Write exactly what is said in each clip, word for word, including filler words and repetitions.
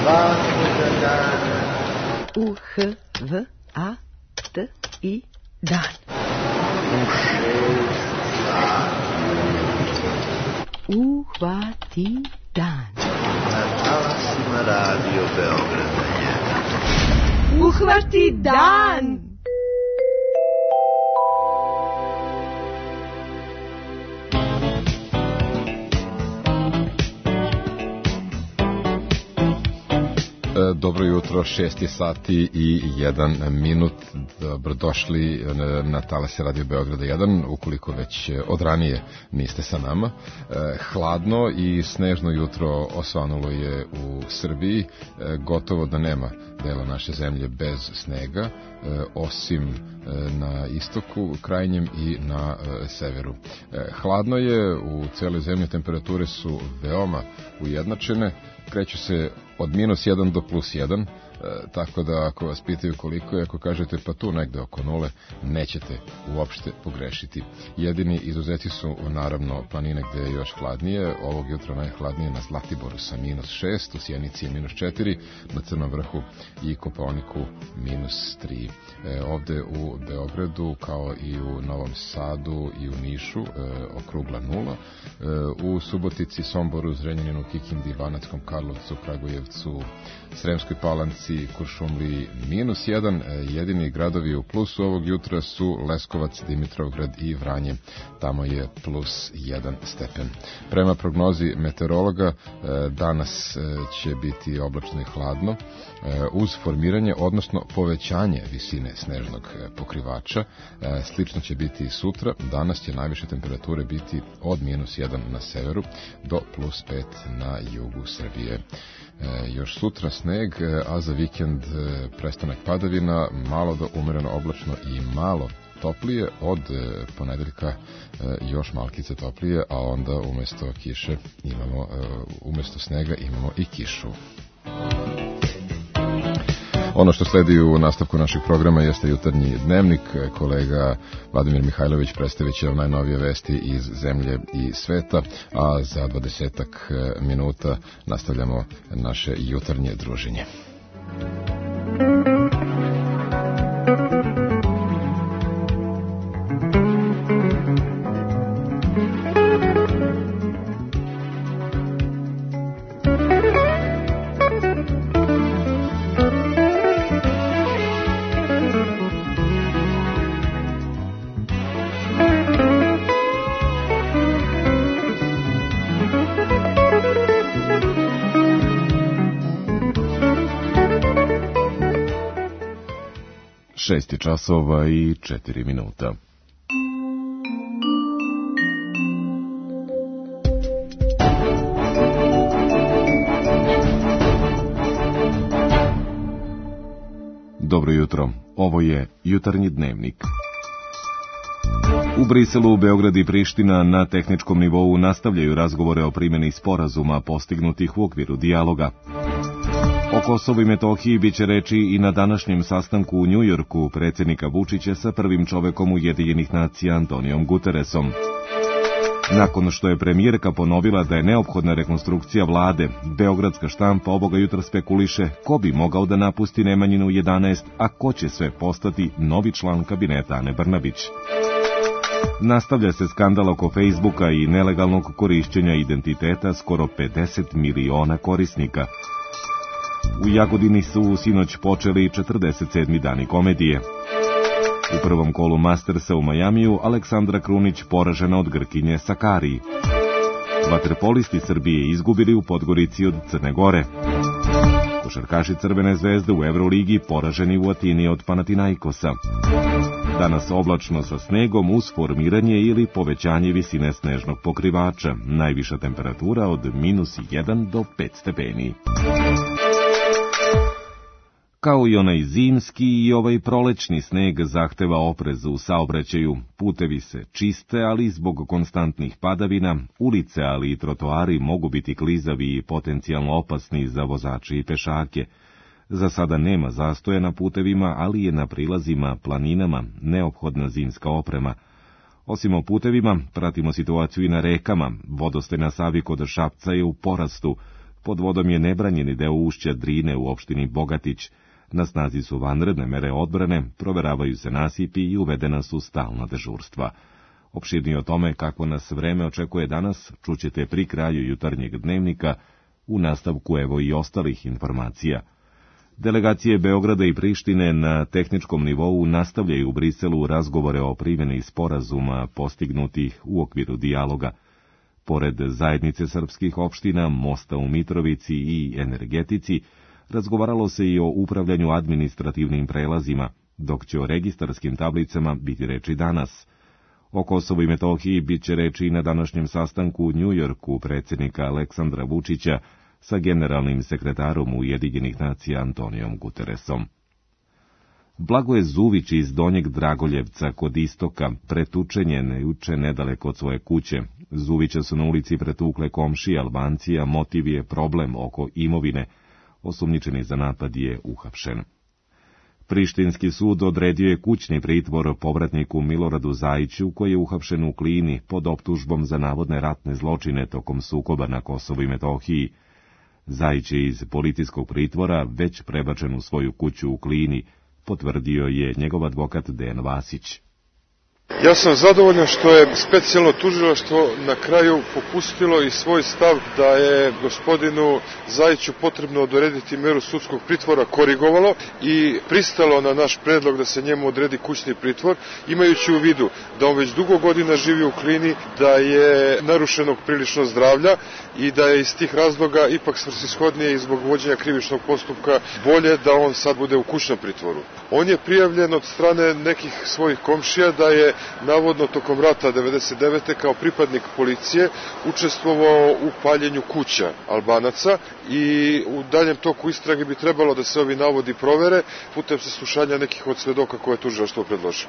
Svakoga dana. U H V A T I dan. U šest sati. Uhvati dan. Na talasima Radio Beograda jedan. Uhvati dan! Dobro jutro, šest sati i jedan minut. Dobrodošli na talase Radio Beograda jedan, ukoliko već od ranije niste sa nama. Hladno i snežno jutro osvanulo je u Srbiji. Gotovo da nema dela naše zemlje bez snega, osim na istoku krajnjem i na severu. Hladno je, u celoj zemlji temperature su veoma ujednačene, kreću se od minus jedan do plus jedan, e, tako da ako vas pitaju koliko je, ako kažete pa tu negde oko nule, nećete uopšte pogrešiti. Jedini izuzeti su naravno planine gde je još hladnije. Ovog jutra najhladnije na Zlatiboru sa minus šest, u Sjenici je minus četiri, na Crnom vrhu i Kopaoniku minus tri. E, ovde u Beogradu kao i u Novom Sadu i u Nišu e, okrugla nula. E, u Subotici, Somboru, Zrenjaninu, Kikindi, Banackom Karlovcu, Kragujevcu, Sremskoj Palanci, Kuršumliji minus jedan. Jedini gradovi u plusu ovog jutra su Leskovac, Dimitrovgrad i Vranje. Tamo je plus jedan stepen. Prema prognozi meteorologa, danas će biti oblačno i hladno uz formiranje, odnosno povećanje visine snežnog pokrivača. Slično će biti i sutra. Danas će najviše temperature biti od minus jedan na severu do plus pet na jugu Srbije. E, još sutra sneg, a za vikend e, prestanak padavina, malo do umereno oblačno i malo toplije, od e, ponedeljka e, još malkice toplije, a onda umesto kiše imamo, e, umesto snega imamo i kišu. Ono što sledi u nastavku našeg programa jeste jutarnji dnevnik. Kolega Vladimir Mihajlović predstavit će vam najnovije vesti iz zemlje i sveta, a za dvadesetak minuta nastavljamo naše jutarnje druženje. Šesti časova i četiri minuta. Dobro jutro, ovo je jutarnji dnevnik. U Briselu, Beograd i Priština na tehničkom nivou nastavljaju razgovore o primjeni sporazuma postignutih u okviru dijaloga. O Kosovu i Metohiji biće reči i na današnjem sastanku u Njujorku predsjednika Vučića sa prvim čovekom Ujedinjenih nacija Antonijom Guteresom. Nakon što je premijerka ponovila da je neophodna rekonstrukcija vlade, beogradska štampa ovoga jutra spekuliše ko bi mogao da napusti Nemanjinu jedanaest, a ko će sve postati novi član kabineta Ane Brnabić. Nastavlja se skandal oko Facebooka i nelegalnog korišćenja identiteta skoro pedeset miliona korisnika. U Jagodini su sinoć počeli četrdeset sedmi dani komedije. U prvom kolu Mastersa u Majamiju Aleksandra Krunić poražena od Grkinje Sakari. Vaterpolisti Srbije izgubili u Podgorici od Crne Gore. Košarkaši Crvene zvezde u Euroligi poraženi u Atini od Panathinaikosa. Danas oblačno sa snegom uz formiranje ili povećanje visine snežnog pokrivača. Najviša temperatura od minus jedan do pet stepeni. Kao i onaj zimski i ovaj prolećni sneg zahteva oprez u saobraćaju. Putevi se čiste, ali zbog konstantnih padavina, ulice, ali i trotoari mogu biti klizavi i potencijalno opasni za vozače i pešake. Za sada nema zastoja na putevima, ali je na prilazima, planinama neophodna zimska oprema. Osim o putevima, pratimo situaciju i na rekama. Vodostaj na Savi kod Šapca je u porastu. Pod vodom je nebranjeni deo ušća Drine u opštini Bogatić. Na snazi su vanredne mere odbrane, proveravaju se nasipi i uvedena su stalna dežurstva. Opširnije o tome kako nas vreme očekuje danas čućete pri kraju jutarnjeg dnevnika, u nastavku evo i ostalih informacija. Delegacije Beograda i Prištine na tehničkom nivou nastavljaju u Briselu razgovore o primjeni sporazuma postignutih u okviru dijaloga. Pored zajednice srpskih opština, mosta u Mitrovici i energetici, razgovaralo se i o upravljanju administrativnim prelazima, dok će o registarskim tablicama biti reči danas. O Kosovu i Metohiji bit će reči i na današnjem sastanku u Njujorku predsjednika Aleksandra Vučića sa generalnim sekretarom Ujedinjenih nacija Antonijom Guteresom. Blagoje Zuvić iz Donjeg Dragoljevca kod istoka pretučen je juče nedaleko od svoje kuće. Zuvića su na ulici pretukle komšije Albanci, a motiv je problem oko imovine. Osumnjičeni za napad je uhapšen. Prištinski sud odredio je kućni pritvor povratniku Miloradu Zajiću, koji je uhapšen u Klini pod optužbom za navodne ratne zločine tokom sukoba na Kosovu i Metohiji. Zajić je iz policijskog pritvora već prebačen u svoju kuću u Klini, potvrdio je njegov advokat Dejan Vasić. Ja sam zadovoljan što je specijalno tužilaštvo na kraju popustilo i svoj stav da je gospodinu Zajiću potrebno odrediti meru sudskog pritvora korigovalo i pristalo na naš predlog da se njemu odredi kućni pritvor, imajući u vidu da on već dugo godina živi u Klini, da je narušenog prilično zdravlja i da je iz tih razloga ipak svrsishodnije i zbog vođenja krivičnog postupka bolje da on sad bude u kućnom pritvoru. On je prijavljen od strane nekih svojih komšija da je navodno tokom rata devedeset devete kao pripadnik policije učestvovao u paljenju kuća Albanaca i u daljem toku istrage bi trebalo da se ovi navodi provere putem saslušanja nekih od svedoka koje tužilaštvo predložilo.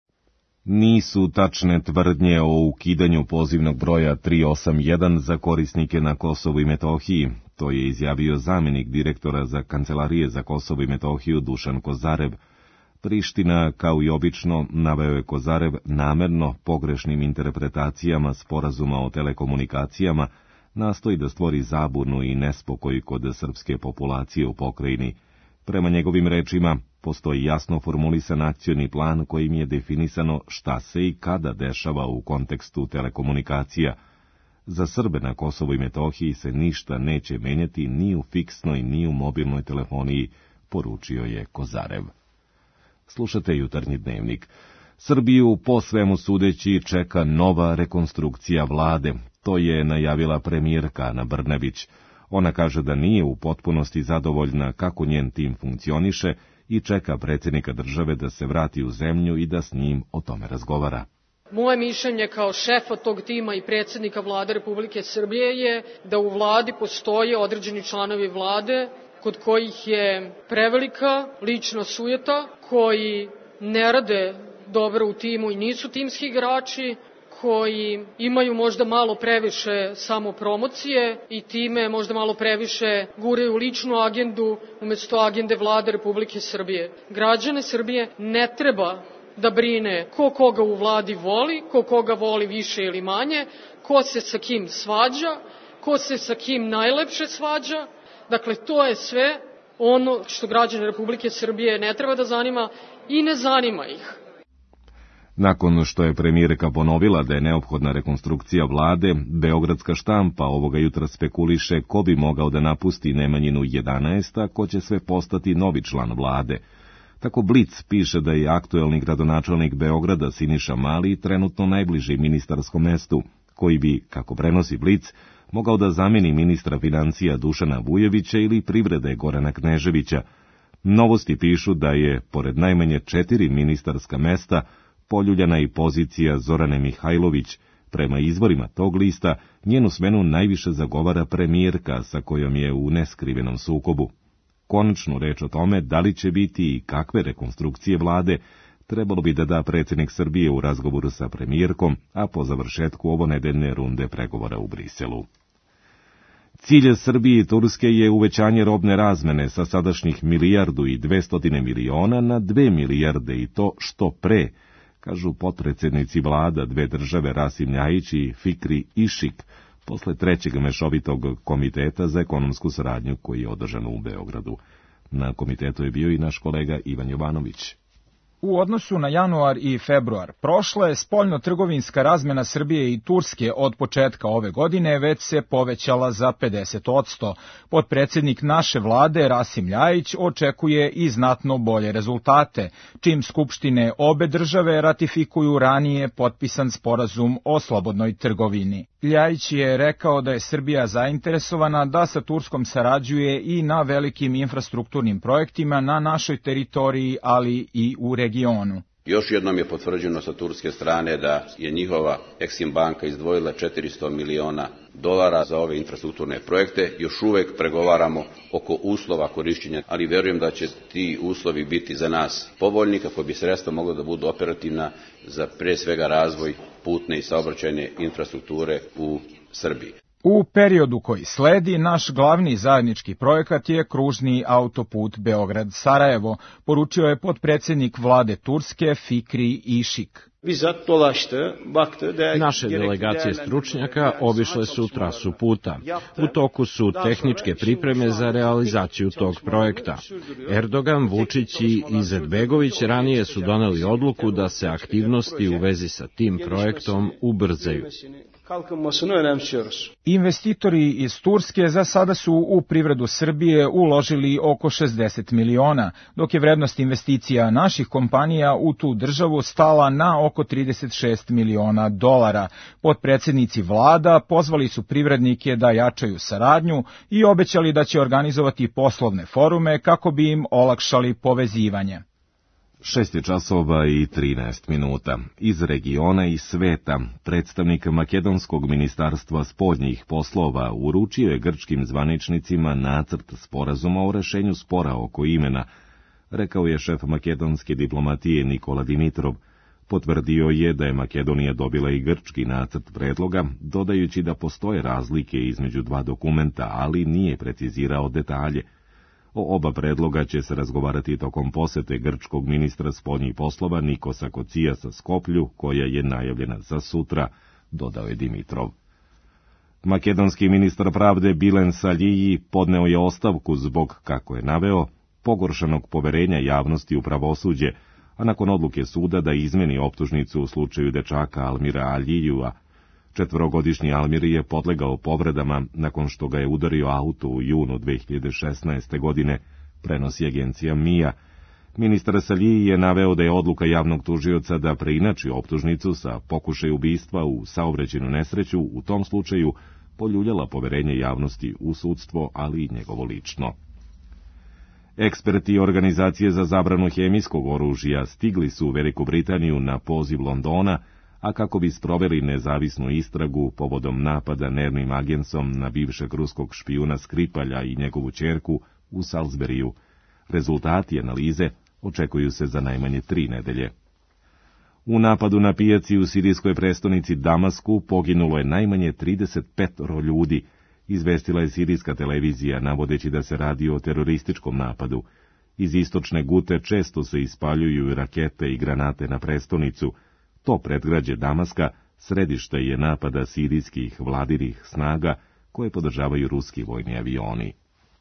Nisu tačne tvrdnje o ukidanju pozivnog broja tri osam jedan za korisnike na Kosovu i Metohiji. To je izjavio zamjenik direktora za Kancelarije za Kosovo i Metohiju Dušan Kozarev. Priština, kao i obično, naveo je Kozarev namerno pogrešnim interpretacijama sporazuma o telekomunikacijama, nastoji da stvori zabunu i nespokoj kod srpske populacije u pokrajini. Prema njegovim rečima, postoji jasno formulisan akcioni plan kojim je definisano šta se i kada dešava u kontekstu telekomunikacija. Za Srbe na Kosovu i Metohiji se ništa neće menjati ni u fiksnoj ni u mobilnoj telefoniji, poručio je Kozarev. Slušate jutarnji dnevnik. Srbiju po svemu sudeći čeka nova rekonstrukcija vlade. To je najavila premijerka Ana Brnabić. Ona kaže da nije u potpunosti zadovoljna kako njen tim funkcioniše i čeka predsjednika države da se vrati u zemlju i da s njim o tome razgovara. Moje mišljenje kao šefa tog tima i predsjednika vlade Republike Srbije je da u vladi postoje određeni članovi vlade kod kojih je prevelika lična sujeta, koji ne rade dobro u timu i nisu timski igrači, koji imaju možda malo previše samopromocije i time možda malo previše guraju ličnu agendu umjesto agende vlade Republike Srbije. Građane Srbije ne treba da brine ko koga u vladi voli, ko koga voli više ili manje, ko se sa kim svađa, ko se sa kim najlepše svađa. Dakle, to je sve ono što građane Republike Srbije ne treba da zanima i ne zanima ih. Nakon što je premijerka ponovila da je neophodna rekonstrukcija vlade, beogradska štampa ovoga jutra spekuliše ko bi mogao da napusti Nemanjinu jedanaest, a ko će sve postati novi član vlade. Tako Blic piše da je aktuelni gradonačelnik Beograda Siniša Mali trenutno najbliži ministarskom mestu, koji bi, kako prenosi Blic, mogao da zameni ministra financija Dušana Vujevića ili privrede Gorana Kneževića. Novosti pišu da je, pored najmanje četiri ministarska mesta, poljuljana i pozicija Zorane Mihajlović. Prema izvorima tog lista, njenu smenu najviše zagovara premijerka sa kojom je u neskrivenom sukobu. Konačnu reč o tome da li će biti i kakve rekonstrukcije vlade, trebalo bi da da predsjednik Srbije u razgovoru sa premijerkom, a po završetku ovonedeljne runde pregovora u Briselu. Cilj Srbije i Turske je uvećanje robne razmene sa sadašnjih milijardu i dvestotine miliona na dve milijarde i to što pre, kažu potpredsjednici vlada dve države Rasim Ljajić i Fikri Išik posle trećeg mešovitog komiteta za ekonomsku saradnju koji je održan u Beogradu. Na komitetu je bio i naš kolega Ivan Jovanović. U odnosu na januar i februar prošla je spoljno-trgovinska razmjena Srbije i Turske od početka ove godine već se povećala za pedeset posto. Potpredsednik naše vlade Rasim Ljajić očekuje i znatno bolje rezultate, čim skupštine obe države ratifikuju ranije potpisan sporazum o slobodnoj trgovini. Ljajić je rekao da je Srbija zainteresovana da sa Turskom sarađuje i na velikim infrastrukturnim projektima na našoj teritoriji, ali i u regionu. Još jednom je potvrđeno sa turske strane da je njihova Eksim banka izdvojila četiristo miliona dolara za ove infrastrukturne projekte. Još uvek pregovaramo oko uslova korišćenja, ali verujem da će ti uslovi biti za nas povoljni kako bi sredstva mogla da budu operativna za pre svega razvoj putne i saobraćajne infrastrukture u Srbiji. U periodu koji sledi, naš glavni zajednički projekat je kružni autoput Beograd-Sarajevo, poručio je potpredsjednik vlade Turske Fikri Išik. Naše delegacije stručnjaka obišle su trasu puta. U toku su tehničke pripreme za realizaciju tog projekta. Erdogan, Vučić i Izetbegović ranije su doneli odluku da se aktivnosti u vezi sa tim projektom ubrzaju. Investitori iz Turske za sada su u privredu Srbije uložili oko šezdeset miliona, dok je vrednost investicija naših kompanija u tu državu stala na oko trideset šest miliona dolara. Potpredsjednici vlada pozvali su privrednike da jačaju saradnju i obećali da će organizovati poslovne forume kako bi im olakšali povezivanje. Šest je časova i trinaest minuta. Iz regiona i sveta predstavnik Makedonskog ministarstva spoljnih poslova uručio je grčkim zvaničnicima nacrt sporazuma o rešenju spora oko imena, rekao je šef makedonske diplomatije Nikola Dimitrov. Potvrdio je da je Makedonija dobila i grčki nacrt predloga, dodajući da postoje razlike između dva dokumenta, ali nije precizirao detalje. O oba predloga će se razgovarati tokom posete grčkog ministra spoljnih poslova Nikosa Kocijasa Skoplju, koja je najavljena za sutra, dodao je Dimitrov. Makedonski ministar pravde Bilen Saljiji podneo je ostavku zbog, kako je naveo, pogoršanog poverenja javnosti u pravosuđe, a nakon odluke suda da izmeni optužnicu u slučaju dečaka Almira Aljijua. Četvorogodišnji Almir je podlegao povredama nakon što ga je udario auto u junu dve hiljade šesnaeste. godine, prenosi agencija M I A. Ministar Saljiji je naveo da je odluka javnog tužioca da preinači optužnicu sa pokušaj ubistva u saobraćajnu nesreću u tom slučaju poljuljala poverenje javnosti u sudstvo, ali i njegovo lično. Eksperti Organizacije za zabranu hemijskog oružja stigli su u Veliku Britaniju na poziv Londona, a kako bi sproveli nezavisnu istragu povodom napada nervnim agensom na bivšeg ruskog špijuna Skripalja i njegovu ćerku u Salisburyu. Rezultati analize očekuju se za najmanje tri nedelje. U napadu na pijaci u sirijskoj prestonici Damasku poginulo je najmanje trideset pet ljudi, izvestila je sirijska televizija, navodeći da se radi o terorističkom napadu. Iz istočne Gute često se ispaljuju rakete i granate na prestonicu. To predgrađe Damaska središte je napada sirijskih vladinih snaga koje podržavaju ruski vojni avioni.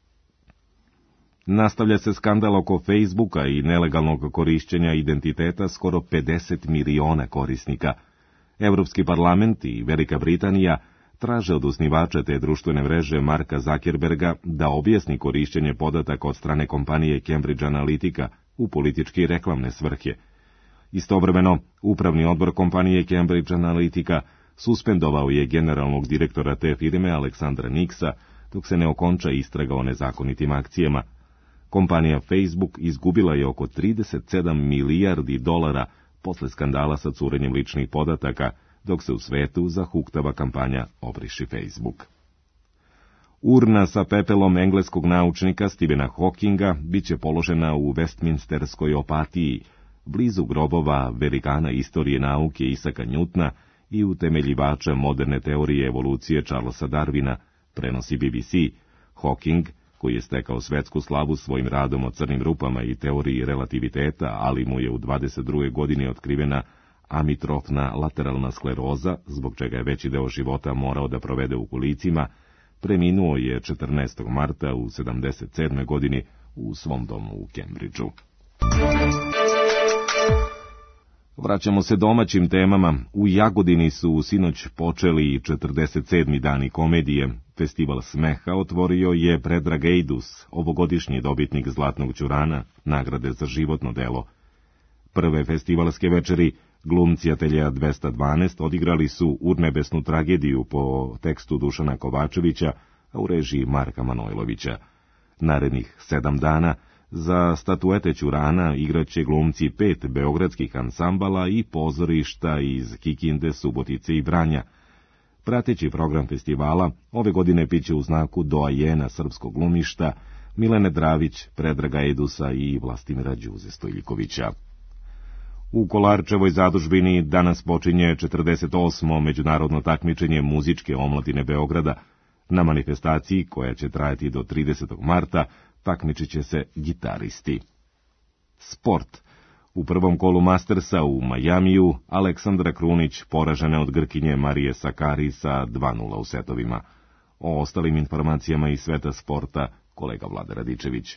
Nastavlja se skandal oko Facebooka i nelegalnog korišćenja identiteta skoro pedeset miliona korisnika. Evropski parlament i Velika Britanija traže od osnivača te društvene mreže Marka Zuckerberga da objasni korišćenje podataka od strane kompanije Cambridge Analytica u političke i reklamne svrhe. Istovremeno, upravni odbor kompanije Cambridge Analytica suspendovao je generalnog direktora te firme Aleksandra Nixa, dok se ne okonča istraga o nezakonitim akcijama. Kompanija Facebook izgubila je oko trideset sedam milijardi dolara posle skandala sa curenjem ličnih podataka, dok se u svetu zahuktava kampanja Obriši Facebook. Urna sa pepelom engleskog naučnika Stephena Hawkinga biće položena u Westminsterskoj opatiji, blizu grobova velikana istorije nauke Isaka Newtona i utemeljivača moderne teorije evolucije Charlesa Darwina, prenosi B B C. Hawking, koji je stekao svetsku slavu svojim radom o crnim rupama i teoriji relativiteta, ali mu je u dvadeset drugoj godini otkrivena amitrofna lateralna skleroza, zbog čega je veći deo života morao da provede u kolicima, preminuo je četrnaestog marta u sedamdeset sedmoj godini u svom domu u Cambridgeu. Vraćamo se domaćim temama. U Jagodini su sinoć počeli četrdeset sedmi dani komedije. Festival smeha otvorio je Predrag Ejdus, ovogodišnji dobitnik Zlatnog ćurana, nagrade za životno delo. Prve festivalske večeri glumci Ateljeja dvesta dvanaest odigrali su Urnebesnu tragediju po tekstu Dušana Kovačevića, a u režiji Marka Manojlovića. Narednih sedam dana za statuete ćurana igraće glumci pet beogradskih ansambala i pozorišta iz Kikinde, Subotice i Vranja. Prateći program festivala ove godine biće u znaku doajena srpskog glumišta Milene Dravić, Predraga Ejdusa i Vlastimira Đuze Stojljikovića. U Kolarčevoj zadužbini danas počinje četrdeset osmo međunarodno takmičenje muzičke omladine Beograda. Na manifestaciji, koja će trajati do tridesetog marta, takmičit će se gitaristi. Sport. U prvom kolu Mastersa u Majamiju Aleksandra Krunić poražena od Grkinje Marije Sakari sa dva nula u setovima. O ostalim informacijama iz sveta sporta kolega Vlada Radičević.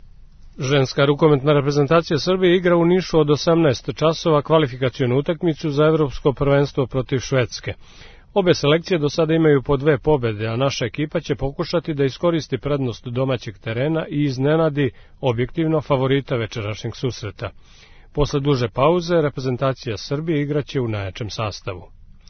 Ženska rukometna reprezentacija Srbije igra u Nišu od osamnaest časova kvalifikacionu utakmicu za evropsko prvenstvo protiv Švedske. Obe selekcije do sada imaju po dve pobede, a naša ekipa će pokušati da iskoristi prednost domaćeg terena i iznenadi objektivno favorita večerašnjeg susreta. Posle duže pauze, reprezentacija Srbije igraće u najjačem sastavu.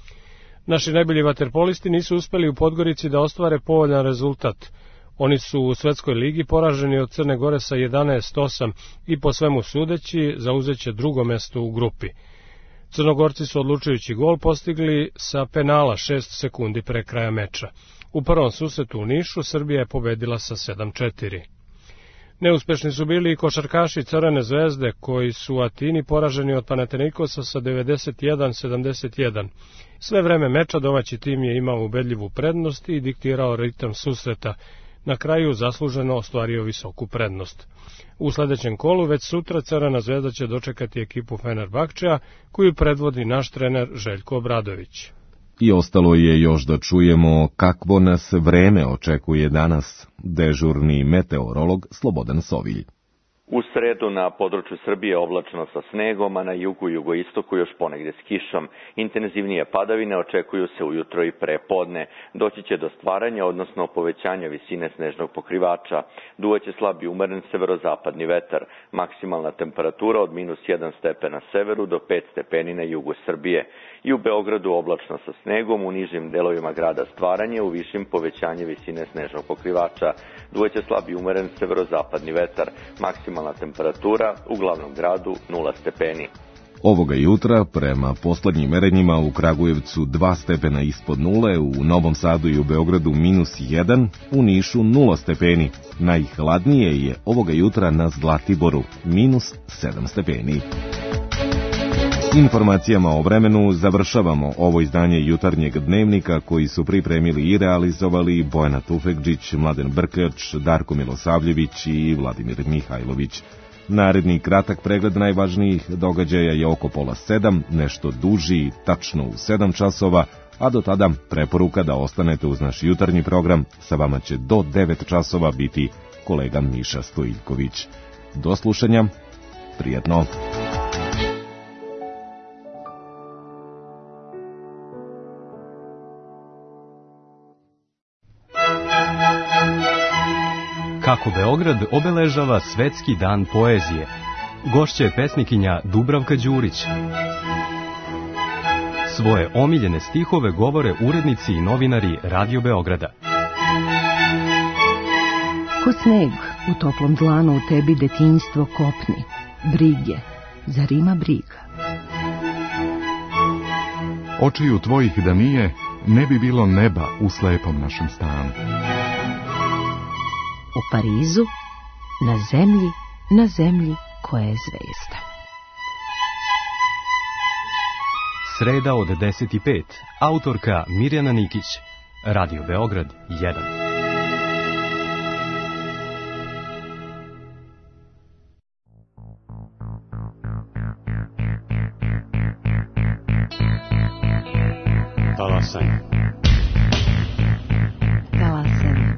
Naši najbolji vaterpolisti nisu uspeli u Podgorici da ostvare povoljan rezultat. Oni su u Svetskoj ligi poraženi od Crne Gore sa jedanaest osam i po svemu sudeći zauzeće drugo mesto u grupi. Crnogorci su odlučujući gol postigli sa penala šest sekundi pre kraja meča. U prvom susretu u Nišu Srbija je pobedila sa sedam četiri. Neuspešni su bili i košarkaši Crvene zvezde, koji su u Atini poraženi od Panathinaikosa sa devedeset jedan sedamdeset jedan. Sve vreme meča domaći tim je imao ubedljivu prednost i diktirao ritam susreta. Na kraju zasluženo ostvario visoku prednost. U sledećem kolu već sutra Crvena zvezda će dočekati ekipu Fenerbahčea, koju predvodi naš trener Željko Obradović. I ostalo je još da čujemo kakvo nas vreme očekuje danas. Dežurni meteorolog Slobodan Sovilj. U sredu na području Srbije oblačno sa snegom, a na jugu i jugoistoku još ponegde s kišom. Intenzivnije padavine očekuju se ujutro i pre podne. Doći će do stvaranja, odnosno povećanja visine snežnog pokrivača. Duvaće slab i umeren severozapadni vetar. Maksimalna temperatura od minus jedan stepen na severu do pet stepeni na jugu Srbije. I u Beogradu oblačno sa snegom, u nižim delovima grada stvaranje, u višim povećanje visine snežnog pokrivača. Duvaće slab i umeren severozapadni vetar. Maksimalna temperatura u glavnom gradu nula stepeni. Ovoga jutra, prema poslednjim merenjima, u Kragujevcu dva stepena ispod nule, u Novom Sadu i u Beogradu minus jedan, u Nišu nula stepeni. Najhladnije je ovoga jutra na Zlatiboru, minus sedam stepeni. Informacijama o vremenu završavamo ovo izdanje jutarnjeg dnevnika koji su pripremili i realizovali Bojana Tufekđić, Mladen Brkač, Darko Milosavljević i Vladimir Mihajlović. Naredni kratak pregled najvažnijih događaja je oko pola sedam, nešto duži, tačno u sedam časova, a do tada preporuka da ostanete uz naš jutarnji program. Sa vama će do devet časova biti kolega Miša Stojiljković. Do slušanja, prijetno! Kako Beograd obeležava Svetski dan poezije. Gošća je pesnikinja Dubravka Đurić. Svoje omiljene stihove govore urednici i novinari Radio Beograda. Ko sneg u toplom dlanu u tebi detinjstvo kopni. Brige, zar ima briga? Očiju tvojih da nije, ne bi bilo neba u slepom našem stanu. U Parizu, na zemlji, na zemlji koja je zvezda. Sreda od deset i pet. Autorka Mirjana Nikić. Radio Beograd jedan. Talasaj. Talasaj.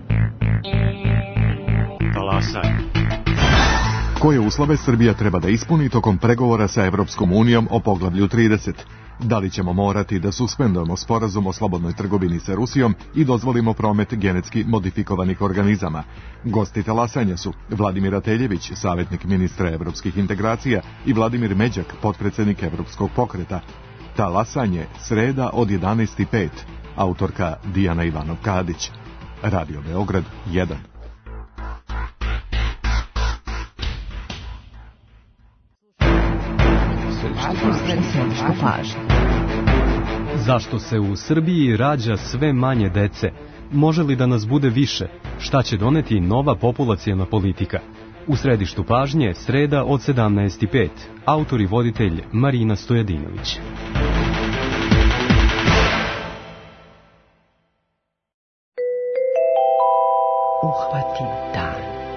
Talasaj. Koje uslove Srbija treba da ispuni tokom pregovora sa Evropskom unijom o poglavlju trideset? Da li ćemo morati da suspendujemo sporazum o slobodnoj trgovini sa Rusijom i dozvolimo promet genetski modifikovanih organizama? Gosti talasanja su Vladimir Ateljević, savjetnik ministra evropskih integracija, i Vladimir Međak, potpredsednik Evropskog pokreta. Talasanje, sreda od jedanaest i pet. Autorka Dijana Ivanov-Kadić. Radio Beograd jedan. Zašto se u Srbiji rađa sve manje dece? Može li da nas bude više? Šta će doneti nova populaciona politika? U središtu pažnje, sreda od sedamnaest i pet. Autor i voditelj Marina Stojadinović. Uhvati dan.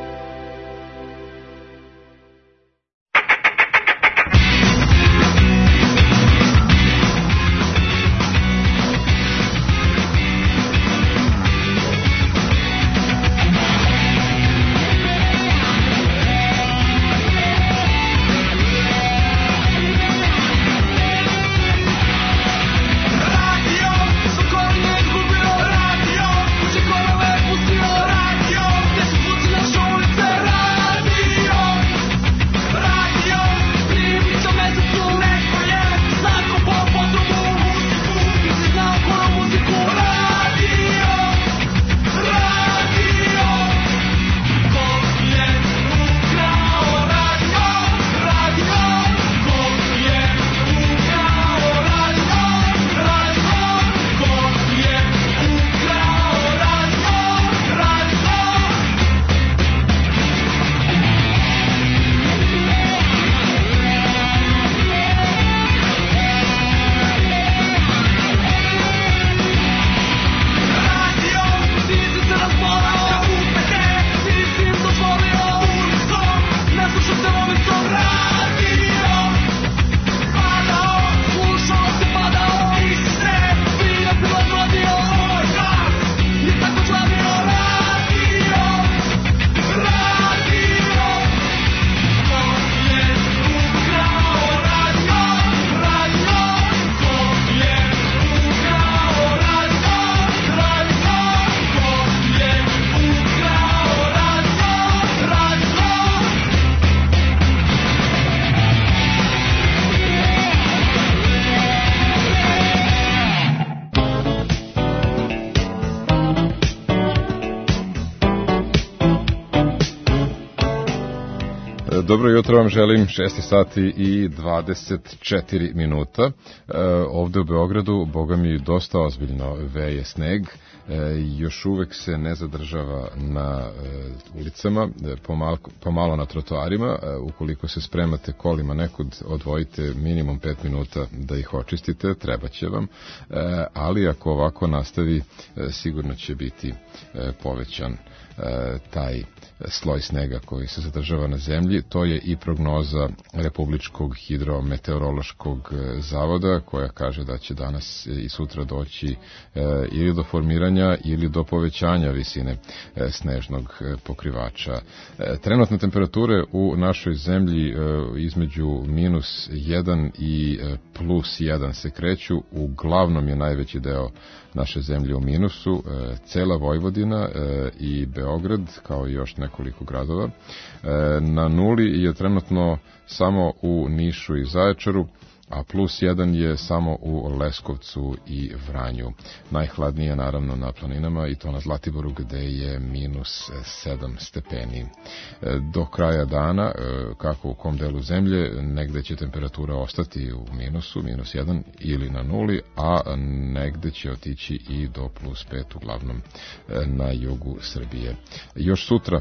Dobro jutro vam želim, šest sati i dvadeset četiri minuta. E, ovde u Beogradu, boga mi, dosta ozbiljno veje sneg. E, još uvek se ne zadržava na e, ulicama, e, pomalo, pomalo na trotoarima. E, ukoliko se spremate kolima nekud, odvojite minimum pet minuta da ih očistite, treba će vam. E, ali ako ovako nastavi, e, sigurno će biti e, povećan e, taj sloj snega koji se zadržava na zemlji. To je i prognoza Republičkog hidrometeorološkog zavoda, koja kaže da će danas i sutra doći e, ili do formiranja ili do povećanja visine e, snežnog pokrivača. E, trenutne temperature u našoj zemlji e, između minus jedan i plus jedan se kreću. Uglavnom je najveći deo naše zemlje u minusu, e, cela Vojvodina e, i Beograd, kao i još nekoliko gradova. E, na nuli je trenutno samo u Nišu i Zaječaru, a plus jedan je samo u Leskovcu i Vranju. Najhladnije naravno na planinama, i to na Zlatiboru, gde je minus sedam stepeni. Do kraja dana, kako u kom delu zemlje, negde će temperatura ostati u minusu, minus jedan ili na nuli, a negde će otići i do plus pet, uglavnom na jugu Srbije. Još sutra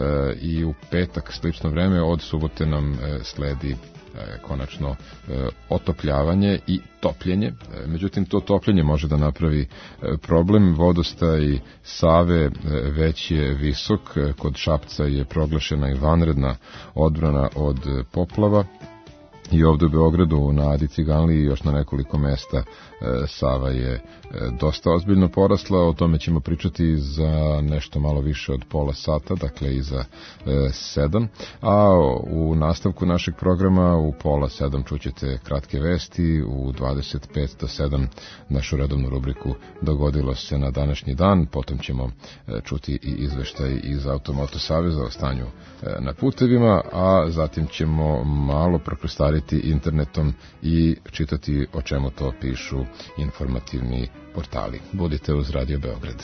i u petak slično vreme, od subote nam sledi konačno otopljavanje i topljenje. Međutim, to topljenje može da napravi problem. Vodostaj Save već je visok. Kod Šapca je proglašena i vanredna odbrana od poplava. i ovde u Beogradu na Adi Ciganliji i još na nekoliko mesta Sava je dosta ozbiljno porasla. O tome ćemo pričati za nešto malo više od pola sata, dakle iza sedam. A u nastavku našeg programa u pola sedam čućete kratke vesti, u dvadeset pet do sedam našu redovnu rubriku Dogodilo se na današnji dan, potom ćemo čuti i izveštaj iz Automoto Saveza o stanju na putevima, a zatim ćemo malo prokrestariti internetom i čitati o čemu to pišu informativni portali. Budite uz Radio Beograd.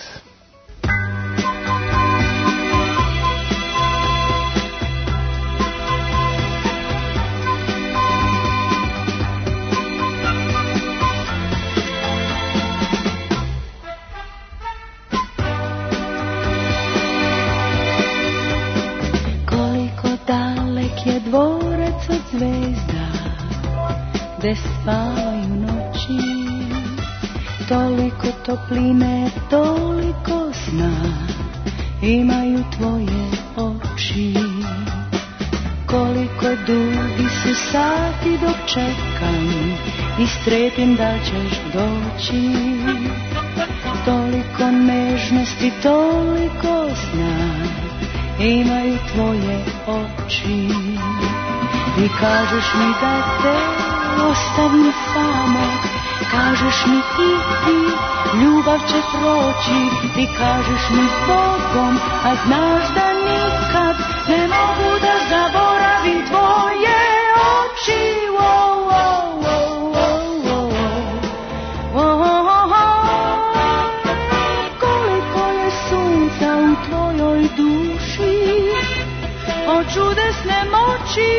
Koliko dalek je dvorac od zvezda, gde spavaju noći, toliko topline, toliko sna imaju tvoje oči. Koliko dugi su sati dok čekam i strepim da ćeš doći. Toliko nežnosti, toliko sna imaju tvoje oči. I kažeš mi da te ostavim samog, kažeš mi i ti, ljubav će proći. Ti kažeš mi s Bogom, a znaš da nikad ne mogu da zaboravim tvoje oči. Oh, oh, oh, oh, oh, oh, oh, oh. Koliko je sunca u tvojoj duši, o čudesne moći,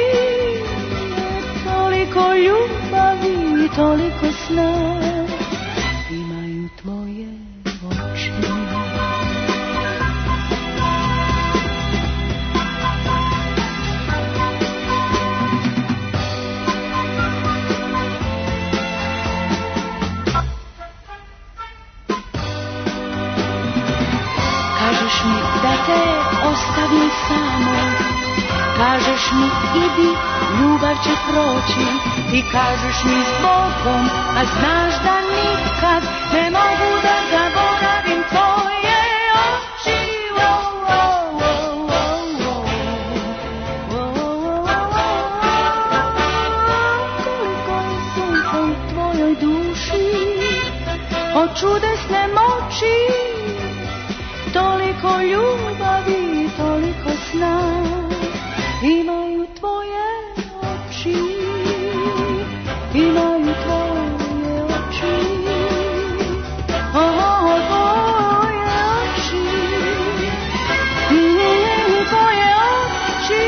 toliko ljubavi i toliko sna imaju tvoje oči. Kažeš mi da te ostavim samo, kažeš mi idi, ljubav će proći. Ti kažeš mi s Bogom, a znaš da nikad ne mogu da zaboravim tvoje oči. Oh, oh, oh, oh, oh, oh, oh. Koliko je sunca u tvojoj duši, od čudesne moći, toliko ljubavi, toliko sna imaju tvoje oči, imaju tvoje oči, oh, tvoje oči, mm, tvoje oči.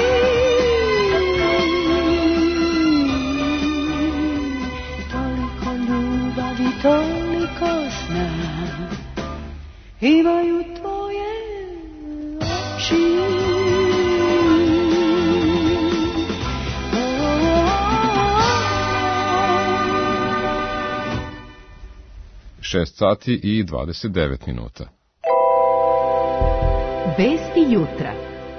Toliko ljubavi, toliko sna imaju tvoje oči. šest sati i dvadeset devet minuta. Vesti jutra.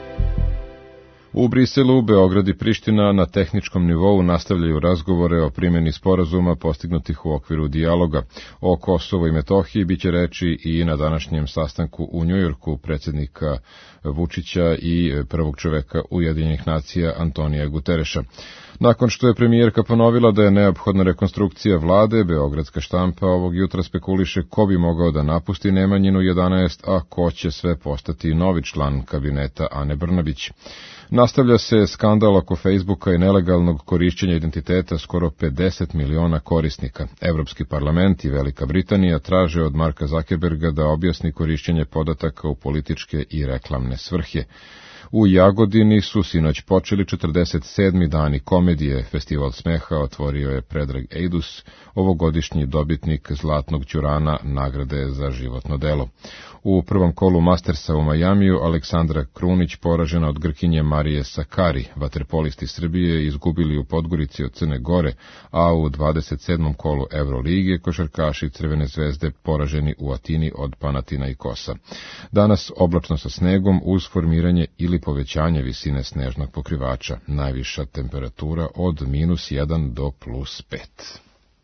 U Briselu, Beograd i Priština na tehničkom nivou nastavljaju razgovore o primjeni sporazuma postignutih u okviru dijaloga. O Kosovu i Metohiji biće reči i na današnjem sastanku u Njujorku predsjednika Vučića i prvog čoveka Ujedinjenih nacija Antonija Gutereša. Nakon što je premijerka ponovila da je neophodna rekonstrukcija vlade, beogradska štampa ovog jutra spekuliše ko bi mogao da napusti Nemanjinu jedanaest, a ko će sve postati novi član kabineta Ane Brnabić. Nastavlja se skandal oko Facebooka i nelegalnog korišćenja identiteta skoro pedeset miliona korisnika. Evropski parlament i Velika Britanija traže od Marka Zuckerberga da objasni korišćenje podataka u političke i reklamne svrhe. U Jagodini su sinoć počeli četrdeset sedmi dani komedije. Festival smeha otvorio je Predrag Ejdus, ovogodišnji dobitnik Zlatnog ćurana nagrade za životno delo. U prvom kolu Mastersa u Majamiju Aleksandra Krunić poražena od Grkinje Marije Sakari. Vaterpolisti Srbije izgubili u Podgorici od Crne Gore, a u dvadeset sedmom kolu Evrolige košarkaši Crvene zvezde poraženi u Atini od Panathinaikosa. Danas oblačno sa snegom uz formiranje ili povećanje visine snežnog pokrivača, najviša temperatura od minus jedan do plus pet.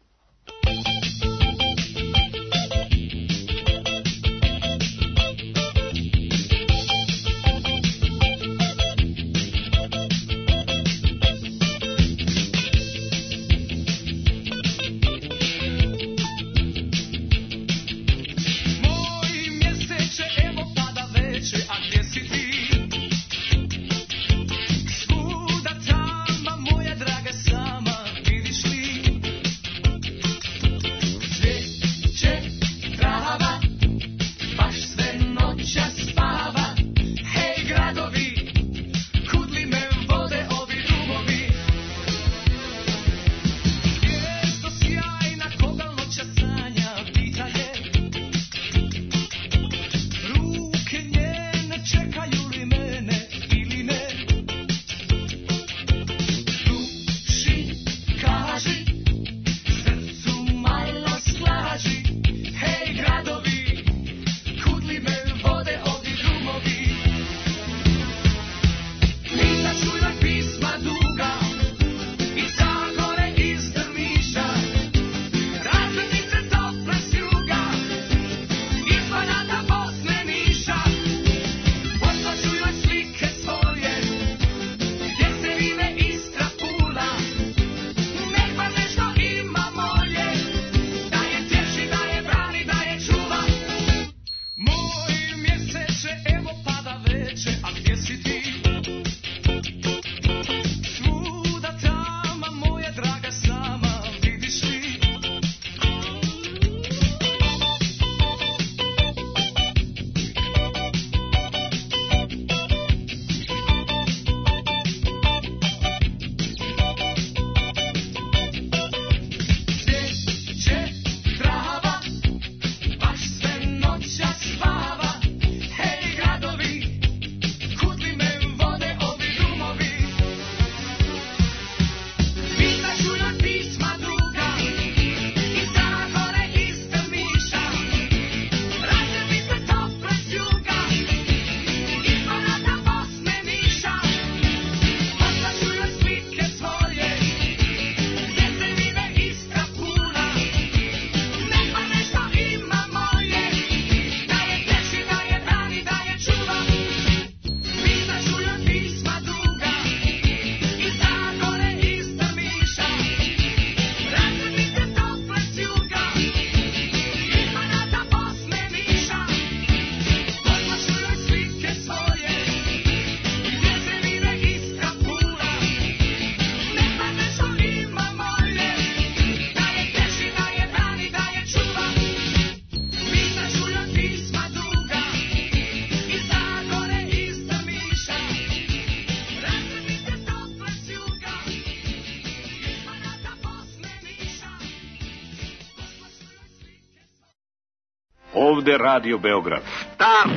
Ovde Radio Beograd. Start!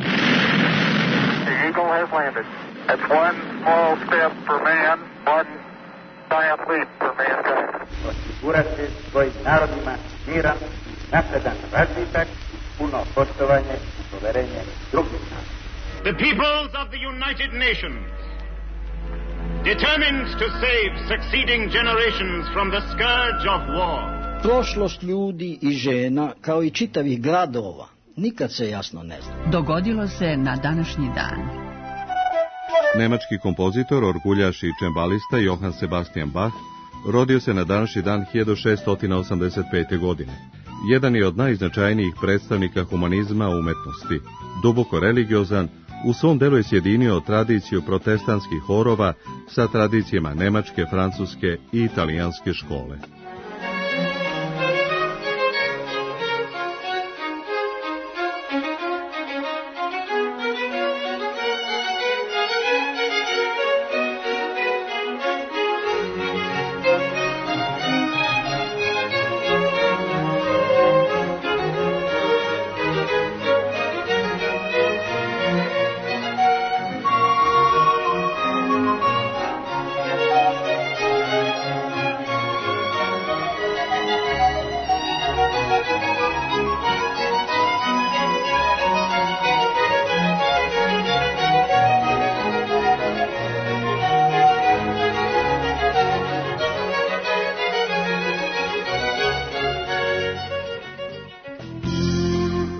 The Eagle has landed. That's one small step for man, one giant leap for mankind. Osigurati svojim narodima miran, napredan razvitak, puno poštovanje i poverenje drugih naroda. The peoples of the United Nations, determined to save succeeding generations from the scourge of war. Prošlost ljudi i žena, kao i čitavih gradova, nikad se jasno ne zna. Dogodilo se na današnji dan. Nemački kompozitor, orguljaš i čembalista Johann Sebastian Bach rodio se na današnji dan hiljadu šeststo osamdeset pete. godine. Jedan je od najznačajnijih predstavnika humanizma umetnosti. Duboko religiozan, u svom delu je sjedinio tradiciju protestantskih horova sa tradicijama nemačke, francuske i italijanske škole.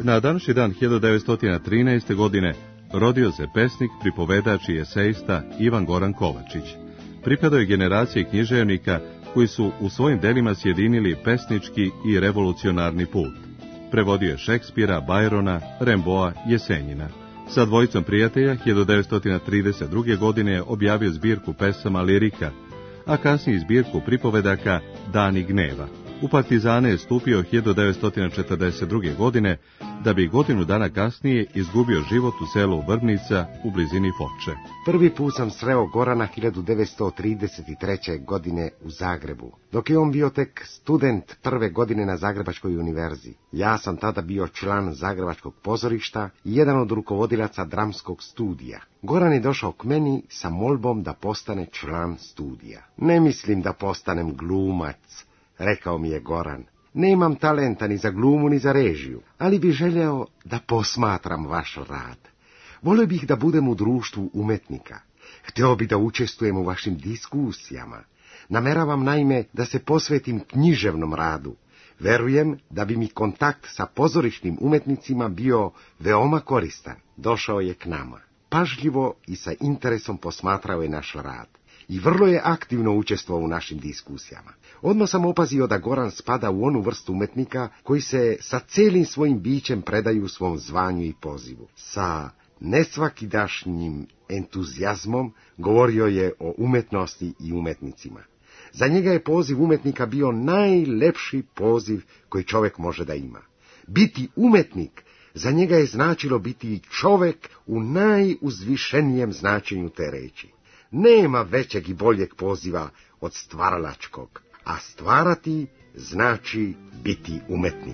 Na današnji dan hiljadu devetsto trinaeste. godine rodio se pesnik, pripovedač i esejista Ivan Goran Kovačić. Pripadao je generaciji književnika koji su u svojim delima sjedinili pesnički i revolucionarni put. Prevodio je Šekspira, Bajrona, Remboa, Jesenjina. Sa dvojicom prijatelja hiljadu devetsto trideset druge. godine je objavio zbirku pesama Lirika, a kasnije zbirku pripovedaka Dani gneva. U partizane je stupio hiljadu devetsto četrdeset druge. godine, da bi godinu dana kasnije izgubio život u selu Vrbnica u blizini Foče. Prvi put sam sreo Gorana hiljadu devetsto trideset treće. godine u Zagrebu, dok je on bio tek student prve godine na Zagrebačkoj univerzi. Ja sam tada bio član Zagrebačkog pozorišta i jedan od rukovodilaca dramskog studija. Goran je došao k meni sa molbom da postane član studija. Ne mislim da postanem glumac, rekao mi je Goran. Nemam talenta ni za glumu ni za režiju, ali bi željeo da posmatram vaš rad. Volio bih da budem u društvu umetnika. Hteo bih da učestvujem u vašim diskusijama. Nameravam naime da se posvetim književnom radu. Verujem da bi mi kontakt sa pozorišnim umetnicima bio veoma koristan. Došao je k nama. Pažljivo i sa interesom posmatrao je naš rad i vrlo je aktivno učestvovao u našim diskusijama. Odmah sam opazio da Goran spada u onu vrstu umetnika koji se sa celim svojim bićem predaju svom zvanju i pozivu. Sa nesvakidašnjim entuzijazmom govorio je o umetnosti i umetnicima. Za njega je poziv umetnika bio najlepši poziv koji čovjek može da ima. Biti umetnik za njega je značilo biti čovjek u najuzvišenijem značenju te reči. Nema većeg i boljeg poziva od stvaralačkog, a stvarati znači biti umetnik.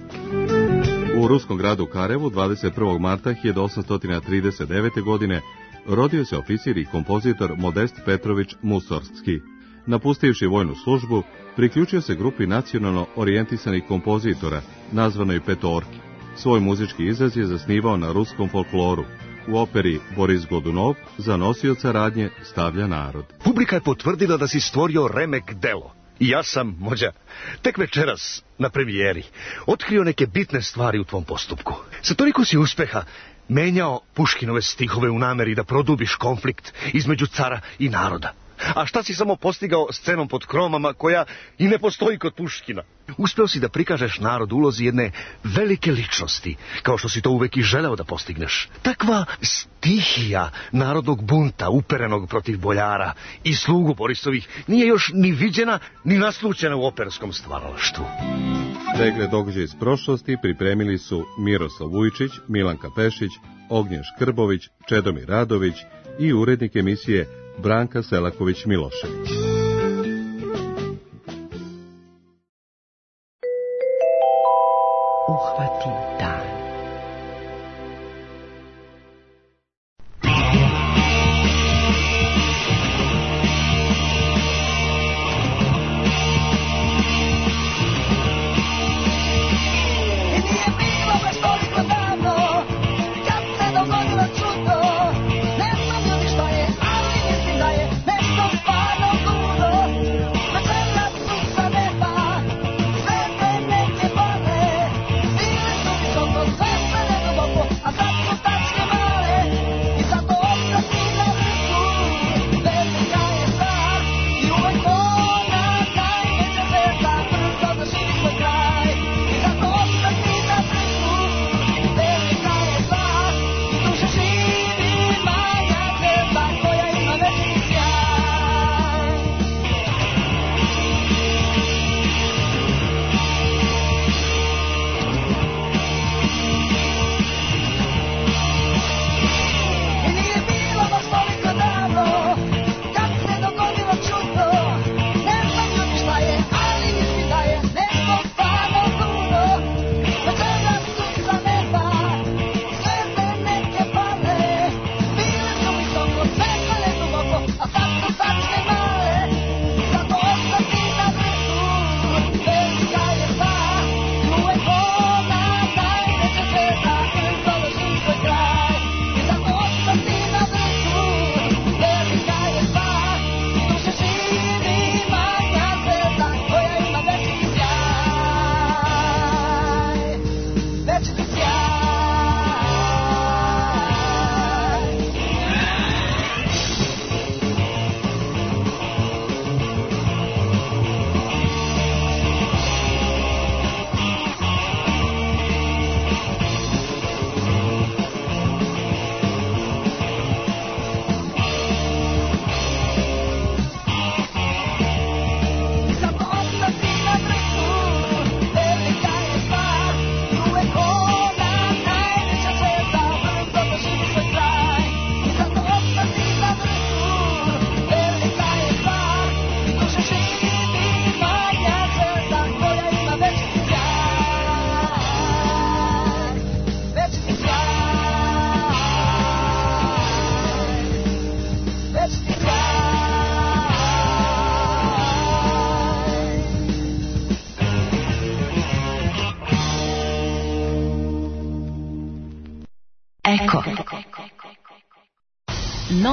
U ruskom gradu Karevu dvadeset prvog marta hiljadu osamsto trideset devete. godine rodio se oficir i kompozitor Modest Petrović Musorski. Napustivši vojnu službu, priključio se grupi nacionalno orijentisanih kompozitora, nazvanoj Petorki. Svoj muzički izraz je zasnivao na ruskom folkloru. U operi Boris Godunov za nosioca radnje stavlja narod. Publika je potvrdila da si stvorio remek delo. I ja sam, mođa, tek večeras na premijeri otkrio neke bitne stvari u tvom postupku. Sa toliko si uspeha menjao Puškinove stihove u nameri da produbiš konflikt između cara i naroda. A šta si samo postigao scenom pod kromama koja i ne postoji kod Puškina? Uspeo si da prikažeš narod ulozi jedne velike ličnosti, kao što si to uvek i želeo da postigneš. Takva stihija narodnog bunta uperenog protiv boljara i slugu Borisovih nije još ni viđena ni naslućena u operskom stvaralaštvu. Pregled događaja iz prošlosti pripremili su Miroslav Vujčić, Milanka Pešić, Ognjen Škrbović, Čedomir Radović i urednik emisije Branka Selaković-Milošević. Uhvati dan.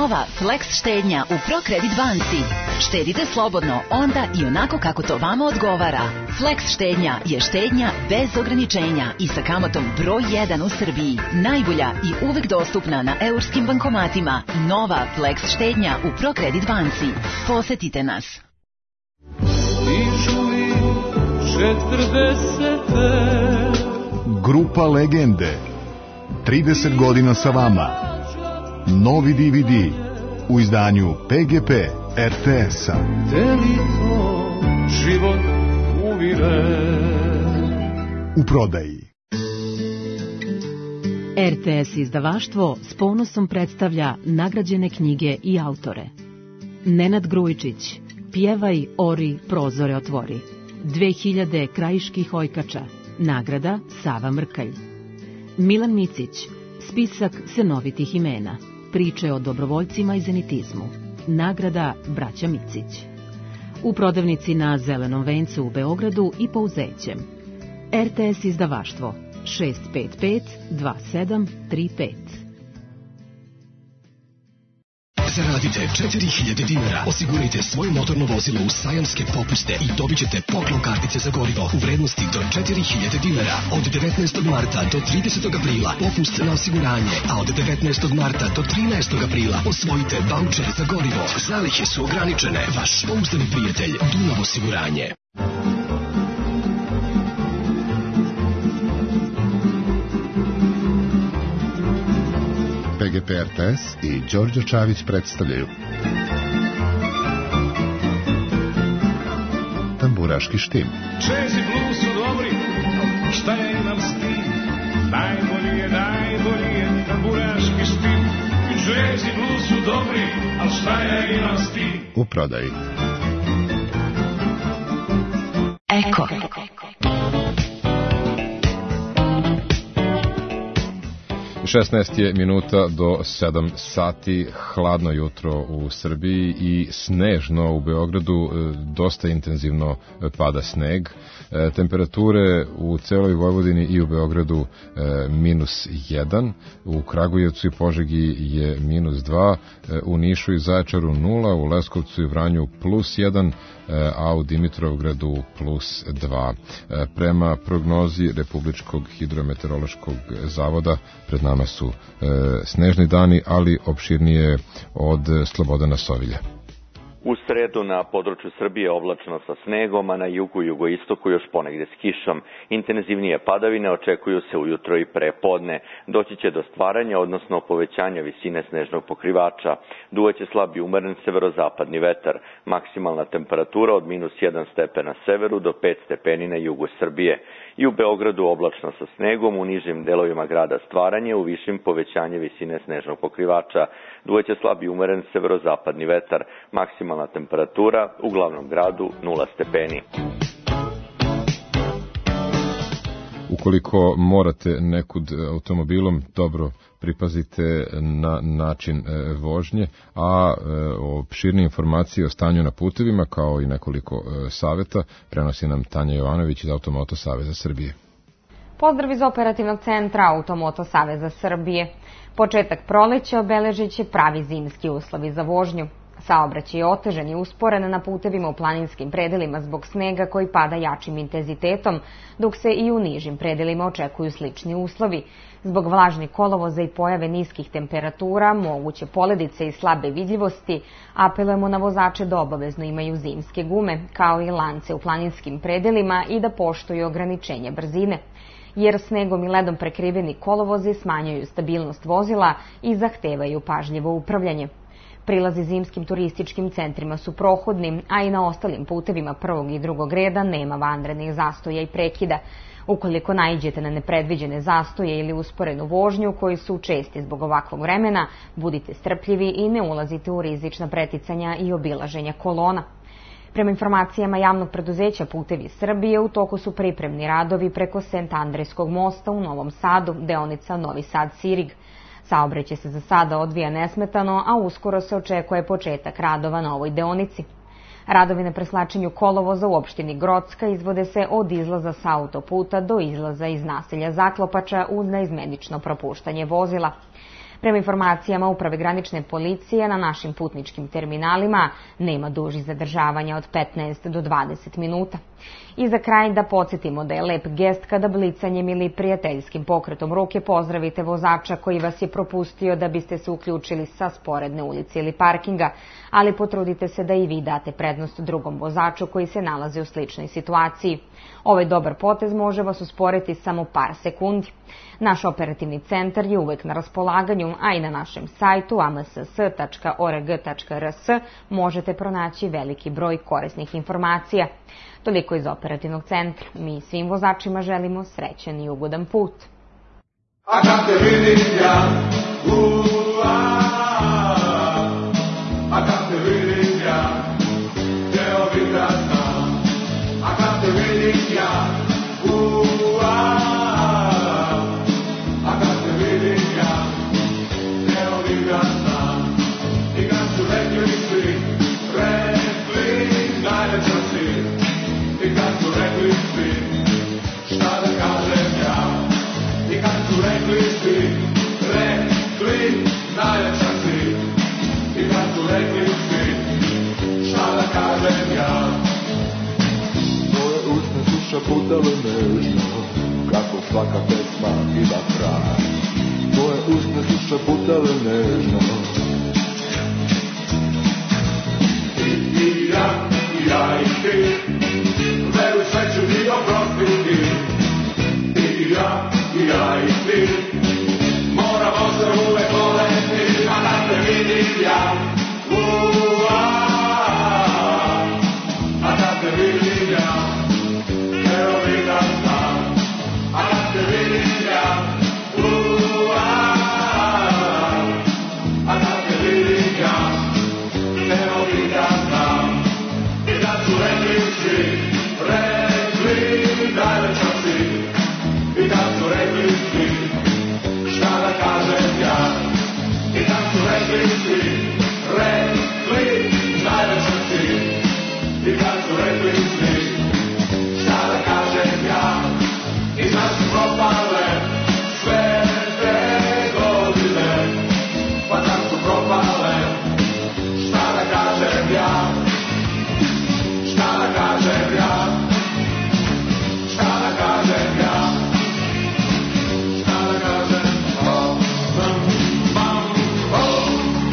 Nova Flex štednja u ProCredit banci. Štedite slobodno onda i onako kako to vama odgovara. Flex štednja je štednja bez ograničenja i sa kamatom broj jedan u Srbiji. Najbolja i uvek dostupna na eurskim bankomatima. Nova Flex štednja u ProCredit banci. Posetite nas. Grupa Legende. trideset godina sa vama. Novi D V D u izdanju P G P R T S-a. U prodaji. R T S izdavaštvo s ponosom predstavlja nagrađene knjige i autore. Nenad Grujičić, Pjevaj, ori, prozore otvori. dve hiljade krajiških ojkača. Nagrada Sava Mrkalj. Milan Micić, Spisak senovitih imena. Priče o dobrovoljcima i zenitizmu. Nagrada Braća Micić. U prodavnici na Zelenom vencu u Beogradu i Pouzećem. R T S izdavaštvo šest pet pet dva sedam tri pet. Zaradite četiri hiljade dinara, osigurajte svoje motorno vozilo u sajamske popuste i dobit ćete poklon kartice za gorivo u vrednosti do četiri hiljade dinara. Od devetnaestog marta do tridesetog aprila popust na osiguranje, a od devetnaestog marta do trinaestog aprila osvojite vaučer za gorivo. Zalihe su ograničene. Vaš pouzdani prijatelj Dunav osiguranje. P G P R T S i Đorđe Čavić predstavljaju Tamburaški štim. Jazz i blues su dobri, šta ja imam s tim? Najbolji je, najbolji je tamburaški štim. Jazz i blues su dobri, ali šta ja imam s tim? U prodaji. Eko. šesnaest je minuta do sedam sati, hladno jutro u Srbiji i snežno u Beogradu, dosta intenzivno pada sneg. Temperature u celoj Vojvodini i u Beogradu minus jedan, u Kragujevcu i Požegi je minus dva, u Nišu i Zaječaru nula, u Leskovcu i Vranju plus jedan, a u Dimitrovgradu plus dva. Prema prognozi Republičkog hidrometeorološkog zavoda pred nama su e, snežni dani, ali opširnije od Slobodana Sovilja. U sredu na području Srbije oblačno sa snegom, a na jugu i jugoistoku još ponegde s kišom. Intenzivnije padavine očekuju se ujutro i pre podne. Doći će do stvaranja, odnosno povećanja visine snežnog pokrivača. Duvaće slab i umeren severozapadni vetar. Maksimalna temperatura od minus jedan stepen na severu do pet stepeni na jugu Srbije. I u Beogradu oblačno sa snegom, u nižim delovima grada stvaranje, u višim povećanje visine snežnog pokrivača. Duvaće slab i umeren severozapadni vetar. Maksimalna temperatura u glavnom gradu nula stepeni. Ukoliko morate nekud automobilom, dobro pripazite na način vožnje, a opširne informacije o stanju na putevima, kao i nekoliko saveta, prenosi nam Tanja Jovanović iz Automoto Saveza Srbije. Pozdrav iz operativnog centra Automoto Saveza Srbije. Početak proleća obeležit će pravi zimski uslovi za vožnju. Saobraćaj je otežan i usporen na putevima u planinskim predelima zbog snega koji pada jačim intenzitetom, dok se i u nižim predelima očekuju slični uslovi. Zbog vlažnih kolovoza i pojave niskih temperatura, moguće poledice i slabe vidljivosti, apelujemo na vozače da obavezno imaju zimske gume, kao i lance u planinskim predelima i da poštuju ograničenje brzine, jer snegom i ledom prekriveni kolovozi smanjuju stabilnost vozila i zahtevaju pažljivo upravljanje. Prilazi zimskim turističkim centrima su prohodni, a i na ostalim putevima prvog i drugog reda nema vanrednih zastoja i prekida. Ukoliko naiđete na nepredviđene zastoje ili usporenu vožnju koji su česti zbog ovakvog vremena, budite strpljivi i ne ulazite u rizična preticanja i obilaženja kolona. Prema informacijama javnog preduzeća Putevi Srbije, u toku su pripremni radovi preko Sent Andrejskog mosta u Novom Sadu, deonica Novi Sad-Sirig. Saobraćaj se za sada odvija nesmetano, a uskoro se očekuje početak radova na ovoj deonici. Radovi na preslačenju kolovoza u opštini Grocka izvode se od izlaza sa autoputa do izlaza iz naselja Zaklopača uz neizmenično propuštanje vozila. Prema informacijama Uprave granične policije, na našim putničkim terminalima nema dužih zadržavanja od petnaest do dvadeset minuta. I za kraj da podsjetimo da je lep gest kada blicanjem ili prijateljskim pokretom ruke pozdravite vozača koji vas je propustio da biste se uključili sa sporedne ulice ili parkinga, ali potrudite se da i vi date prednost drugom vozaču koji se nalazi u sličnoj situaciji. Ovaj dobar potez može vas usporiti samo par sekundi. Naš operativni centar je uvek na raspolaganju, a i na našem sajtu a m s s tačka org tačka r s možete pronaći veliki broj korisnih informacija. Toliko iz operativnog centra. Mi svim vozačima želimo srećan i ugodan put. A kad te vidim ja, ua, a kad te vidim ja, hteo bih da znam. A kad te vidim ja, ua, a kad te vidim ja, hteo bih da znam. I kad su rekli svi, rekli najveća si. I kad su rekli svi, šta da kažem ja. I kad su rekli svi, rekli najveća si. I kad su rekli svi, šta da kažem ja. Tvoje usne su šaputale nežno, kako svaka pesma ima kraj. Tvoje usne su šaputale nežno. I, i ja, i ja i ti, veruj sve ću ti oprostiti. I ja, i ja i ti, moramo se uvek voleti. A da te vidim ja, ua, a da te vidim ja, hteo bih da znam. A da te vidim ja, ua, a da te vidim ja, hteo bih da znam. I da su rekli svi, rekli najveća si. I da su rekli svi, šta da kažem ja. I da su rekli svi, rekli najveća si. I da su rekli svi, šta da kažem ja. I da su propale sve te godine. Pa da su propale, šta da kažem ja. Šta da kažem ja. Šta da kažem ja. Šta da kažem, oh, bam, bam, oh.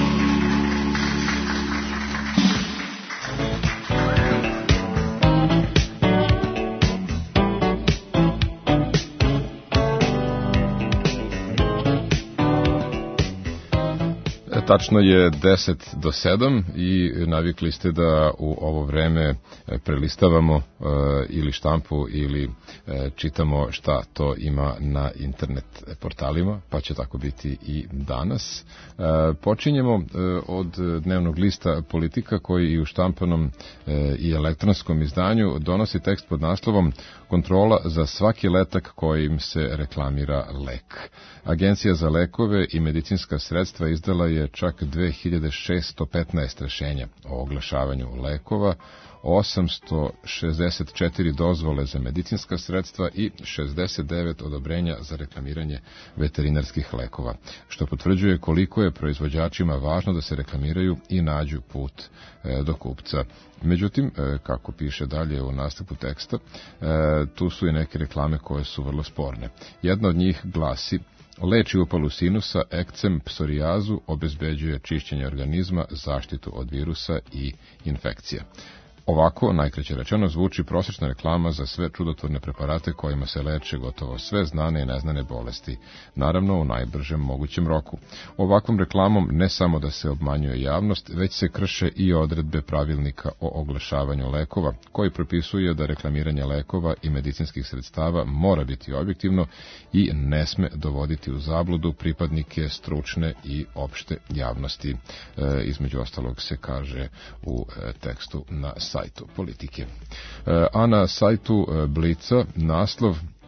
Tačno je deset do sedam i navikli ste da u ovo vreme prelistavamo e, ili štampu ili e, čitamo šta to ima na internet portalima, pa će tako biti i danas. E, počinjemo e, od dnevnog lista Politika koji i u štampanom e, i elektronskom izdanju donosi tekst pod naslovom Kontrola za svaki letak kojim se reklamira lek. Agencija za lekove i medicinska sredstva izdala je čak dve hiljade šeststo petnaest rešenja o oglašavanju lekova, osamsto šezdeset četiri dozvole za medicinska sredstva i šezdeset devet odobrenja za reklamiranje veterinarskih lekova, što potvrđuje koliko je proizvođačima važno da se reklamiraju i nađu put e, do kupca. Međutim, e, kako piše dalje u nastavku teksta, e, tu su i neke reklame koje su vrlo sporne. Jedna od njih glasi: leči upalu sinusa, ekcem, psorijazu, obezbeđuje čišćenje organizma, zaštitu od virusa i infekcija. Ovako, najkraće rečeno, zvuči prosječna reklama za sve čudotvorne preparate kojima se leče gotovo sve znane i neznane bolesti, naravno u najbržem mogućem roku. Ovakvom reklamom ne samo da se obmanjuje javnost, već se krše i odredbe pravilnika o oglašavanju lekova, koji propisuje da reklamiranje lekova i medicinskih sredstava mora biti objektivno i ne sme dovoditi u zabludu pripadnike stručne i opšte javnosti. E, između ostalog se kaže u e, tekstu na sajtu Politike. A na sajtu Blica naslov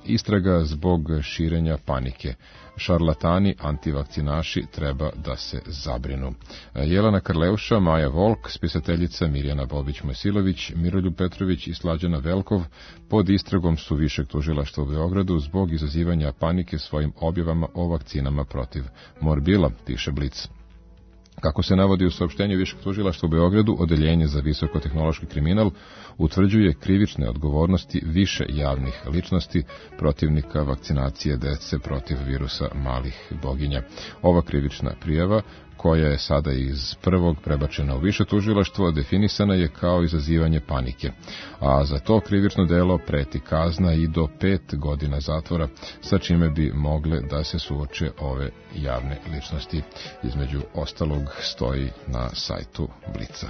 istraga zbog širenja panike. Šarlatani, antivakcinaši treba da se zabrinu. Jelena Karleuša, Maja Volk, spisateljica Mirjana Bobić-Mojsilović, Miroljub Petrović i Slađana Velkov pod istragom su Višeg tužilaštva u Beogradu zbog izazivanja panike svojim objavama o vakcinama protiv morbila, piše Blic. Kako se navodi u saopštenju Višeg tužilaštva u Beogradu, Odeljenje za visokotehnološki kriminal utvrđuje krivične odgovornosti više javnih ličnosti protivnika vakcinacije dece protiv virusa malih boginja. Ova krivična prijava, koja je sada iz prvog prebačena u više tužilaštvo, definisana je kao izazivanje panike, a za to krivično delo preti kazna i do pet godina zatvora, sa čime bi mogle da se suoče ove javne ličnosti. Između ostalog stoji na sajtu Blica.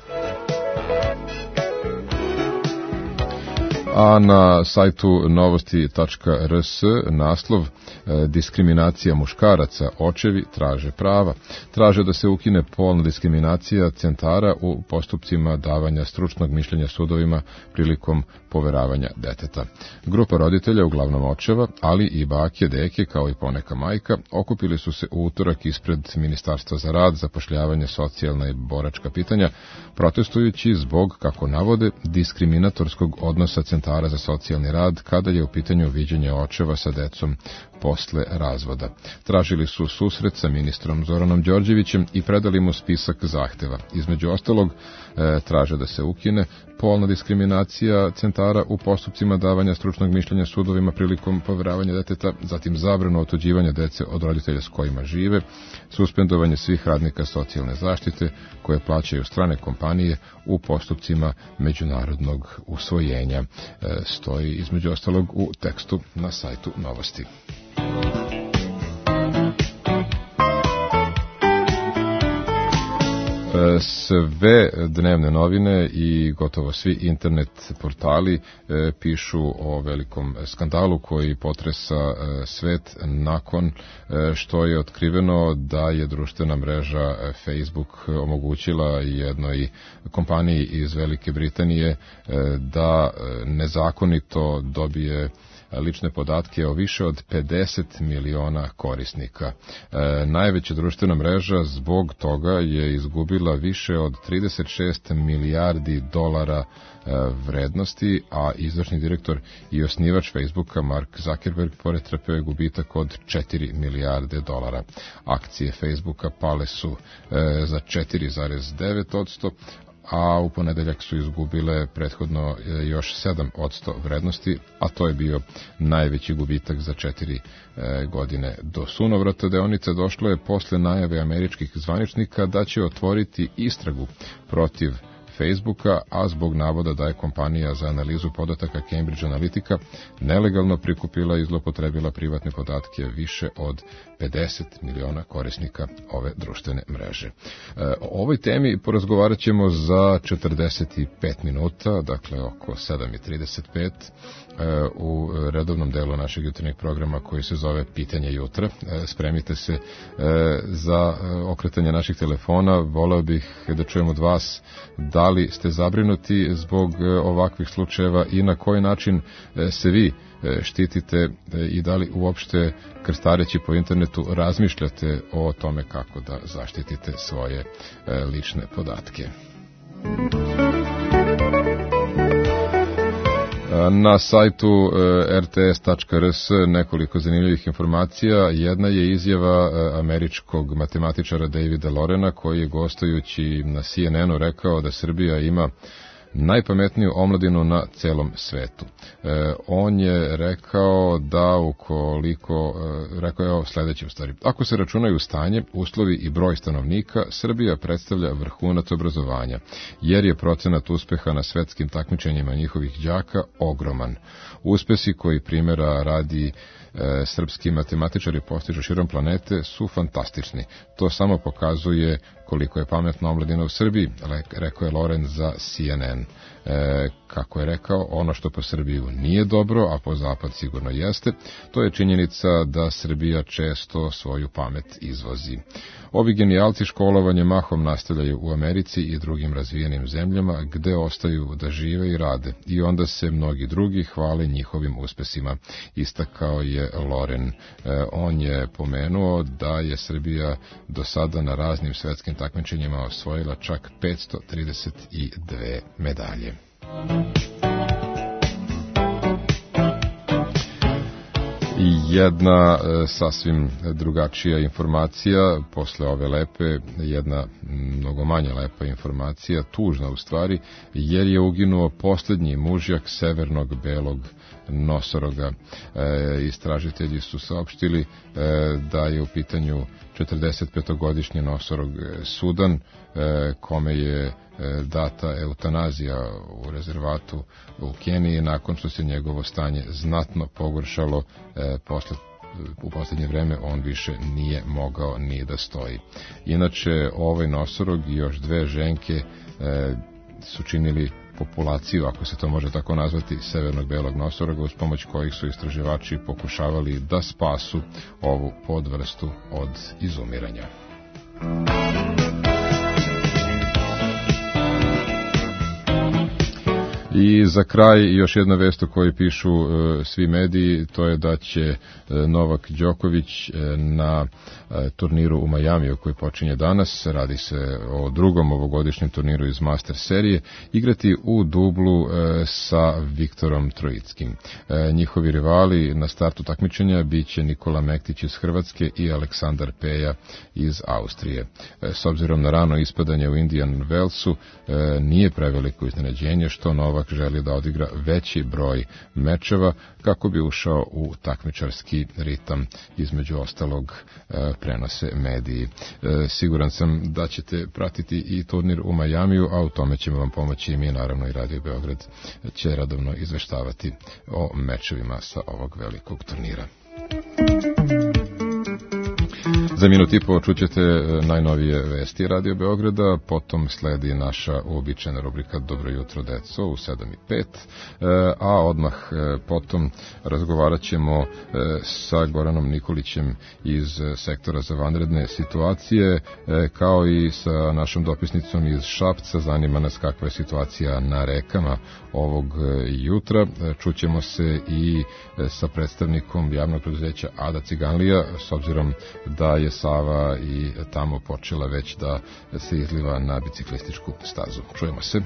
A na sajtu novosti tačka r s naslov diskriminacija muškaraca, očevi traže prava. Traže da se ukine polna diskriminacija centara u postupcima davanja stručnog mišljenja sudovima prilikom poveravanja deteta. Grupa roditelja, uglavnom očeva, ali i bake, deke, kao i poneka majka, okupili su se u utorak ispred Ministarstva za rad, zapošljavanje, socijalna i boračka pitanja, protestujući zbog, kako navode, diskriminatorskog odnosa centara za socijalni rad kada je u pitanju viđenje očeva sa decom posle razvoda. Tražili su susret sa ministrom Zoranom Đorđevićem i predali mu spisak zahteva. Između ostalog, e, traže da se ukine polna diskriminacija centara u postupcima davanja stručnog mišljenja sudovima prilikom poveravanja deteta, zatim zabranu otuđivanja dece od roditelja s kojima žive, suspendovanje svih radnika socijalne zaštite koje plaćaju strane kompanije u postupcima međunarodnog usvojenja. E, stoji između ostalog u tekstu na sajtu Novosti. Sve dnevne novine i gotovo svi internet portali e, pišu o velikom skandalu koji potresa e, svet nakon e, što je otkriveno da je društvena mreža Facebook omogućila jednoj kompaniji iz Velike Britanije e, da nezakonito dobije lične podatke o više od pedeset miliona korisnika. E, najveća društvena mreža zbog toga je izgubila više od trideset šest milijardi dolara e, vrednosti, a izvršni direktor i osnivač Facebooka Mark Zuckerberg pretrpeo je gubitak od četiri milijarde dolara. Akcije Facebooka pale su e, za četiri zarez devet posto, a u ponedeljak su izgubile prethodno još sedam posto vrednosti, a to je bio najveći gubitak za četiri e, godine. Do sunovrata deonice došlo je posle najave američkih zvaničnika da će otvoriti istragu protiv Facebooka, a zbog navoda da je kompanija za analizu podataka Cambridge Analytica nelegalno prikupila i zlopotrebila privatne podatke više od pedeset miliona korisnika ove društvene mreže. O ovoj temi porazgovarat ćemo za četrdeset pet minuta, dakle oko sedam i trideset pet u redovnom delu našeg jutarnjeg programa koji se zove Pitanje jutra. Spremite se za okretanje naših telefona. Voleo bih da čujem od vas da li ste zabrinuti zbog ovakvih slučajeva i na koji način se vi štitite i da li uopšte krstareći po internetu razmišljate o tome kako da zaštitite svoje lične podatke. Na sajtu er te es tačka er es nekoliko zanimljivih informacija. Jedna je izjava američkog matematičara Davida Lorena koji je gostujući na C N N-u rekao da Srbija ima najpametniju omladinu na celom svetu. E, on je rekao da ukoliko, e, rekao je ovo sledeće u stvari. Ako se računaju stanje, uslovi i broj stanovnika, Srbija predstavlja vrhunac obrazovanja, jer je procenat uspeha na svetskim takmičenjima njihovih đaka ogroman. Uspesi koji primjera radi srpski matematičari postižu širom planete su fantastični. To samo pokazuje koliko je pametna omladina u Srbiji, rekao je Loren za C N N. E, kako je rekao, ono što po Srbiju nije dobro, a po zapad sigurno jeste, to je činjenica da Srbija često svoju pamet izvozi. Ovi genijalci školovanje mahom nastavljaju u Americi i drugim razvijenim zemljama, gde ostaju da žive i rade, i onda se mnogi drugi hvale njihovim uspesima, istakao je Loren. E, on je pomenuo da je Srbija do sada na raznim svetskim takmičenjima osvojila čak petsto trideset dve medalje. Jedna e, sasvim drugačija informacija, posle ove lepe, jedna mnogo manje lepa informacija, tužna u stvari, jer je uginuo poslednji mužjak severnog belog nosoroga. E, istražitelji su saopštili e, da je u pitanju četrdesetpetogodišnji nosorog Sudan, e, kome je data eutanazija u rezervatu u Keniji nakon što se njegovo stanje znatno pogoršalo. E, posle, u posljednje vreme on više nije mogao ni da stoji. Inače, ovaj nosorog i još dve ženke e, su činili populaciju, ako se to može tako nazvati, severnog belog nosoroga, uz pomoć kojih su istraživači pokušavali da spasu ovu podvrstu od izumiranja. I za kraj još jedna vest o kojoj pišu e, svi mediji, to je da će e, Novak Đoković e, na e, turniru u Majamiju koji počinje danas, radi se o drugom ovogodišnjem turniru iz Master serije, igrati u dublu e, sa Viktorom Trojickim. E, njihovi rivali na startu takmičenja biće Nikola Mektić iz Hrvatske i Aleksandar Peja iz Austrije. E, s obzirom na rano ispadanje u Indian Wellsu, e, nije preveliko iznenađenje što Novak želi da odigra veći broj mečeva kako bi ušao u takmičarski ritam, između ostalog e, prenose mediji. E, siguran sam da ćete pratiti i turnir u Majamiju, a u tome ćemo vam pomoći i mi, naravno i Radio Beograd će radovno izveštavati o mečevima sa ovog velikog turnira. Za minut i po čućete najnovije vesti Radio Beograda, potom sledi naša uobičajena rubrika Dobro jutro deco u sedam i pet, a odmah potom razgovarat ćemo sa Goranom Nikolićem iz sektora za vanredne situacije, kao i sa našom dopisnicom iz Šapca. Zanima nas kakva je situacija na rekama ovog jutra. Čućemo se i sa predstavnikom javnog preduzeća Ada Ciganlija, s obzirom da je Sava i tamo počela već da se izliva na biciklističku stazu. Čujemo se.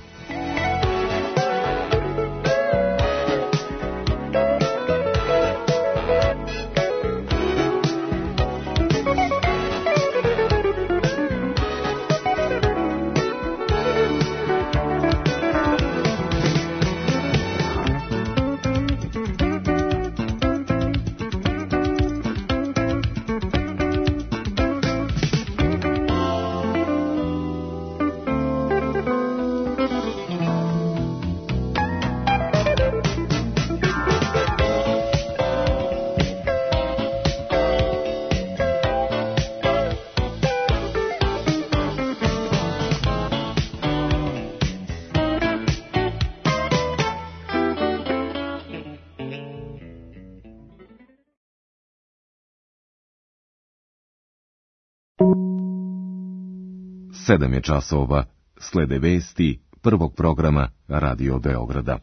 Sedam je časova, slede vesti prvog programa Radio Beograda.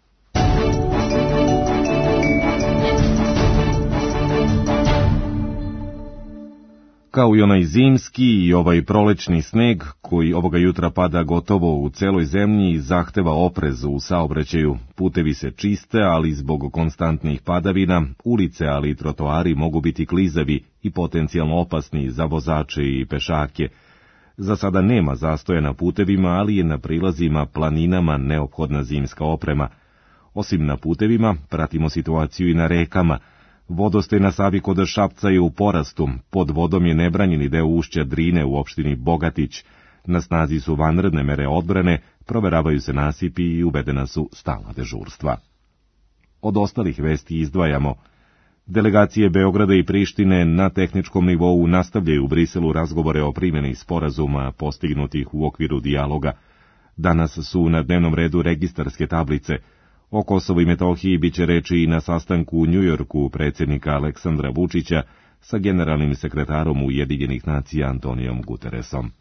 Kao i onaj zimski i ovaj prolećni sneg, koji ovoga jutra pada gotovo u celoj zemlji, zahteva oprez u saobraćaju. Putevi se čiste, ali zbog konstantnih padavina, ulice, ali i trotoari mogu biti klizavi i potencijalno opasni za vozače i pešake. Za sada nema zastoja na putevima, ali je na prilazima, planinama neophodna zimska oprema. Osim na putevima, pratimo situaciju i na rekama. Vodostaj na Savi kod Šapca je u porastu, pod vodom je nebranjeni deo ušća Drine u opštini Bogatić. Na snazi su vanredne mere odbrane, proveravaju se nasipi i uvedena su stalna dežurstva. Od ostalih vesti izdvajamo: Delegacije Beograda i Prištine na tehničkom nivou nastavljaju u Briselu razgovore o primjeni sporazuma postignutih u okviru dijaloga. Danas su na dnevnom redu registarske tablice. O Kosovu i Metohiji biće reči i na sastanku u Njujorku predsjednika Aleksandra Vučića sa generalnim sekretarom Ujedinjenih nacija Antonijom Guteresom.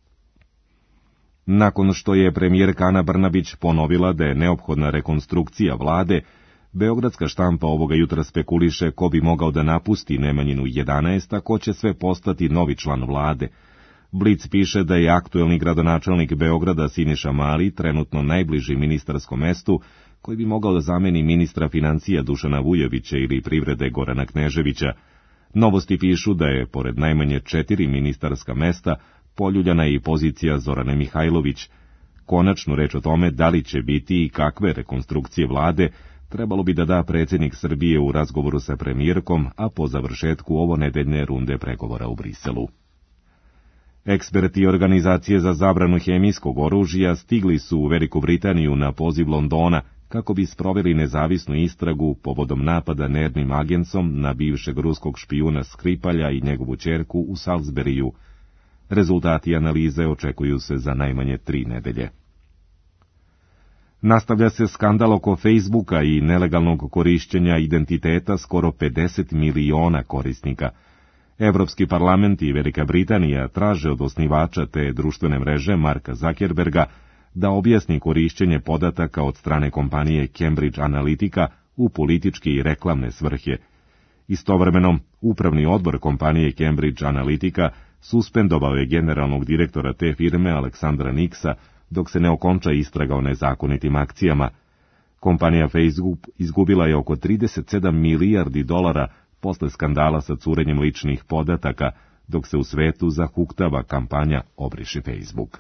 Nakon što je premijerka Ana Brnabić ponovila da je neophodna rekonstrukcija vlade, beogradska štampa ovoga jutra spekuliše ko bi mogao da napusti Nemanjinu jedanaest, a ko će sve postati novi član vlade. Blic piše da je aktuelni gradonačelnik Beograda Siniša Mali trenutno najbliži ministarskom mestu, koji bi mogao da zameni ministra financija Dušana Vujovića ili privrede Gorana Kneževića. Novosti pišu da je, pored najmanje četiri ministarska mesta, poljuljana i pozicija Zorane Mihajlović. Konačnu reč o tome da li će biti i kakve rekonstrukcije vlade trebalo bi da da predsjednik Srbije u razgovoru sa premijerkom, a po završetku ovo nedeljne runde pregovora u Briselu. Eksperti organizacije za zabranu hemijskog oružja stigli su u Veliku Britaniju na poziv Londona kako bi sproveli nezavisnu istragu povodom napada nervnim agensom na bivšeg ruskog špijuna Skripalja i njegovu ćerku u Salisburiju. Rezultati analize očekuju se za najmanje tri nedelje. Nastavlja se skandal oko Facebooka i nelegalnog korišćenja identiteta skoro pedeset miliona korisnika. Evropski parlament i Velika Britanija traže od osnivača te društvene mreže Marka Zuckerberga da objasni korišćenje podataka od strane kompanije Cambridge Analytica u političke i reklamne svrhe. Istovremeno, upravni odbor kompanije Cambridge Analytica suspendovao je generalnog direktora te firme Aleksandra Niksa dok se ne okonča istraga o nezakonitim akcijama. Kompanija Facebook izgubila je oko trideset sedam milijardi dolara posle skandala sa curenjem ličnih podataka, dok se u svetu zahuktava kampanja Obriši Facebook.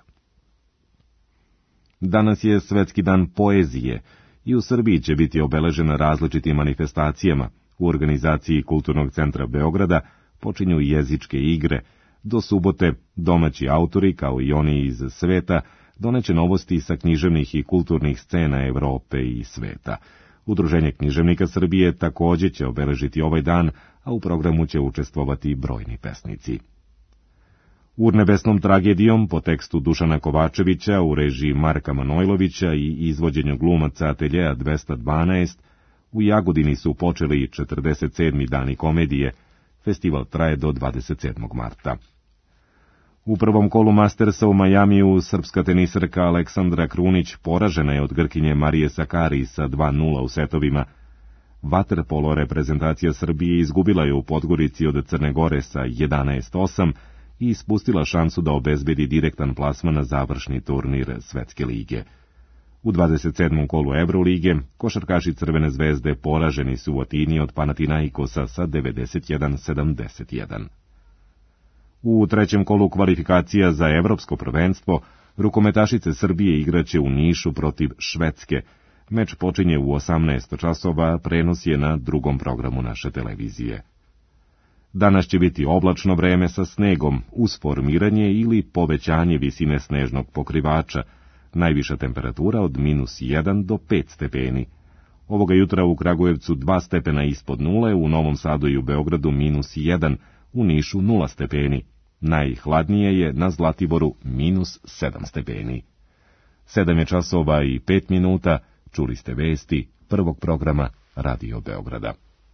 Danas je Svetski dan poezije i u Srbiji će biti obeležena različitim manifestacijama. U organizaciji Kulturnog centra Beograda počinju jezičke igre. Do subote domaći autori, kao i oni iz sveta, doneće novosti sa književnih i kulturnih scena Evrope i sveta. Udruženje književnika Srbije također će obeležiti ovaj dan, a u programu će učestvovati brojni pesnici. Urnebesnom tragedijom po tekstu Dušana Kovačevića u režiji Marka Manojlovića i izvođenju glumaca Ateljeja dvesta dvanaest u Jagodini su počeli četrdeset sedmi dani komedije. Festival traje do dvadeset sedmog marta. U prvom kolu Mastersa u Majamiju srpska tenisarka Aleksandra Krunić poražena je od Grkinje Marije Sakari sa dva nula u setovima. Vaterpolo reprezentacija Srbije izgubila je u Podgorici od Crne Gore sa jedanaest osam i ispustila šansu da obezbedi direktan plasman na završni turnir Svetske lige. U dvadeset sedmom kolu Evrolige košarkaši Crvene zvezde poraženi su u Atini od Panathinaikosa sa devedeset jedan sedamdeset jedan. U trećem kolu kvalifikacija za evropsko prvenstvo rukometašice Srbije igraće u Nišu protiv Švedske. Meč počinje u osamnaest časova, prenos je na drugom programu naše televizije. Danas će biti oblačno vreme sa snegom, uz formiranje ili povećanje visine snežnog pokrivača, najviša temperatura od minus jedan do pet stepeni. Ovoga jutra u Kragujevcu dva stepena ispod nule, u Novom Sadu i u Beogradu minus jedan, u Nišu nula stepeni. Najhladnije je na Zlatiboru minus sedam stepeni. Sedam je časova i pet minuta, čuli ste vesti prvog programa Radio Beograda.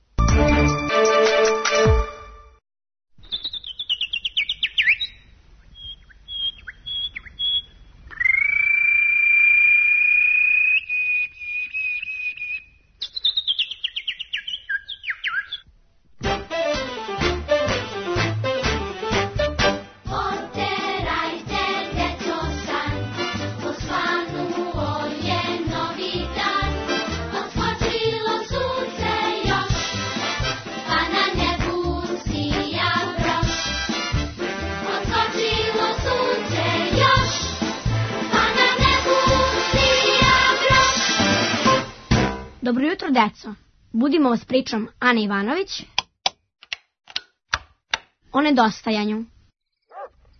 Dobro jutro, deco. Budimo vas pričom Ana Ivanović o nedostajanju.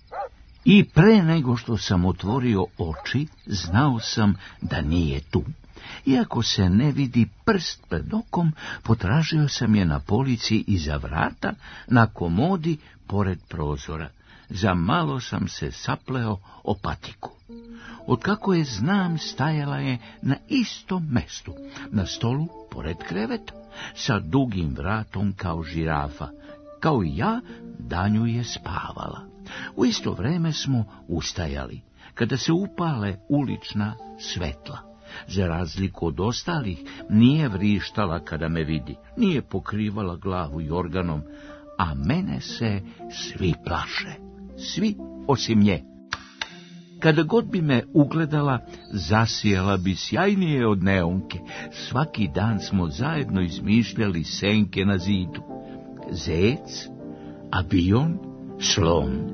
I pre nego što sam otvorio oči, znao sam da nije tu. Iako se ne vidi prst pred okom, potražio sam je na polici iza vrata, na komodi pored prozora. Za malo sam se sapleo o patiku. Otkako je znam, stajala je na istom mestu, na stolu pored kreveta, sa dugim vratom kao žirafa. Kao i ja, danju je spavala. U isto vreme smo ustajali, kada se upale ulična svetla. Za razliku od ostalih, nije vrištala kada me vidi, nije pokrivala glavu jorganom, a mene se svi plaše. Svi osim nje. Kada god bi me ugledala, zasijala bi sjajnije od neonke. Svaki dan smo zajedno izmišljali senke na zidu. Zec, avion, slon.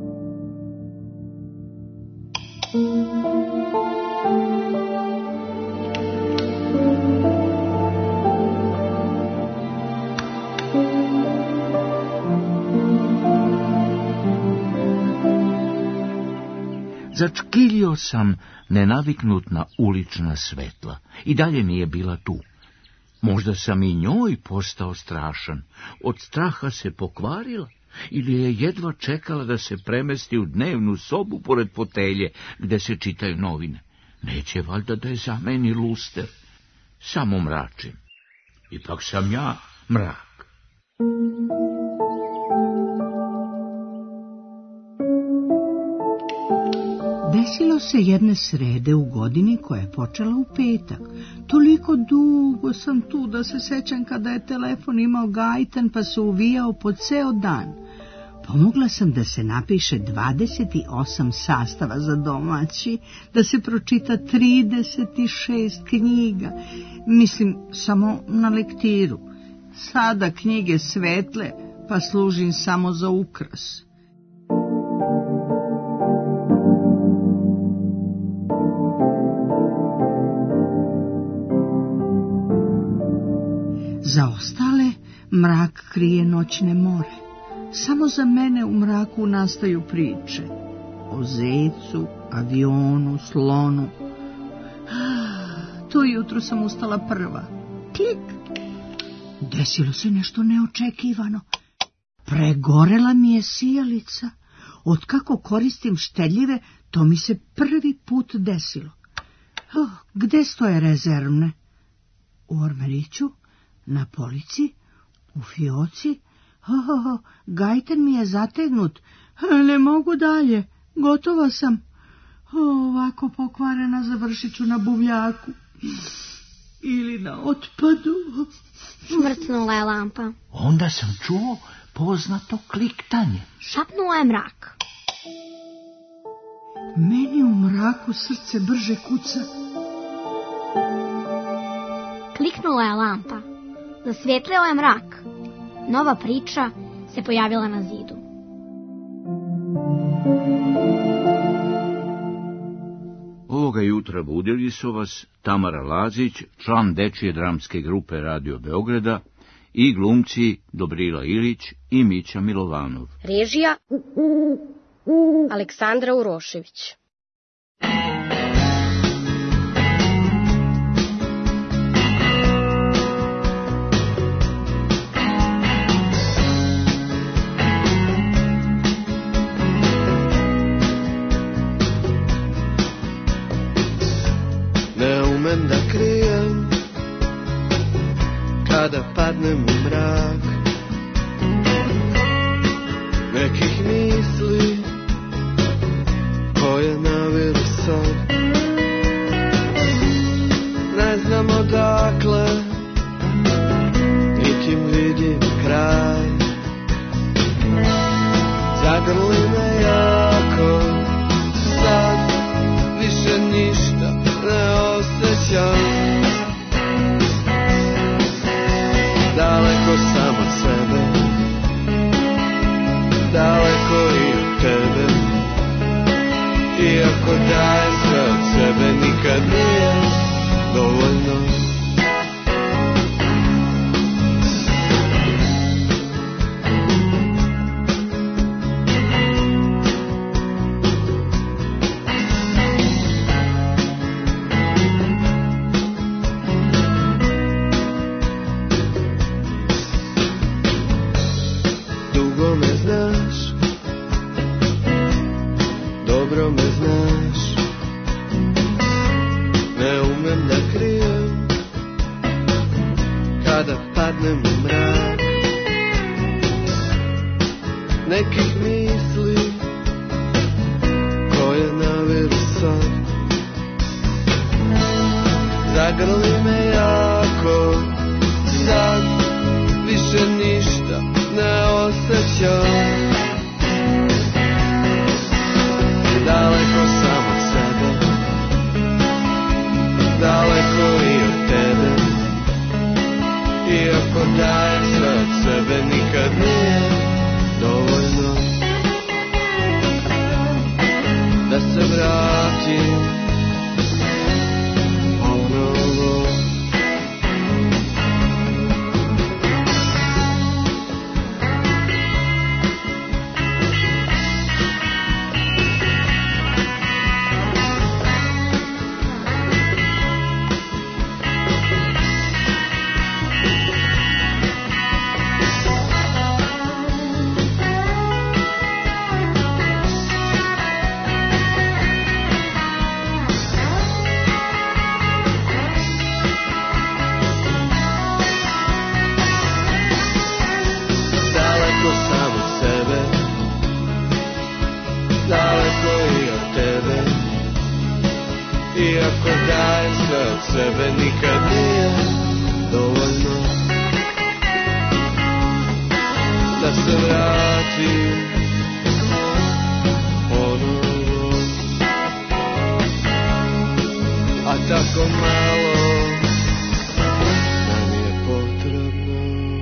Začkilio sam, nenaviknut na ulična svetla. I dalje nije bila tu. Možda sam i njoj postao strašan. Od straha se pokvarila ili je jedva čekala da se premesti u dnevnu sobu pored fotelje gde se čitaju novine. Neće valjda da je zameni luster. Samo mračim. Ipak sam ja mrak. Desilo se jedne srede u godini koja je počela u petak. Toliko dugo sam tu da se sećam kada je telefon imao gajtan pa se uvijao po ceo dan. Pomogla sam da se napiše dvadeset osam sastava za domaći, da se pročita trideset šest knjiga. Mislim, samo na lektiru. Sada knjige svetle, pa služim samo za ukras. Za ostale mrak krije noćne more. Samo za mene u mraku nastaju priče. O zecu, avionu, slonu. To jutro sam ustala prva. Klik! Desilo se nešto neočekivano. Pregorela mi je sijalica. Otkako koristim štedljive, to mi se prvi put desilo. Oh, gde stoje rezervne? U ormariću? Na polici? U fioci? Oh, oh, oh, gajten mi je zategnut. Ne mogu dalje. Gotova sam. Oh, ovako pokvarena završit ću na buvljaku. Ili na otpadu. Šmrcnula je lampa. Onda sam čuo poznato kliktanje. Šapnula je mrak. Meni u mraku srce brže kuca. Kliknula je lampa. Zasvjetlio je mrak. Nova priča se pojavila na zidu. Ovoga jutra budili su vas Tamara Lazić, član dečije dramske grupe Radio Beograda, i glumci Dobrila Ilić i Mića Milovanov. Režija Aleksandra Urošević. Da krijem kada padnem u mrak nekih misli koje naviru sad. Ne znam odakle, nikim vidim kraj. Zagrli me jako, sad više ništa ne osjećam. Daleko sam od sebe, daleko i od tebe. Iako dajem sve od sebe, nikad nije dovoljno. upadnem u mrak nekih misli koje naveru sad. Zagrli me jako, sad više ništa ne osjećam. Daleko sam od sebe, daleko i od tebe. Iako dajem sve od sebe, nikad nije dovoljno da se vratim ponovo. Sebe nikad nije dovoljno da se vratim ponovo, a tako malo nam je potrebno.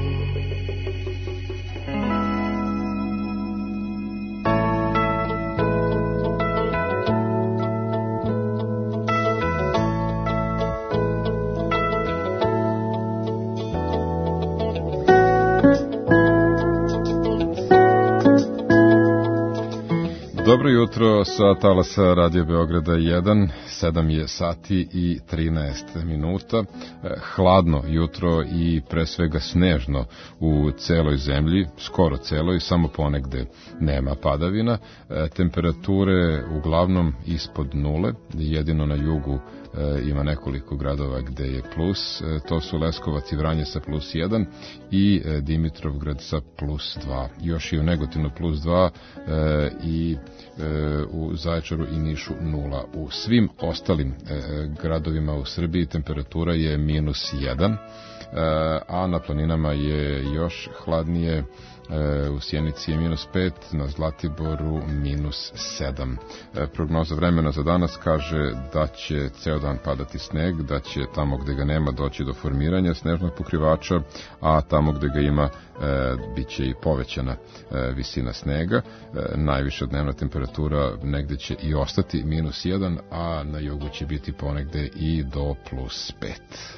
Dobro jutro sa talasa Radio Beograda jedan, sedam je sati i trinaest minuta. Hladno jutro i pre svega snežno u celoj zemlji, skoro celoj, samo ponegde nema padavina. Temperature uglavnom ispod nule, jedino na jugu ima nekoliko gradova gde je plus, to su Leskovac i Vranje sa plus jedan i Dimitrovgrad sa plus dva. Još i u Negotinu plus dva i u Zaječaru i Nišu nula. U svim ostalim gradovima u Srbiji temperatura je minus jedan, a na planinama je još hladnije. U Sjenici je minus pet, na Zlatiboru minus sedam. Prognoza vremena za danas kaže da će ceo dan padati sneg, da će tamo gde ga nema doći do formiranja snežnog pokrivača, a tamo gde ga ima e, bit će i povećana e, visina snega. E, najviša dnevna temperatura negde će i ostati minus jedan, a na jugu će biti ponegde i do plus pet.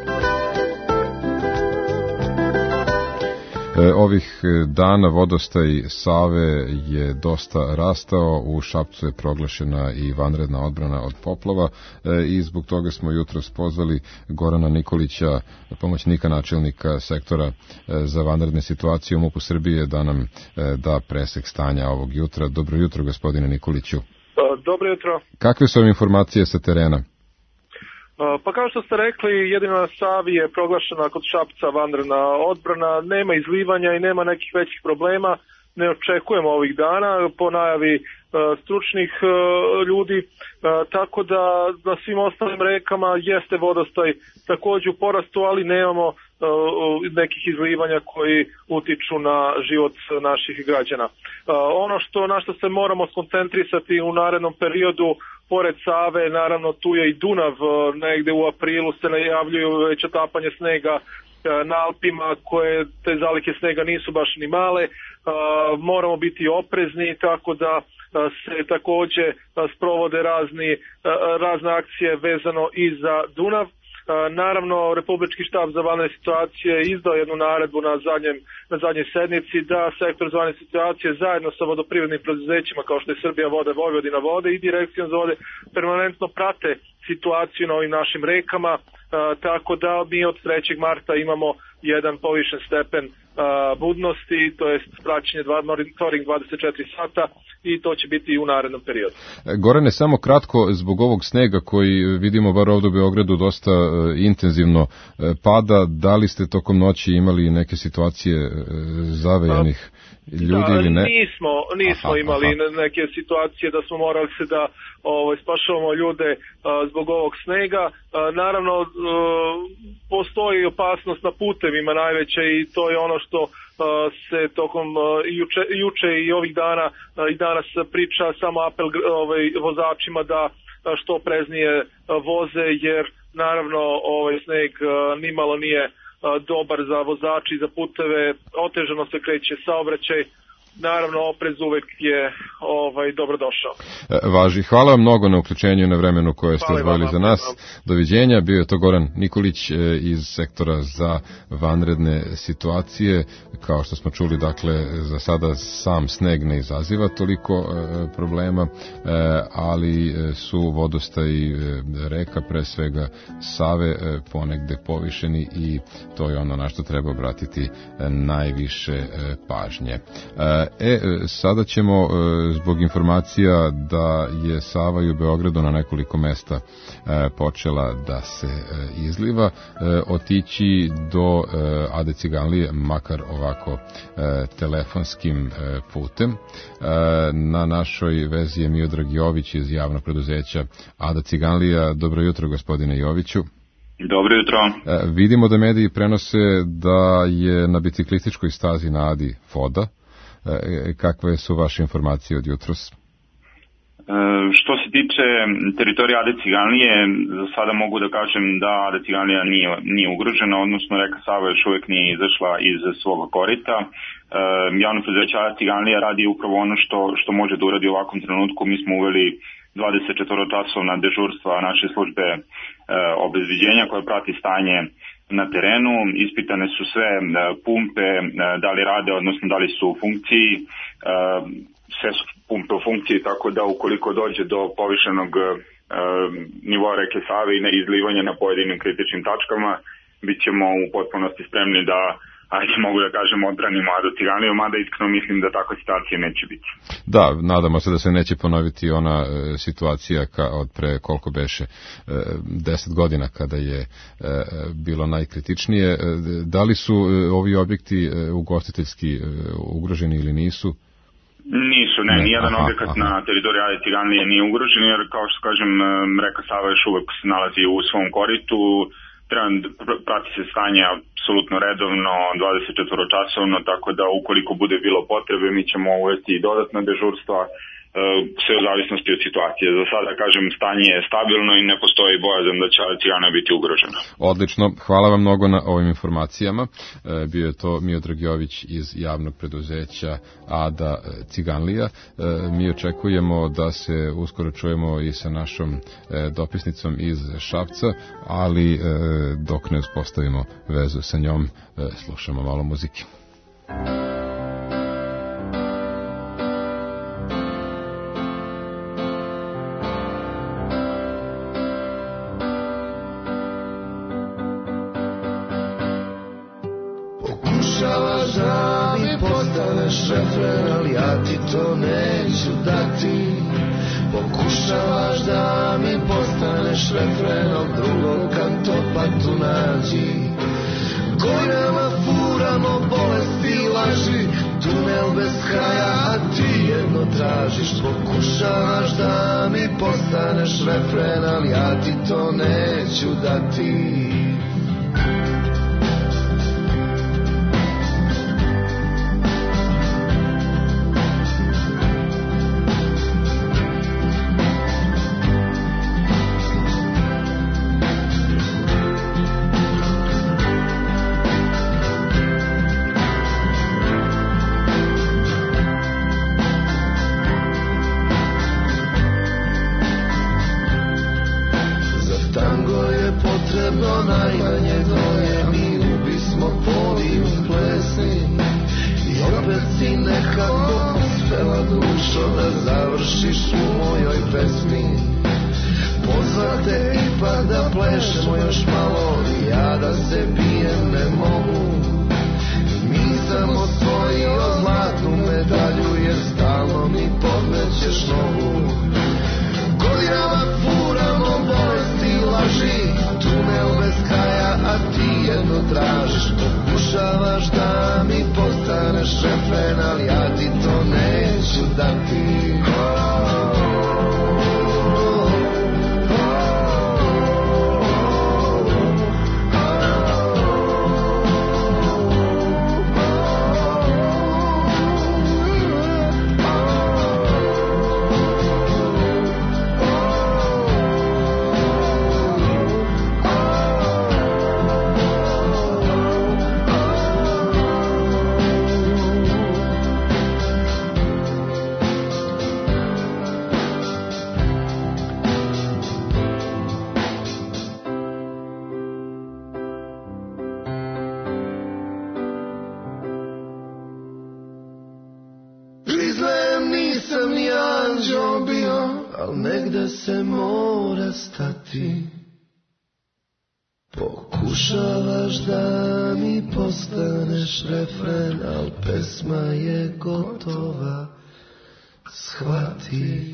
Ovih dana vodostaj Save je dosta rastao, u Šapcu je proglašena i vanredna odbrana od poplava i zbog toga smo jutros pozvali Gorana Nikolića, pomoćnika načelnika sektora za vanredne situacije u MUP-u Srbije, da nam da presek stanja ovog jutra. Dobro jutro, gospodine Nikoliću. Dobro jutro. Kakve su ove informacije sa terena? Pa kao što ste rekli, jedino na Savi je proglašena kod Šapca vanredna odbrana, nema izlivanja i nema nekih većih problema, ne očekujemo ovih dana po najavi uh, stručnih uh, ljudi, uh, tako da na svim ostalim rekama jeste vodostaj također u porastu, ali nemamo uh, nekih izlivanja koji utiču na život naših građana. Uh, ono što na što se moramo skoncentrisati u narednom periodu, pored Save, naravno tu je i Dunav, negde u aprilu se najavljuju već otapanje snega na Alpima, koje te zalike snega nisu baš ni male. Moramo biti oprezni, tako da se takođe sprovode razni, razne akcije vezano i za Dunav. Naravno, Republički štab za vanredne situacije je izdao jednu naredbu na, zadnjem, na zadnjoj sednici da sektor za vanredne situacije zajedno sa vodoprivrednim preduzećima kao što je Srbija vode, Vojvodina vode i Direkcijom za vode permanentno prate situaciju na ovim našim rekama, tako da mi od trećeg marta imamo jedan povišen stepen budnosti, to jest praćenje monitoring dvadeset četiri sata i to će biti i u narednom periodu. Gorane, samo kratko, zbog ovog snega koji vidimo bar ovdje u Beogradu dosta intenzivno pada, da li ste tokom noći imali neke situacije zavejanih ljudi ili ne? Nismo, nismo aha, imali aha. neke situacije da smo morali se da ovaj, spašavamo ljude a, zbog ovog snega. A, naravno, a, postoji opasnost na putevima najveća i to je ono što a, se tokom a, juče, juče i ovih dana a, i danas priča, samo apel ovaj, vozačima da a, što preznije a, voze, jer naravno ovaj sneg a, nimalo nije dobar za vozači, za puteve, otežano se kreće saobraćaj, naravno oprez uvek je ovaj, dobrodošao. Važi, hvala vam mnogo na uključenju i na vremenu koje ste odvojili za nas. Doviđenja, bio je to Goran Nikolić iz sektora za vanredne situacije. Kao što smo čuli, dakle, za sada sam sneg ne izaziva toliko problema, ali su vodostaji reka, pre svega Save, ponegde povišeni i to je ono na što treba obratiti najviše pažnje. E, sada ćemo, zbog informacija da je Sava i u Beogradu na nekoliko mesta počela da se izliva, otići do Ade Ciganlije, makar ovako telefonskim putem. Na našoj vezi je Miodrag Jović iz javnog preduzeća Ada Ciganlija. Dobro jutro, gospodine Joviću. Dobro jutro. Vidimo da mediji prenose da je na biciklističkoj stazi na Adi voda. Kakve su vaše informacije od jutros? E, što se tiče teritorija Ade Ciganlije, za sada mogu da kažem da Ade Ciganlija nije, nije ugrožena, odnosno reka Sava još uvijek nije izašla iz svoga korita. E, javno preduzeće Ade Ciganlija radi upravo ono što, što može da uradi u ovakvom trenutku. Mi smo uveli dvadeset četiri časovna dežurstva naše službe e, obezbeđenja koje prati stanje na terenu. Ispitane su sve pumpe, da li rade, odnosno da li su u funkciji. Sve su pumpe u funkciji, tako da ukoliko dođe do povišenog nivoa reke Save i na izlivanje na pojedinim kritičnim tačkama, bit ćemo u potpunosti spremni da, ajde mogu da kažem, odbranimo Adu Ciganliju, mada iskreno mislim da takva situacija neće biti. Da, nadamo se da se neće ponoviti ona e, situacija ka, od pre koliko beše e, deset godina kada je e, bilo najkritičnije. E, da li su e, ovi objekti e, ugostiteljski e, ugroženi ili nisu? Nisu, ne, ne nijedan aha, objekat aha. na teritoriji Ade Ciganlije nije ugrožen, jer kao što kažem, reka Sava još uvek se nalazi u svom koritu. Trend, prati se stanje apsolutno redovno, dvadeset četiri časovno, tako da ukoliko bude bilo potrebe mi ćemo uvesti i dodatna dežurstva, sve u zavisnosti od situacije. Za sada, kažem, stanje je stabilno i ne postoji bojazan da će Ciganlija biti ugrožena. Odlično, hvala vam mnogo na ovim informacijama. Bio je to Miodrag Jović iz javnog preduzeća Ada Ciganlija. Mi očekujemo da se uskoro čujemo i sa našom dopisnicom iz Šapca, ali dok ne uspostavimo vezu sa njom, slušamo malo muzike. Refren, ali ja ti to neću dati. Pokušavaš da mi postaneš refrenom drugog kantopa tu nađi. Godinama furamo bolesti i laži, tunel bez kraja, a ti jedno tražiš. Pokušavaš da mi postaneš refren, ali ja ti to neću dati. nisam osvojio zlatnu medalju, jer stalno mi podmećeš novu. Godinama furamo bolesti i laži, tunel bez kraja, a ti jedno tražiš. Pokušavaš da mi postaneš refren, ali ja ti to neću dati. Negde se mora stati. Pokušavaš da mi postaneš refren, al pesma je gotova, shvati.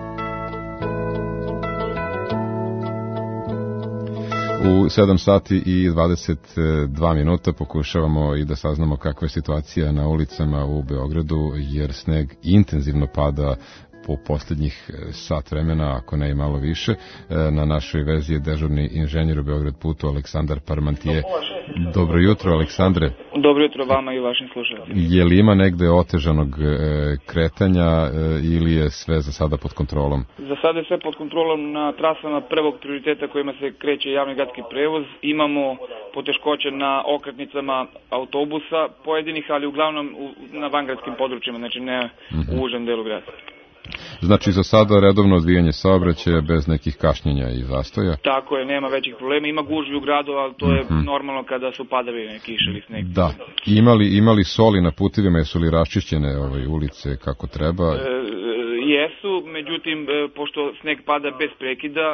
U sedam sati i dvadeset dva minuta pokušavamo i da saznamo kakva je situacija na ulicama u Beogradu, jer sneg intenzivno pada po posljednjih sat vremena, ako ne i malo više. Na našoj vezi je dežurni inženjer u Beograd putu Aleksandar Parmantije. Dobro jutro, Aleksandre. Dobro jutro vama i vašim slušateljima. Je li ima negde otežanog kretanja ili je sve za sada pod kontrolom? Za sada je sve pod kontrolom na trasama prvog prioriteta kojima se kreće javni gradski prevoz. Imamo poteškoće na okretnicama autobusa pojedinih, ali uglavnom na vangradskim područjima, znači ne u užem delu grada. Znači za sada redovno odvijanje saobraćaja bez nekih kašnjenja i zastoja? Tako je, nema većih problema, ima gužvi u gradu, ali to je mm-hmm. normalno kada su padavine, kiše ili sneg. Da, imali, imali soli na putevima, jesu li raščišćene ove ulice kako treba? E, jesu, međutim, pošto sneg pada bez prekida,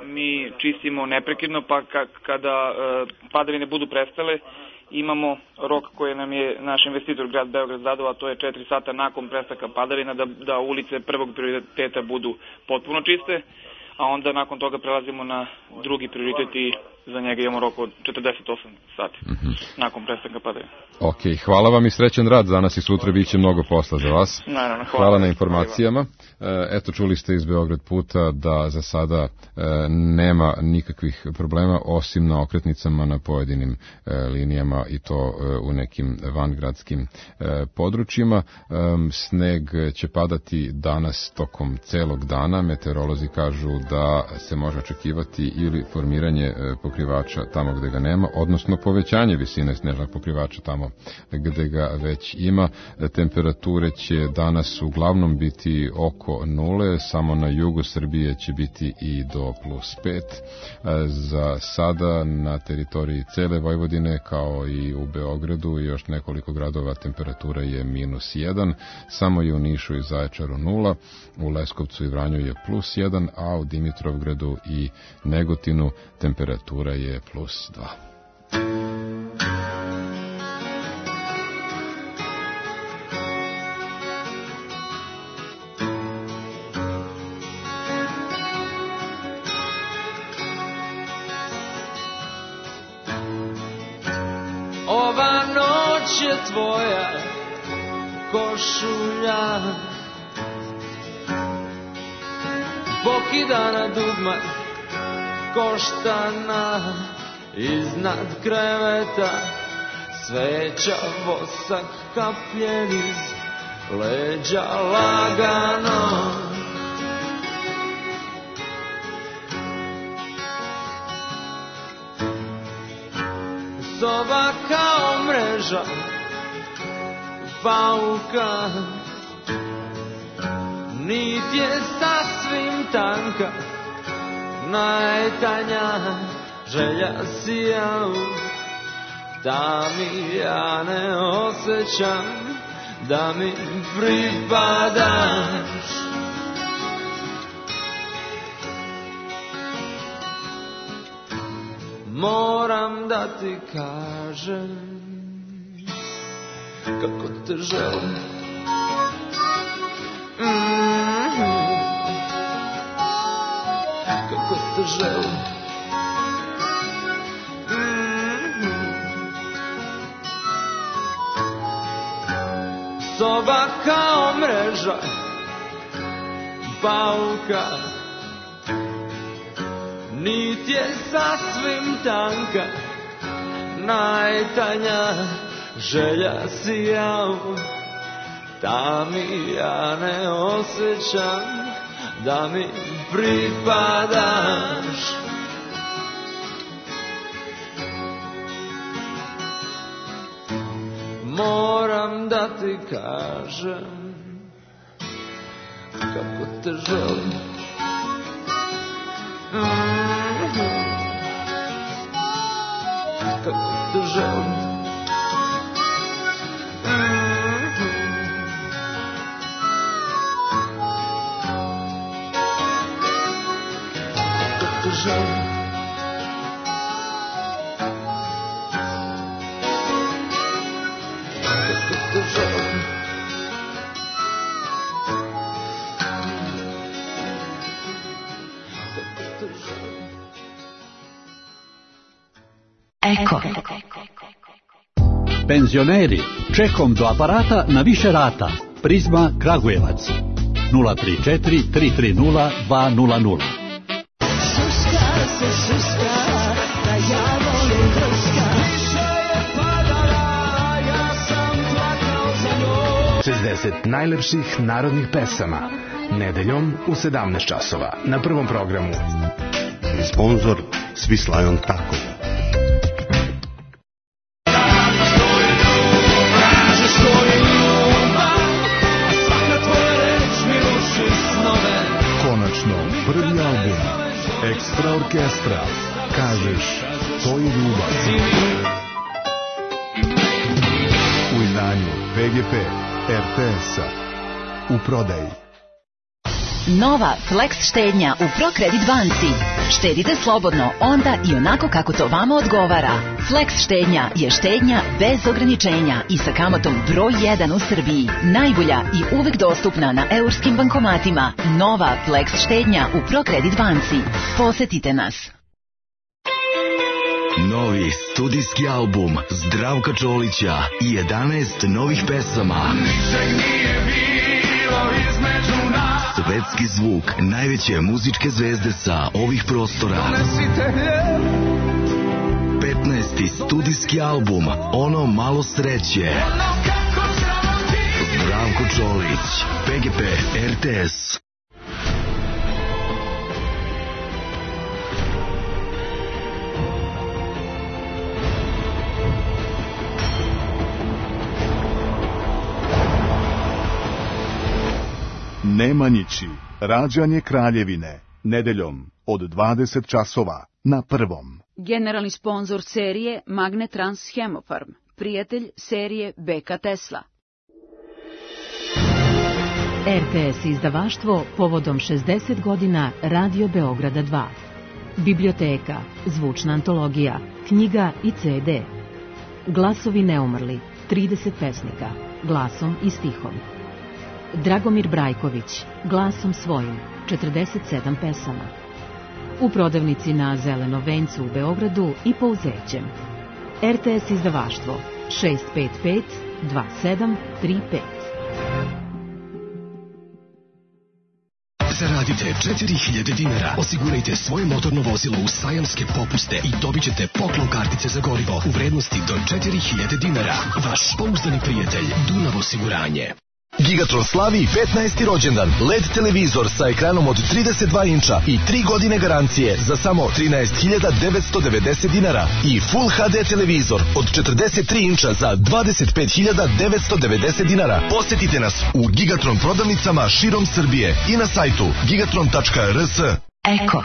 mi čistimo neprekidno, pa ka, kada e, padavine budu prestale, imamo rok koji nam je naš investitor grad Beograd zadao, a to je četiri sata nakon prestanka padavina da, da ulice prvog prioriteta budu potpuno čiste, a onda nakon toga prelazimo na drugi prioritet i za njega imamo rok od četrdeset osam sati mm-hmm. nakon prestanka padavina. Ok, hvala vam i srećan rad, danas i sutra bit će mnogo posla za vas. Naravno, hvala. Hvala na informacijama. Eto, čuli ste iz Beograd puta da za sada nema nikakvih problema osim na okretnicama na pojedinim linijama i to u nekim vangradskim područjima. Sneg će padati danas tokom celog dana. Meteorolozi kažu da se može očekivati ili formiranje pokrivača tamo gde ga nema, odnosno povećanje visine snežnog pokrivača tamo gde ga već ima. Temperature će danas uglavnom biti oko nule, samo na jugu Srbije će biti i do plus pet. Za sada na teritoriji cele Vojvodine kao i u Beogradu i još nekoliko gradova temperatura je minus jedan, samo je u Nišu i Zaječaru nula, u Leskovcu i Vranju je plus jedan, a u Dimitrovgradu i Negotinu temperatura je plus dva. Ova noć je tvoja košulja, pokidana dugma koštana, iznad kreveta sveća vosak kapljen iz leđa lagano. Soba kao mreža pauka, nit je sasvim tanka, najtanja želja sija, da mi ja ne osjećam da mi pripadaš. Moram da ti kažem, kako te želim. Mm-hmm. Kako te želim. Mm-hmm. Soba kao mreža, bauka, nit je sasvim tanka, najtanja želja si ja, da mi ja ne osjećam da mi pripadaš. Moram da ti kažem kako te želim. Mm-hmm. Kako te želim. Mm-hmm. Kako te želim. Eko. Penzioneri, čekom do aparata na više rata. Prizma Kragujevac. nula tri četiri tri tri nula dva nula nula. Suska se suska, da ja volim drska. Više je padala, ja sam plakao za njom. šezdeset najlepših narodnih pesama. Nedeljom u sedamnaest časova. Na prvom programu. Sponzor Svislajon Tako. Prvi album Ekstra orkestra. Kažeš, to je ljubav. U izdanju P G P R T S-a. U prodaji. Nova Flex štednja u ProKredit banci. Štedite slobodno, onda i onako kako to vama odgovara. Flex štednja je štednja bez ograničenja i sa kamatom broj jedan u Srbiji. Najbolja i uvek dostupna na eurskim bankomatima. Nova Flex štednja u ProKredit banci. Posetite nas. Novi studijski album Zdravka Čolića i jedanaest novih pesama. Ničeg nije bilo između nas. Svetski zvuk najveće muzičke zvezde sa ovih prostora. petnaesti studijski album Ono malo sreće. Zdravko Čolić, P G P R T S. Nemanjići, rađanje Kraljevine, nedeljom od dvadeset časova na prvom. Generalni sponzor serije Magnetrans Hemofarm, prijatelj serije B K Tesla. R T S izdavaštvo povodom šezdeset godina Radio Beograda dva. Biblioteka, zvučna antologija, knjiga i C D. Glasovi neumrli, trideset pesnika, glasom i stihom. Dragomir Brajković, glasom svojim, četrdeset sedam pesama. U prodavnici na Zelenom vencu u Beogradu i Pouzećem. R T S izdavaštvo šest pet pet dva sedam tri pet. Zaradite četiri hiljade dinara, osigurajte svoje motorno vozilo u sajamske popuste i dobit ćete poklon kartice za gorivo u vrednosti do četiri hiljade dinara. Vaš pouzdani prijatelj Dunav osiguranje. Gigatron slavi petnaesti rođendan. L E D televizor sa ekranom od trideset dva inča i tri godine garancije za samo trinaest hiljada devetsto devedeset dinara i Full H D televizor od četrdeset tri inča za dvadeset pet hiljada devetsto devedeset dinara. Posetite nas u Gigatron prodavnicama širom Srbije i na sajtu gigatron tačka r s. Eko.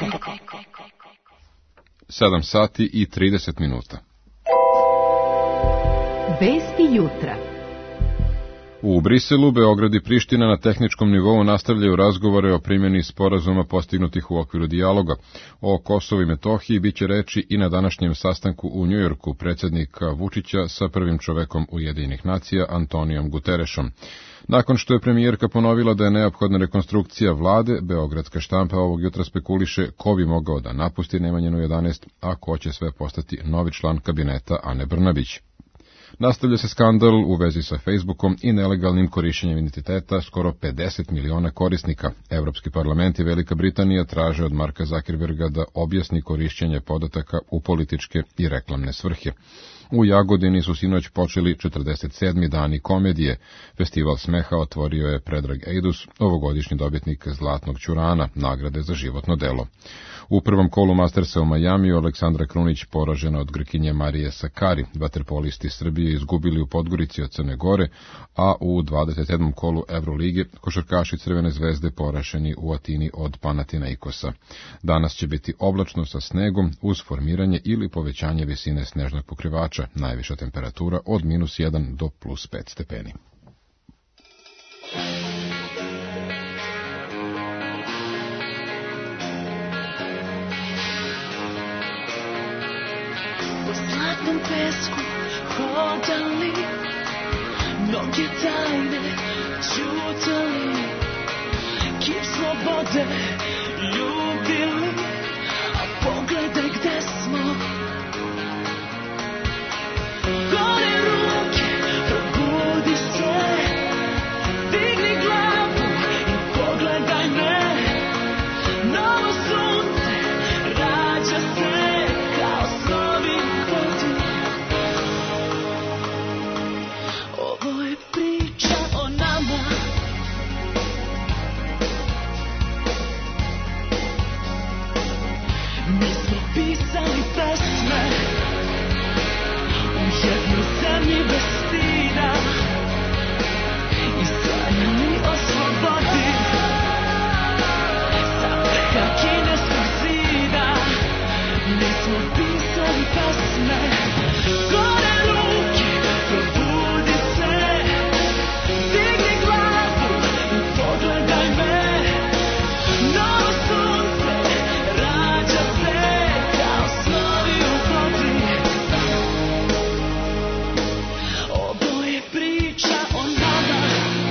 sedam sati i trideset minuta. Vesti jutra. U Briselu, Beograd i Priština na tehničkom nivou nastavljaju razgovore o primjeni sporazuma postignutih u okviru dijaloga. O Kosovu i Metohiji biće reči i na današnjem sastanku u Njujorku predsjednika Vučića sa prvim čovekom Ujedinjenih nacija Antonijom Guterešom. Nakon što je premijerka ponovila da je neophodna rekonstrukcija vlade, beogradska štampa ovog jutra spekuliše ko bi mogao da napusti Nemanjinu jedanaest, a ko će sve postati novi član kabineta Ane Brnabić. Nastavlja se skandal u vezi sa Facebookom i nelegalnim korišćenjem identiteta skoro pedeset miliona korisnika. Evropski parlament i Velika Britanija traže od Marka Zuckerberga da objasni korišćenje podataka u političke i reklamne svrhe. U Jagodini su sinoć počeli četrdeset sedmi dani komedije. Festival smeha otvorio je Predrag Ejdus, ovogodišnji dobitnik Zlatnog ćurana, nagrade za životno delo. U prvom kolu Mastersa u Majamiju Aleksandra Krunić poražena od Grkinje Marije Sakari. Vaterpolisti Srbije izgubili u Podgorici od Crne Gore, a u dvadeset sedmom kolu Evrolige košarkaši Crvene zvezde poraženi u Atini od Panathinaikosa. Danas će biti oblačno sa snegom uz formiranje ili povećanje visine snežnog pokrivača, najviša temperatura od minus jedan do plus pet stepeni. Zlatnom pesku hodali, mnoge tajne čutali, kip slobode ljubili, a pogledaj gde smo. Gore ruke, probudi se, digni glavu i pogledaj me. Novo sunce rađa se kao snovi u vodi. Ovo je priča o nama. Mi smo pisali pesme u jednoj zemlji bez stida i sanjali o slobodi sa vrha kineskog zida. Mi smo pisali pesme. Gore ruke, probudi se, digni glavu i pogledaj me. Novo sunce rađa se kao snovi u vodi. Ovo je priča o nama.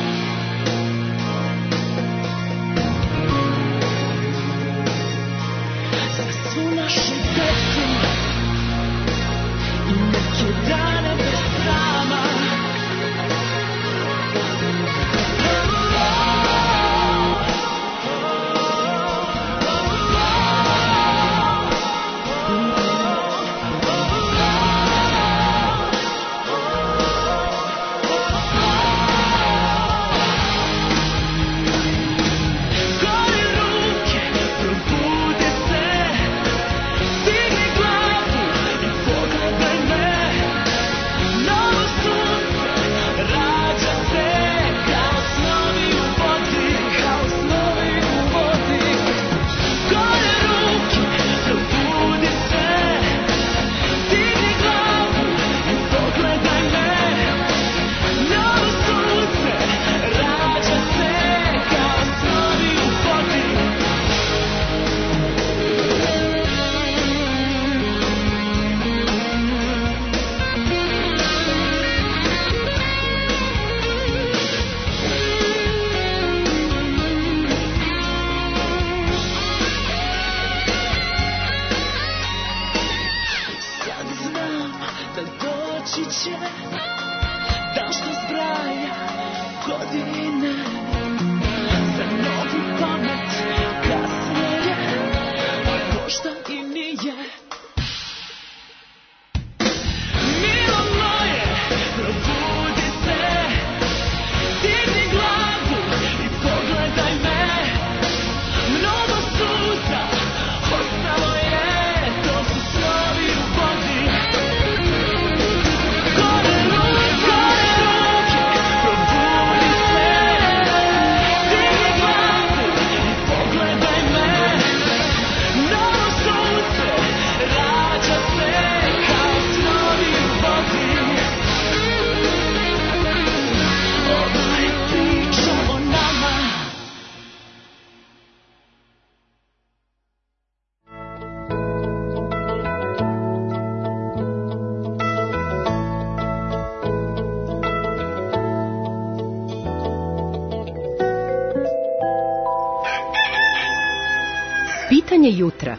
Za svu našu decu i neke dane bez srama. Gore ruke, probudi se, digni glavu i pogledaj me. Novo sunce rađa se kao snovi u vodi, kao snovi u vodi. Gore ruke, probudi se, digni glavu i pogledaj me. Novo sunce rađa se kao snovi u vodi. Sad znam da doći će dan što zbraja godine. Za novu pamet kasno je, a možda i nije. Milo moje, probudi se, digni glavu i pogledaj me. Mnogo suza ostalo je, to su snovi u vodi. Gore ruke, gore ruke, probudi se, digni glavu i pogledaj me. Novo sunce rađa se kao snovi u vodi. Ovo Pitanje jutra.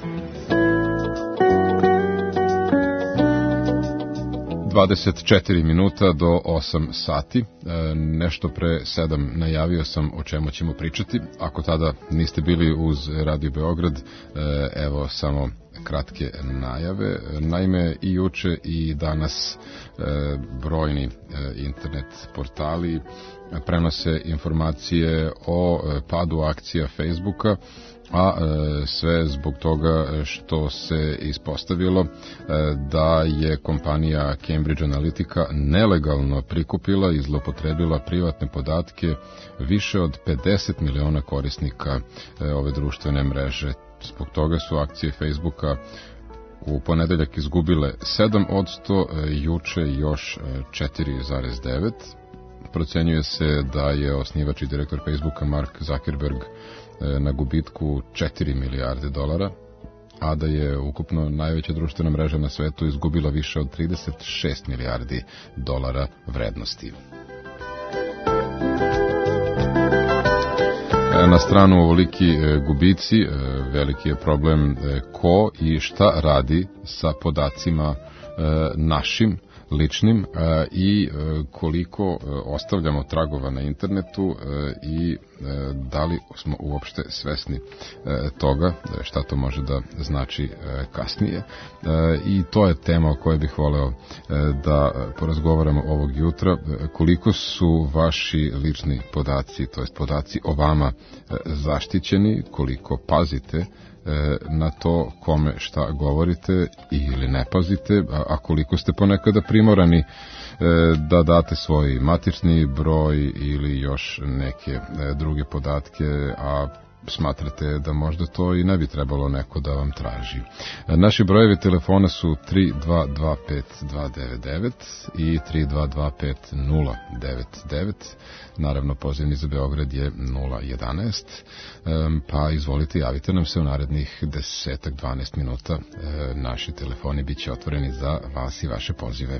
dvadeset četiri minuta do osam sati. E, nešto pre sedam najavio sam o čemu ćemo pričati. Ako tada niste bili uz Radio Beograd, e, evo samo kratke najave. Naime, i juče i danas e, brojni e, internet portali prenose informacije o e, padu akcija Facebooka, a e, sve zbog toga što se ispostavilo e, da je kompanija Cambridge Analytica nelegalno prikupila i zlopotrebila privatne podatke više od pedeset miliona korisnika e, ove društvene mreže. Zbog toga su akcije Facebooka u ponedeljak izgubile sedam posto, e, juče još četiri zarez devet posto. Procenjuje se da je osnivač i direktor Facebooka Mark Zuckerberg na gubitku četiri milijarde dolara, a da je ukupno najveća društvena mreža na svetu izgubila više od trideset šest milijardi dolara vrednosti. Na stranu ovoliki gubici, veliki je problem ko i šta radi sa podacima našim, ličnim, i koliko ostavljamo tragova na internetu i da li smo uopšte svesni toga, šta to može da znači kasnije. I to je tema o kojoj bih voleo da porazgovaramo ovog jutra. Koliko su vaši lični podaci, to jest podaci o vama, zaštićeni, koliko pazite na to kome šta govorite ili ne pazite, a koliko ste ponekada primorani da date svoj matični broj ili još neke druge podatke, a smatrate da možda to i ne bi trebalo neko da vam traži. Naši brojevi telefona su tri dva dva pet dva devet devet i tri dva dva pet nula devet devet. Naravno, pozivni za Beograd je nula jedanaest. Pa izvolite, javite nam se u narednih deset do dvanaest minuta. Naši telefoni bit će otvoreni za vas i vaše pozive.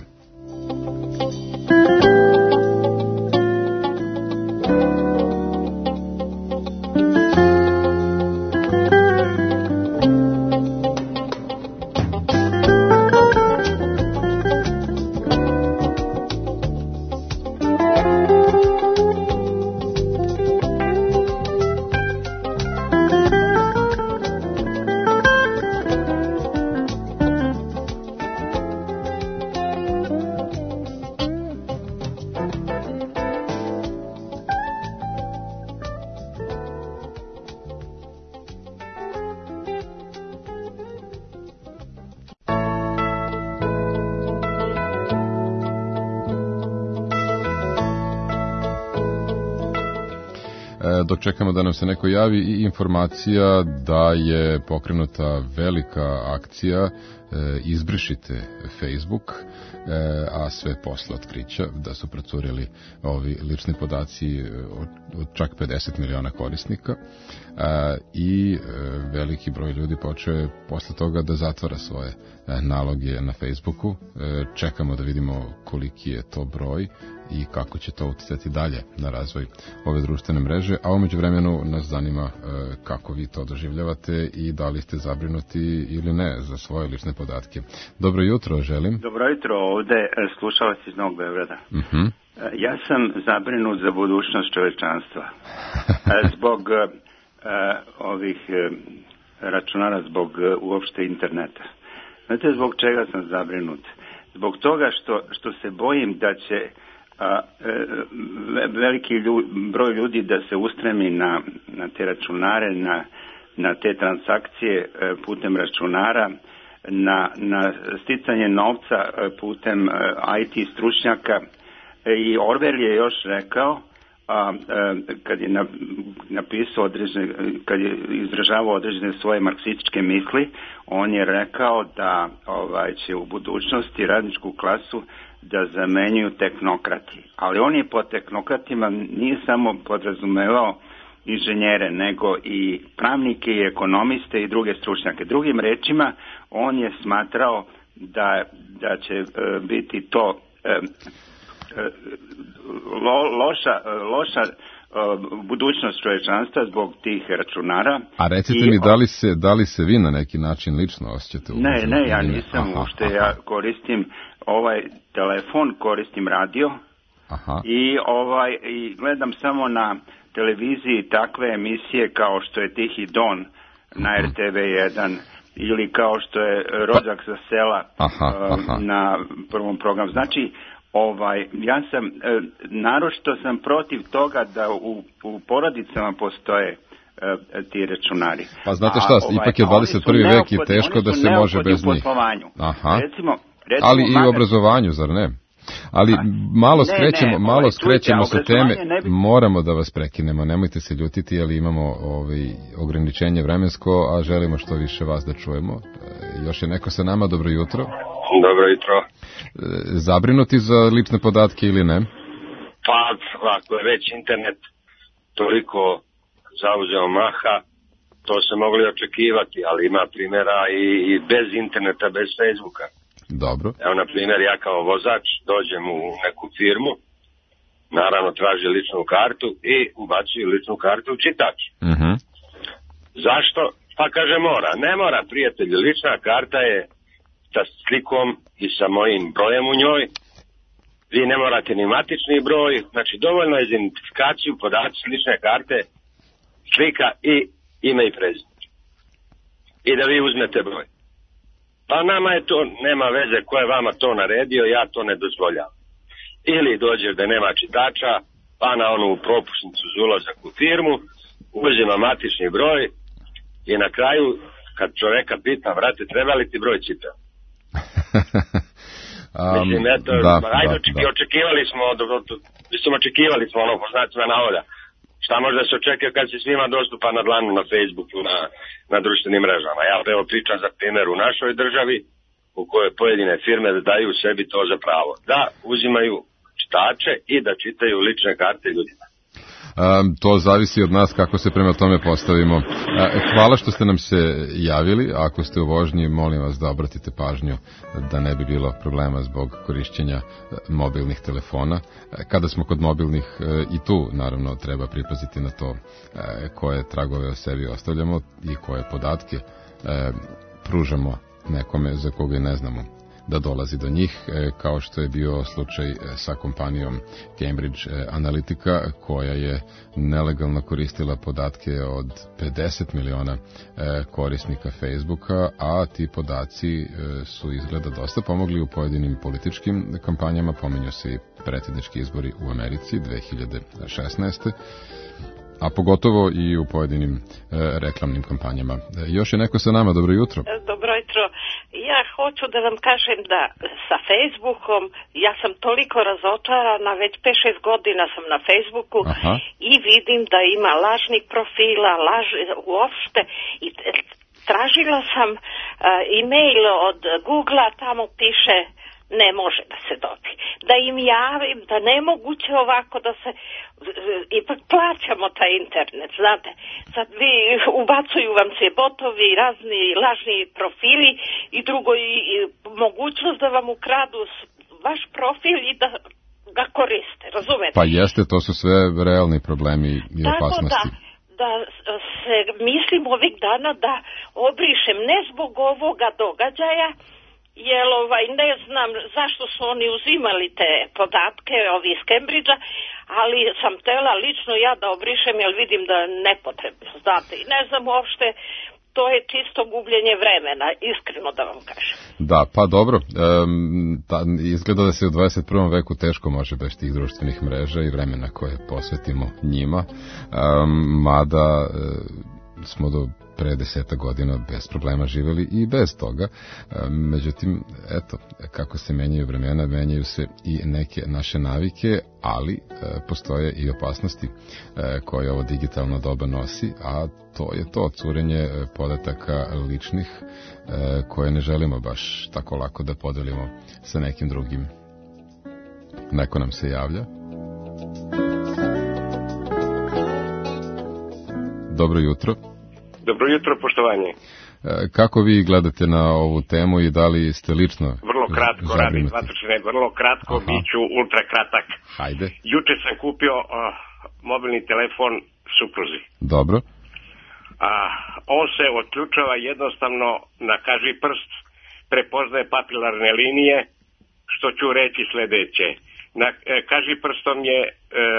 Dok čekamo da nam se neko javi, i informacija da je pokrenuta velika akcija e, Izbrišite Facebook, e, a sve posle otkrića da su procurili ovi lični podaci od, od čak pedeset miliona korisnika, e, i e, veliki broj ljudi počeo je posle toga da zatvara svoje e, naloge na Facebooku. E, čekamo da vidimo koliki je to broj i kako će to uticati dalje na razvoj ove društvene mreže, a umeđu vremenu nas zanima e, kako vi to doživljavate i da li ste zabrinuti ili ne za svoje lične podatke. Dobro jutro, želim. Dobro jutro, ovde slušalac iz Novog Beograda. Uh-huh. Ja sam zabrinut za budućnost čovečanstva. Zbog uh, ovih uh, računara, zbog uh, uopšte interneta. Znate zbog čega sam zabrinut? Zbog toga što, što se bojim da će a, e, veliki ljud, broj ljudi da se ustremi na, na te računare, na, na te transakcije e, putem računara, na, na sticanje novca e, putem e, I T stručnjaka. E, I Orwell je još rekao, a, a, kad je na, napisao određene, kad je izražavao određene svoje marksističke misli, on je rekao da ovaj, će u budućnosti radničku klasu da zamenjuju tehnokrati. Ali on je po tehnokratima nije samo podrazumevao inženjere, nego i pravnike i ekonomiste i druge stručnjake. Drugim rečima, on je smatrao da, da će e, biti to e, e, lo, loša, loša budućnost čovečanstva zbog tih računara. A recite I, mi, da li, se, da li se vi na neki način lično osjećate? Ne, ne, ja nisam uopšte, ja koristim ovaj telefon, koristim radio. Aha. I, ovaj, i gledam samo na televiziji takve emisije kao što je Tihi Don na R T V jedan ili kao što je Rođak sa sela aha, aha. na prvom programu. Znači, ovaj, ja sam, naročito sam protiv toga da u, u porodicama postoje ti računari. Pa znate šta, A, ipak je dvadeset prvi vek i teško da se može bez njih. Aha. Recimo, recimo, ali i maga... u obrazovanju, zar ne? Ali malo ne, skrećemo, ne, malo ovaj, skrećemo čujte, sa teme, bi... moramo da vas prekinemo, nemojte se ljutiti, ali imamo ovaj, ograničenje vremensko, a želimo što više vas da čujemo. E, još je neko sa nama, dobro jutro. Dobro jutro. E, zabrinuti za lične podatke ili ne? Pa, ako je već internet toliko zauzeo maha, to se mogli očekivati, ali ima primjera i, i bez interneta, bez Facebooka. Dobro. Evo, na primjer, ja kao vozač dođem u neku firmu, naravno traži ličnu kartu i ubacuju ličnu kartu u čitač. Uh-huh. Zašto? Pa kaže mora. Ne mora, prijatelju, lična karta je sa slikom i sa mojim brojem u njoj. Vi ne morate ni matični broj, znači dovoljno je za identifikaciju podaci lične karte, slika i ime i prezime. I da vi uzmete broj. Pa nama je to, nema veze ko je vama to naredio, ja to ne dozvoljavam. Ili dođeš da nema čitača, pa na onu propusnicu za ulazak u firmu, uzima matični broj i na kraju, kad čoveka pita, vrate, treba li ti broj cipela? um, mislim, eto, da, ajde, da, očeki, da. očekivali smo, do, do, do, mislim, očekivali smo ono, poznacima navoda. Šta može da se očekuje kad se svima dostupa na dlanu na Facebooku, na, na društvenim mrežama. Ja evo pričam za primjer u našoj državi u kojoj pojedine firme daju sebi to za pravo. Da uzimaju čitače i da čitaju lične karte ljudima. Um, to zavisi od nas kako se prema tome postavimo. Uh, hvala što ste nam se javili. Ako ste u vožnji, molim vas da obratite pažnju da ne bi bilo problema zbog korišćenja mobilnih telefona. Kada smo kod mobilnih, i tu naravno treba pripaziti na to koje tragove o sebi ostavljamo i koje podatke pružamo nekome za koga ne znamo da dolazi do njih, kao što je bio slučaj sa kompanijom Cambridge Analytica, koja je nelegalno koristila podatke od pedeset miliona korisnika Facebooka, a ti podaci su izgleda dosta pomogli u pojedinim političkim kampanjama, pominju se i predsjednički izbori u Americi dve hiljade šesnaeste. a pogotovo i u pojedinim e, reklamnim kampanjama. E, još je neko sa nama, dobro jutro. Dobro jutro. Ja hoću da vam kažem da sa Facebookom, ja sam toliko razočarana, već pet šest godina sam na Facebooku. Aha. I vidim da ima lažnih profila, laž, uopšte, i tražila sam uh, e-mail od Googlea, tamo piše ne može da se dobije. Da im javim da nemoguće ovako da se, ipak plaćamo taj internet, znate. Sad vi ubacuju vam se botovi, razni lažni profili i drugo i, i mogućnost da vam ukradu vaš profil i da ga koriste, razumete? Pa jeste, to su sve realni problemi i tako opasnosti. Da, da se mislim ovih dana da obrišem ne zbog ovoga događaja, jer ovaj, ne znam zašto su oni uzimali te podatke ovi iz Cambridgea, ali sam tela lično ja da obrišem jer vidim da je nepotrebno, znate, i ne znam uopšte, to je čisto gubljenje vremena, iskreno da vam kažem. Da, pa dobro, um, ta, izgleda da se u dvadeset prvom veku teško može bez tih društvenih mreža i vremena koje posvetimo njima, um, mada uh, smo do pre deseta godina bez problema živjeli i bez toga. Međutim, eto, kako se menjaju vremena, menjaju se i neke naše navike, ali postoje i opasnosti koje ovo digitalno doba nosi, a to je to curenje podataka ličnih koje ne želimo baš tako lako da podelimo sa nekim drugim. Neko nam se javlja. Dobro jutro. Dobro jutro, poštovanje. Kako vi gledate na ovu temu i da li ste lično vrlo kratko radim, vrlo kratko, Aha. bit ću ultra kratak. Hajde. Juče sam kupio uh, mobilni telefon supruzi. Dobro. A on se otključava jednostavno na kaži prst, prepoznaje papilarne linije, što ću reći sledeće. Na e, kaži prstom je e,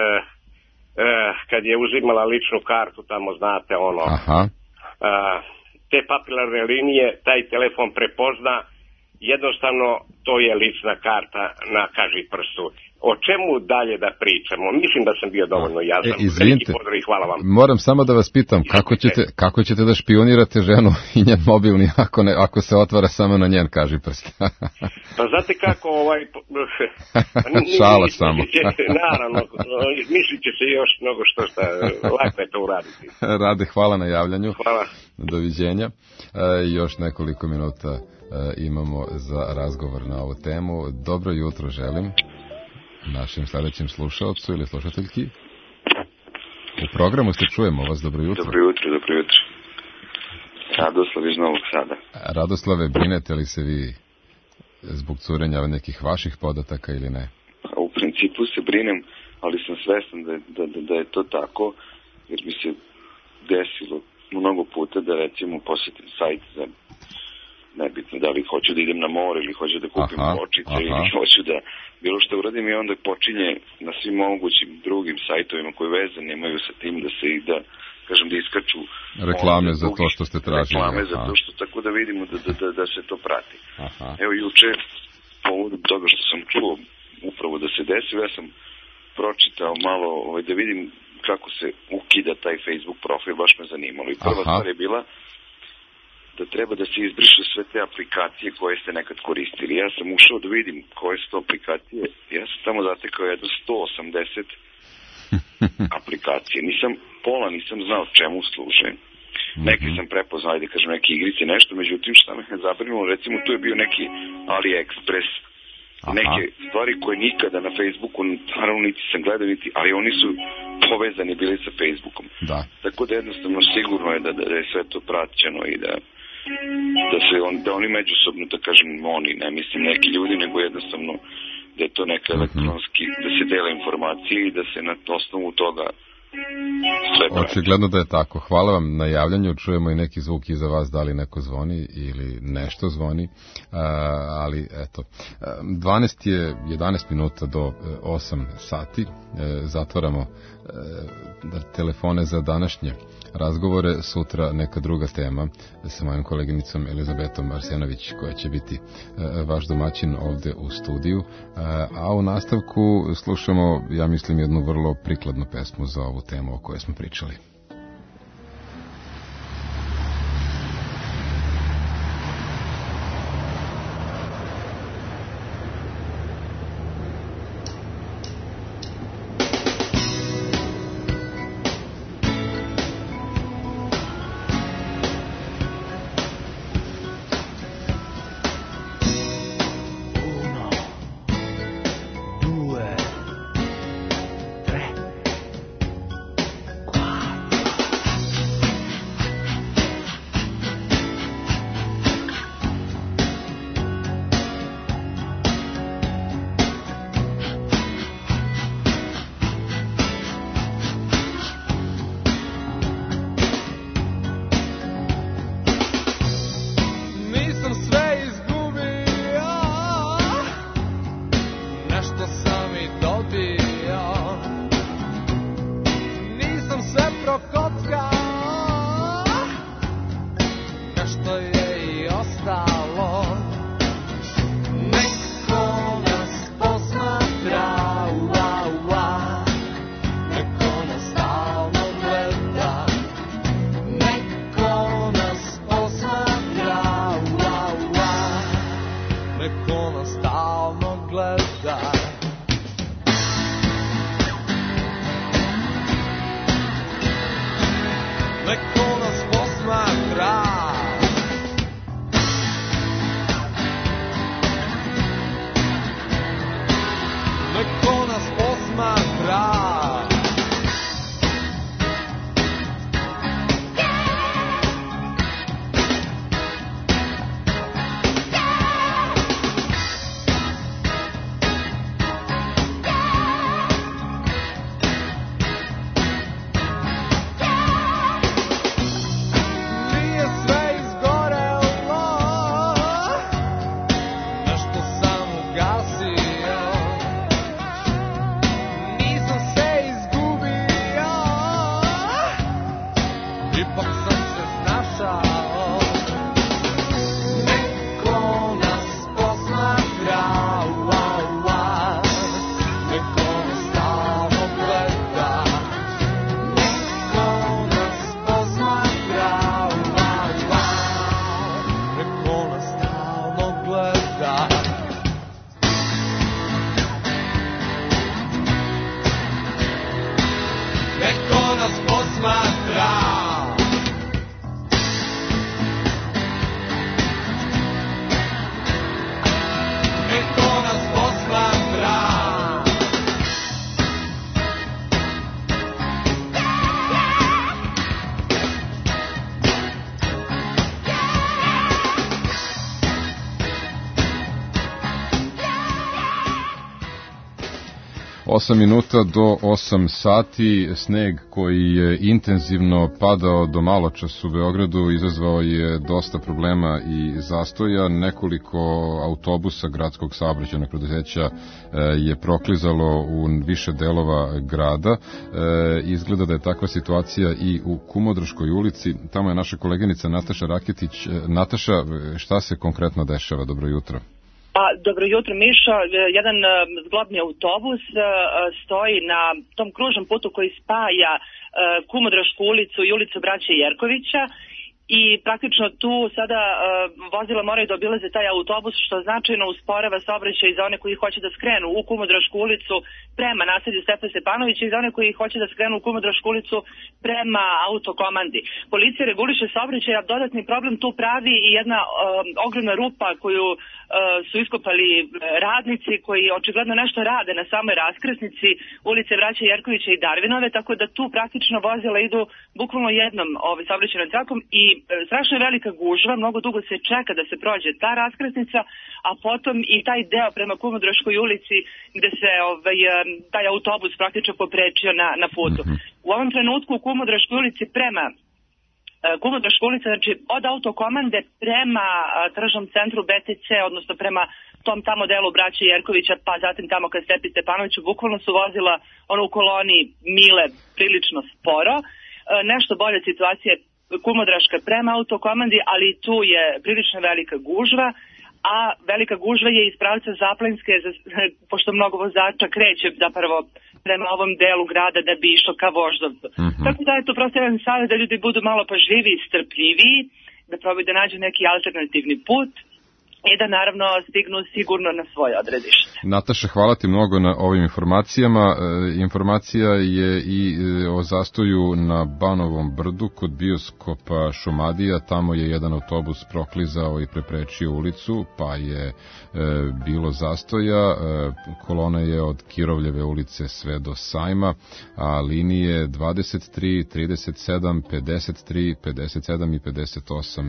e, kad je uzimala ličnu kartu, tamo znate ono. Aha. A, te papilarne linije taj telefon prepozna, jednostavno to je lična karta na kaži prstu. O čemu dalje da pričamo? Mislim da sam bio dovoljno jasan. E, izvinite, hvala vam. moram samo da vas pitam, kako ćete, kako ćete da špionirate ženu i njen mobilni ako, ne, ako se otvara samo na njen kaži prst? Pa znate kako, ovaj... Šala samo. Naravno, mislit će se još mnogo što šta, lako je to uraditi. Rade, hvala na javljanju. Hvala. Doviđenja. E, još nekoliko minuta e, imamo za razgovor na ovu temu. Dobro jutro želim našem sledećem slušalcu ili slušateljki. U programu se čujemo vas, dobro jutro. Dobro jutro, dobro jutro. Radoslav iz Novog Sada. Radoslave, brinete li se vi zbog curenja nekih vaših podataka ili ne? U principu se brinem, ali sam svestan da, da, da, da je to tako, jer mi se desilo mnogo puta da recimo posjetim sajt za nebitno da li hoću da idem na more ili hoću da kupim pločice ili hoću da bilo što uradim i onda počinje na svim mogućim drugim sajtovima koji veze nemaju sa tim da se i da kažem da iskaču reklame za to što ste tražili. Reklame za to što tako da vidimo da, da, da, da se to prati. Aha. Evo juče povodom toga što sam čuo upravo da se desilo, ja sam pročitao malo ovaj, da vidim kako se ukida taj Facebook profil, baš me zanimalo. I prva Aha. stvar je bila da treba da se izbrišu sve te aplikacije koje ste nekad koristili. Ja sam ušao da vidim koje su to aplikacije. Ja sam tamo zatekao jedno sto osamdeset aplikacije. Nisam, pola nisam znao čemu služe. Neke sam prepoznao, da kažem, neke igrice, nešto, međutim šta me je zabrinulo, recimo tu je bio neki AliExpress, neke stvari koje nikada na Facebooku, naravno niti sam gledao, niti, ali oni su povezani bili sa Facebookom. Da. Tako da jednostavno sigurno je da, da je sve to praćeno i da da se on, da oni međusobno, da kažem, oni, ne mislim neki ljudi, nego jednostavno da je to neka elektronski, da se dela informacije i da se na osnovu toga sve prati. Očigledno da je tako. Hvala vam na javljanju, čujemo i neki zvuk iza vas, da li neko zvoni ili nešto zvoni, uh, ali eto. dvanaest je jedanaest minuta do osam sati, uh, zatvaramo uh, telefone za današnje razgovore, sutra neka druga tema sa mojom koleginicom Elizabetom Arsenović koja će biti uh, vaš domaćin ovde u studiju, uh, a u nastavku slušamo, ja mislim, jednu vrlo prikladnu pesmu za ovu temu o kojoj smo pričali. osam minuta do osam sati. Sneg koji je intenzivno padao do maločas u Beogradu izazvao je dosta problema i zastoja. Nekoliko autobusa gradskog saobraćajnog preduzeća je proklizalo u više delova grada. Izgleda da je takva situacija i u Kumodroškoj ulici. Tamo je naša koleginica Nataša Raketić. Nataša, šta se konkretno dešava? Dobro jutro. Pa, dobro jutro, Mišo. Jedan zglobni autobus stoji na tom kružnom putu koji spaja Kumodrošku ulicu i ulicu Braće Jerkovića i praktično tu sada vozila moraju da obilaze taj autobus, što značajno usporava saobraćaj za one koji hoće da skrenu u Kumodrošku ulicu prema naselju Stefana Stepanovića i za one koji hoće da skrenu u Kumodrošku ulicu prema autokomandi. Policija reguliše saobraćaj, a dodatni problem tu pravi i jedna um, ogromna rupa koju uh, su iskopali radnici koji očigledno nešto rade na samoj raskrsnici ulice Braće Jerkovića i Darvinove, tako da tu praktično vozila idu bukvalno jednom ovaj, saobraćajnom trakom i uh, strašno je velika gužva, mnogo dugo se čeka da se prođe ta raskrsnica, a potom i taj deo prema Kumodroškoj ulici gde se ovaj, taj autobus praktično poprečio na, na putu. U ovom trenutku u Kumodroškoj ulici prema Kumodroška ulica, znači od autokomande prema tržnom centru B T C, odnosno prema tom tamo delu Braće Jerkovića, pa zatim tamo ka Stepi Stepanoviću, bukvalno su vozila ono u koloni mile prilično sporo. Nešto bolje situacija je Kumodraška prema autokomandi, ali tu je prilično velika gužva, a velika gužva je iz pravca Zaplanjske, pošto mnogo vozača kreće zapravo prema ovom delu grada da bi išlo ka Voždovcu. Mm-hmm. Tako da je to prosto jedan savjet da ljudi budu malo pažljiviji i strpljiviji, da probaju da nađu neki alternativni put i da naravno stignu sigurno na svoje odredište. Nataša, hvala ti mnogo na ovim informacijama. E, informacija je i e, o zastoju na Banovom brdu kod bioskopa Šumadija. Tamo je jedan autobus proklizao i preprečio ulicu, pa je e, bilo zastoja. E, kolona je od Kirovljeve ulice sve do Sajma, a linije dvadeset tri, trideset sedam, pedeset tri, pedeset sedam i pedeset osam e,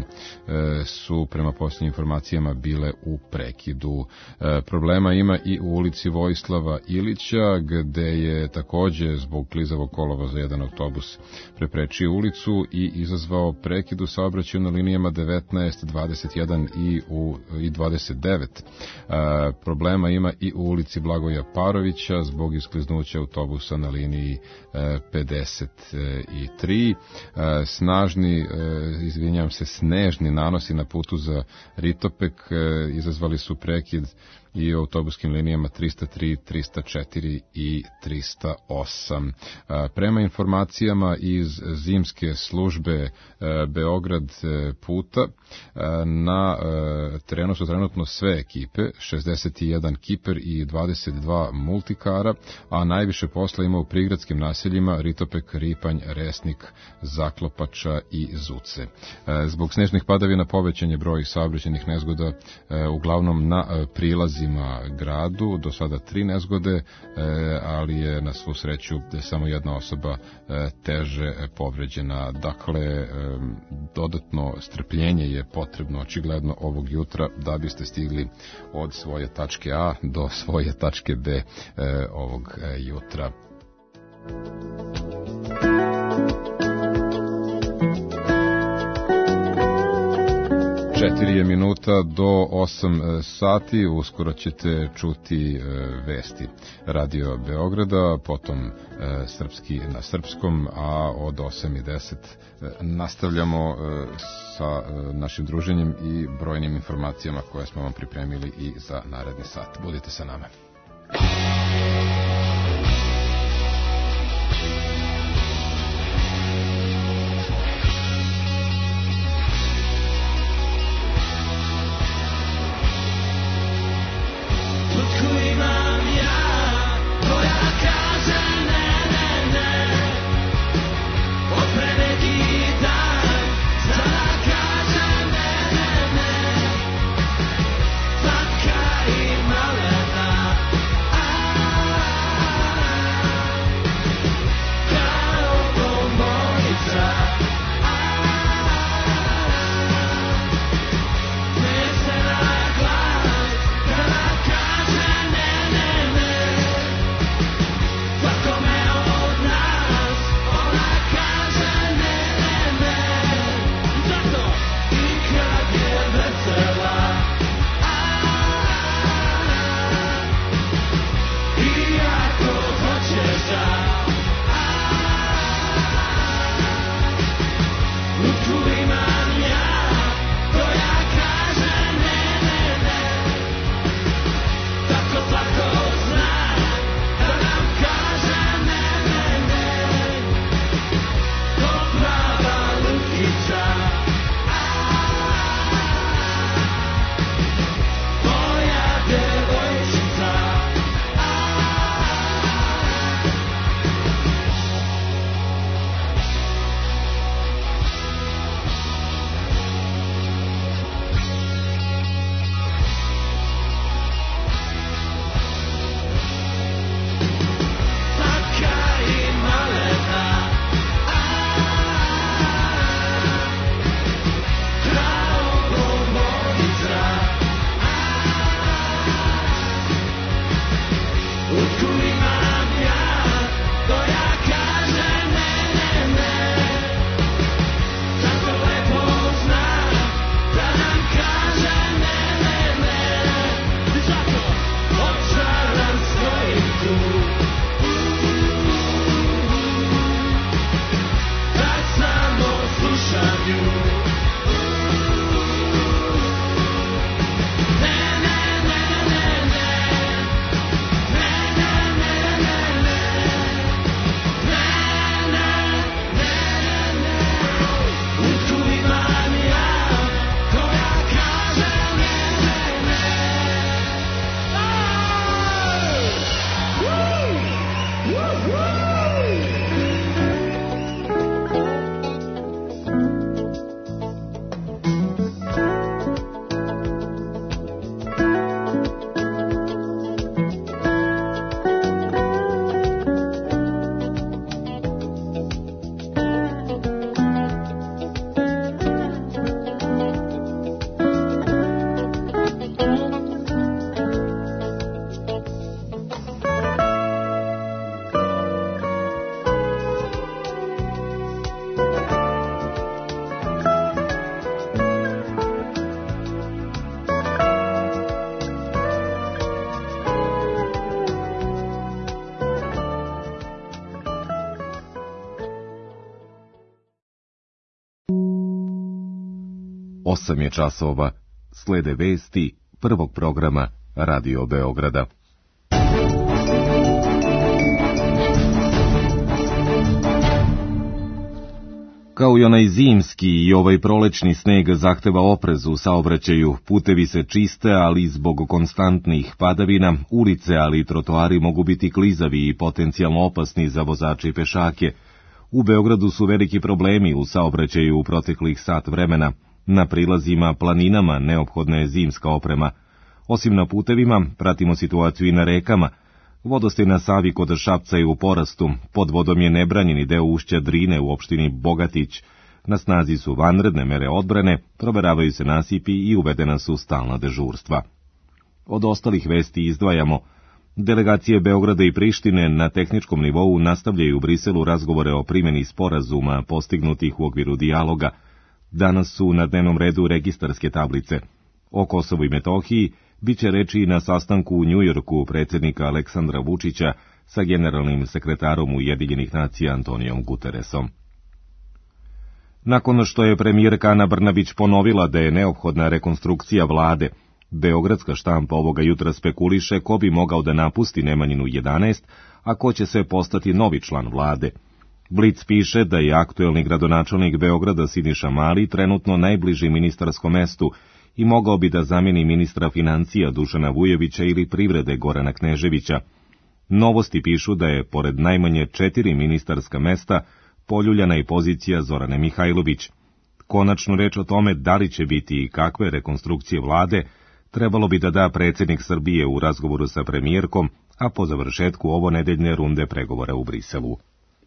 su prema posljednjim informacijama bile u prekidu. E, problema ima i u ulici Vojislava Ilića, gde je takođe zbog klizavog kolova za jedan autobus preprečio ulicu i izazvao prekid u saobraćaju na linijama devetnaest, dvadeset jedan i, u, i dvadeset devet. E, problema ima i u ulici Blagoja Parovića zbog iskliznuća autobusa na liniji e, pedeset tri. E, snažni, e, izvinjam se, snežni nanosi na putu za Ritopek izazvali su prekid i u autobuskim linijama trista tri, trista četiri i trista osam. Prema informacijama iz zimske službe Beograd puta, na terenu su trenutno sve ekipe, šezdeset jedan kiper i dvadeset dva multikara, a najviše posla ima u prigradskim naseljima Ritopek, Ripanj, Resnik, Zaklopača i Zuce. Zbog snežnih padavina povećan je broj saobraćajnih nezgoda uglavnom na prilazima gradu, do sada tri nezgode, ali je na svu sreću samo jedna osoba teže povređena. Dakle, dodatno strpljenje je potrebno očigledno ovog jutra da biste stigli od svoje tačke A do svoje tačke B ovog jutra. Četiri je minuta do osam sati, uskoro ćete čuti vesti Radio Beograda, potom srpski na srpskom, a od osam i deset nastavljamo sa našim druženjem i brojnim informacijama koje smo vam pripremili i za naredni sat. Budite sa nama. osam je časova, slede vesti prvog programa Radio Beograda. Kao i onaj zimski i ovaj prolećni sneg zahteva oprez u saobraćaju, putevi se čiste, ali zbog konstantnih padavina, ulice ali i trotoari mogu biti klizavi i potencijalno opasni za vozače i pešake. U Beogradu su veliki problemi u saobraćaju u proteklih sat vremena. Na prilazima, planinama neophodna je zimska oprema. Osim na putevima, pratimo situaciju i na rekama. Vodostaj na Savi kod Šapca je u porastu, pod vodom je nebranjeni deo ušća Drine u opštini Bogatić. Na snazi su vanredne mere odbrane, proveravaju se nasipi i uvedena su stalna dežurstva. Od ostalih vesti izdvajamo: delegacije Beograda i Prištine na tehničkom nivou nastavljaju u Briselu razgovore o primjeni sporazuma postignutih u okviru dijaloga. Danas su na dnevnom redu registarske tablice. O Kosovu i Metohiji biće reči na sastanku u Njujorku predsjednika Aleksandra Vučića sa generalnim sekretarom Ujedinjenih nacija Antonijom Guteresom. Nakon što je premijerka Ana Brnabić ponovila da je neophodna rekonstrukcija vlade, beogradska štampa ovoga jutra spekuliše ko bi mogao da napusti Nemanjinu jedanaest, a ko će se postati novi član vlade. Blic piše da je aktuelni gradonačelnik Beograda Siniša Mali trenutno najbliži ministarskom mestu i mogao bi da zameni ministra financija Dušana Vujovića ili privrede Gorana Kneževića. Novosti pišu da je, pored najmanje četiri ministarska mesta, poljuljana i pozicija Zorane Mihajlović. Konačnu reč o tome da li će biti i kakve rekonstrukcije vlade trebalo bi da da predsjednik Srbije u razgovoru sa premijerkom, a po završetku ovo nedeljne runde pregovora u Briselu.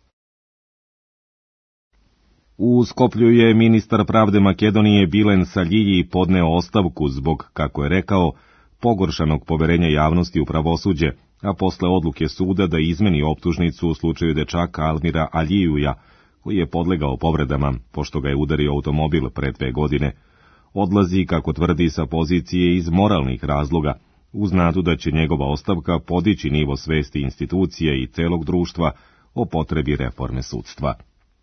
U Skoplju je ministar pravde Makedonije Bilen Saljiji podneo ostavku zbog, kako je rekao, pogoršanog poverenja javnosti u pravosuđe, a posle odluke suda da izmeni optužnicu u slučaju dečaka Almira Aljijuja, koji je podlegao povredama, pošto ga je udario automobil pre dve godine. Odlazi, kako tvrdi, sa pozicije iz moralnih razloga, uz nadu da će njegova ostavka podići nivo svesti institucije i celog društva o potrebi reforme sudstva.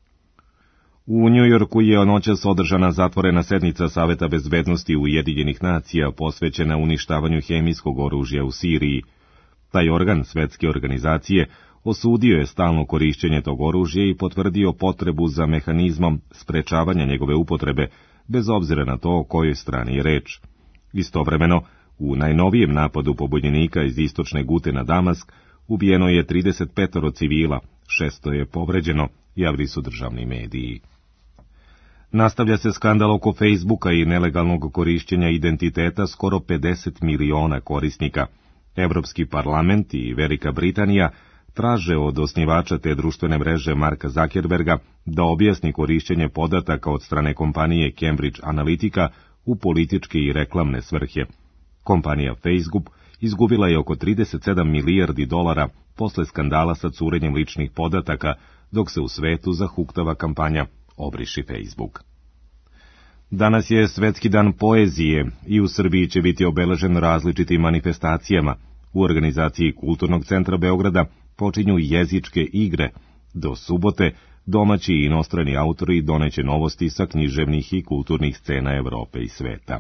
U Njujorku je noćas održana zatvorena sednica Saveta bezbednosti Ujedinjenih nacija posvećena uništavanju hemijskog oružja u Siriji. Taj organ svetske organizacije osudio je stalno korišćenje tog oružja i potvrdio potrebu za mehanizmom sprečavanja njegove upotrebe, bez obzira na to o kojoj strani je reč. Istovremeno, u najnovijem napadu pobunjenika iz istočne Gute na Damask ubijeno je trideset pet civila, šesto je povređeno, javili su državni mediji. Nastavlja se skandal oko Facebooka i nelegalnog korišćenja identiteta skoro pedeset miliona korisnika. Evropski parlament i Velika Britanija traže od osnivača te društvene mreže Marka Zuckerberga da objasni korišćenje podataka od strane kompanije Cambridge Analytica u političke i reklamne svrhe. Kompanija Facebook izgubila je oko trideset sedam milijardi dolara posle skandala sa curenjem ličnih podataka, dok se u svetu zahuktava kampanja Obriši Facebook. Danas je Svetski dan poezije i u Srbiji će biti obeležen različitim manifestacijama. U organizaciji Kulturnog centra Beograda počinju jezičke igre. Do subote domaći i inostrani autori doneće novosti sa književnih i kulturnih scena Evrope i sveta.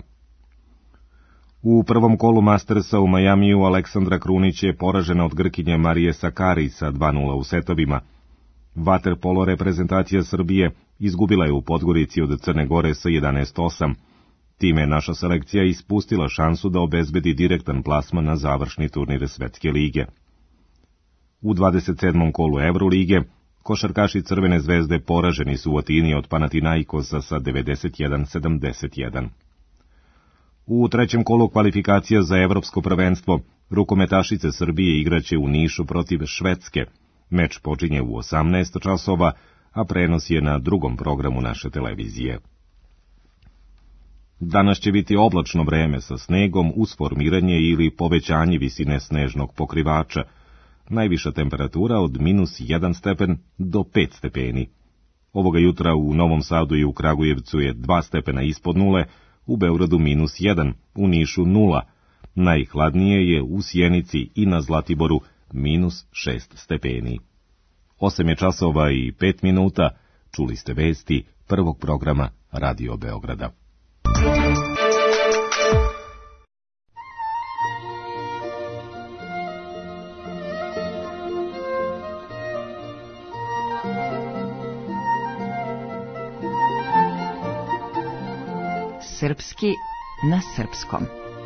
U prvom kolu Mastersa u Majamiju Aleksandra Krunić je poražena od Grkinje Marije Sakari sa dva nula u setovima. Vaterpolo reprezentacija Srbije izgubila je u Podgorici od Crne Gore sa jedanaest osam. Time je naša selekcija ispustila šansu da obezbedi direktan plasman na završni turnir Svetske lige. U dvadeset sedmom kolu Evrolige košarkaši Crvene zvezde poraženi su u Atini od Panathinaikosa sa devedeset jedan sedamdeset jedan. U trećem kolu kvalifikacija za evropsko prvenstvo rukometašice Srbije igraće u Nišu protiv Švedske. Meč počinje u osamnaest časova, a prenos je na drugom programu naše televizije. Danas će biti oblačno vreme sa snegom uz formiranje ili povećanje visine snežnog pokrivača. Najviša temperatura od minus jedan stepen do pet stepeni. Ovoga jutra u Novom Sadu i u Kragujevcu je dva stepena ispod nule, u Beogradu minus jedan, u Nišu nula. Najhladnije je u Sjenici i na Zlatiboru minus šest stepeni. Osam je časova i pet minuta, čuli ste vesti prvog programa Radio Beograda. Srpski na srpskom.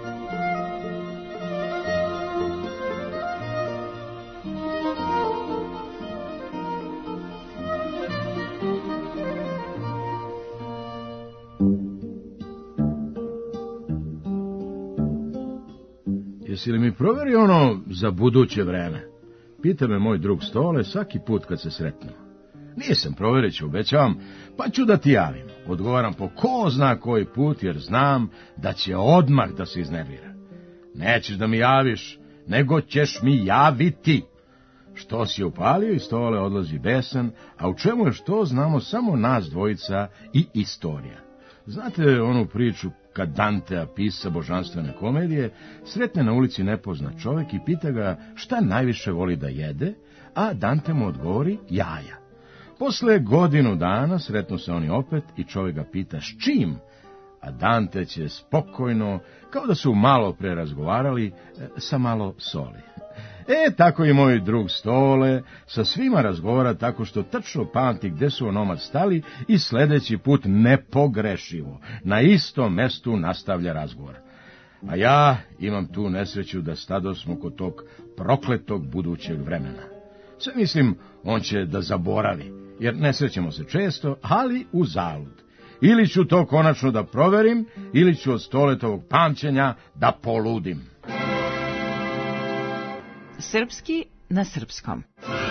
Jesi li mi proverio ono za buduće vreme? Pita me moj drug Stole svaki put kad se sretnemo. Nisam, proverit ću, obećavam, pa ću da ti javim. Odgovaram po ko zna koji put, jer znam da će odmah da se iznervira. Nećeš da mi javiš, nego ćeš mi javiti. Što si je upalio i Stole odlazi besan, a u čemu je što znamo samo nas dvojica i istorija. Znate onu priču kad Dantea, pisa božanstvene komedije, sretne na ulici nepoznat čovjek i pita ga šta najviše voli da jede, a Dante mu odgovori jaja. Posle godinu dana sretnu se oni opet i čovjek ga pita s čim, a Dante će spokojno, kao da su malo pre razgovarali, sa malo soli. E, tako i moj drug Stole sa svima razgovara tako što tačno pamti gde su onomad stali i sledeći put nepogrešivo na istom mestu nastavlja razgovor. A ja imam tu nesreću da stadosmo kod tog prokletog budućeg vremena. Sve mislim, on će da zaboravi, jer ne srećemo se često, ali u zalud. Ili ću to konačno da proverim, ili ću od Stoletovog pamćenja da poludim. Srpski na srpskom.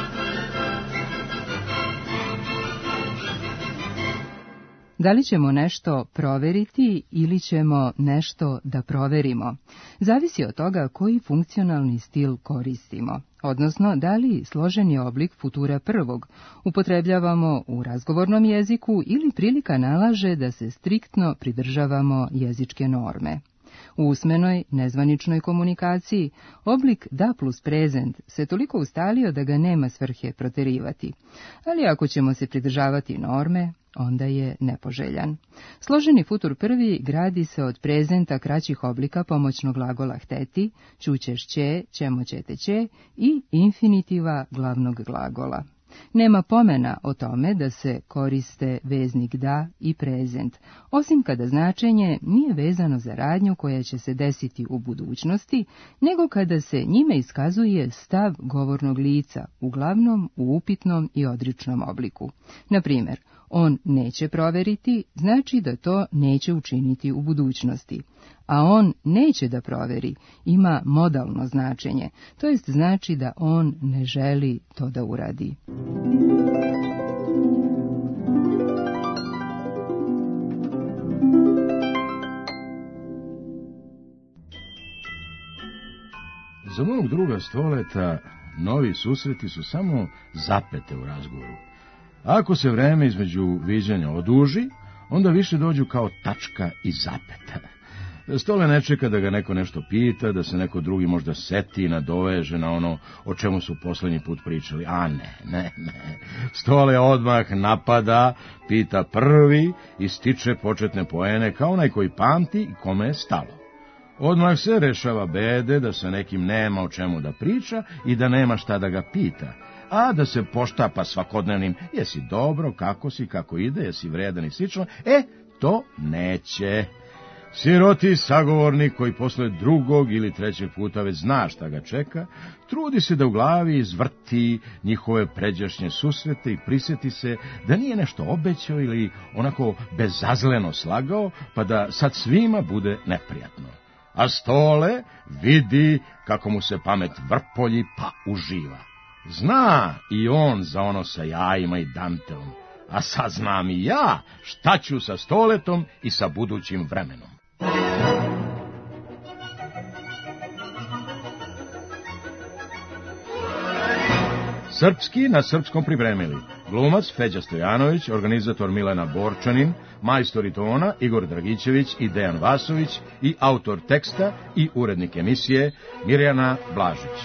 Da li ćemo nešto proveriti ili ćemo nešto da proverimo? Zavisi od toga koji funkcionalni stil koristimo, odnosno da li složeni oblik futura prvog upotrebljavamo u razgovornom jeziku ili prilika nalaže da se striktno pridržavamo jezičke norme. U usmenoj, nezvaničnoj komunikaciji, oblik da plus prezent se toliko ustalio da ga nema svrhe proterivati, ali ako ćemo se pridržavati norme, onda je nepoželjan. Složeni futur prvi gradi se od prezenta kraćih oblika pomoćnog glagola hteti, ćućeš će, ćemo ćete će i infinitiva glavnog glagola. Nema pomena o tome da se koriste veznik da i prezent, osim kada značenje nije vezano za radnju koja će se desiti u budućnosti, nego kada se njime iskazuje stav govornog lica, uglavnom u upitnom i odričnom obliku. Na primjer, on neće proveriti, znači da to neće učiniti u budućnosti, a on neće da proveri, ima modalno značenje, to jest znači da on ne želi to da uradi. Za mog druga Stoleta novi susreti su samo zapete u razgovoru. Ako se vreme između viđanja oduži, onda više dođu kao tačka i zapeta. Stole ne čeka da ga neko nešto pita, da se neko drugi možda seti i nadoveže na ono o čemu su poslednji put pričali. A ne, ne, ne. Stole odmah napada, pita prvi i stiče početne poene kao onaj koji pamti i kome je stalo. Odmah se rešava bede da sa nekim nema o čemu da priča i da nema šta da ga pita, a da se poštapa svakodnevnim jesi dobro, kako si, kako ide, jesi vredan i slično, e, to neće. Siroti sagovornik koji posle drugog ili trećeg puta već zna šta ga čeka, trudi se da u glavi izvrti njihove pređašnje susrete i prisjeti se da nije nešto obećao ili onako bezazleno slagao, pa da sad svima bude neprijatno. A Stole vidi kako mu se pamet vrpolji pa uživa. Zna i on za ono sa jajima i Danteom, a sad znam i ja šta ću sa Stoletom i sa budućim vremenom. Srpski na srpskom pripremili glumac Feđa Stojanović, organizator Milena Borčanin, majstori tona Igor Dragićević i Dejan Vasović i autor teksta i urednik emisije Mirjana Blažić.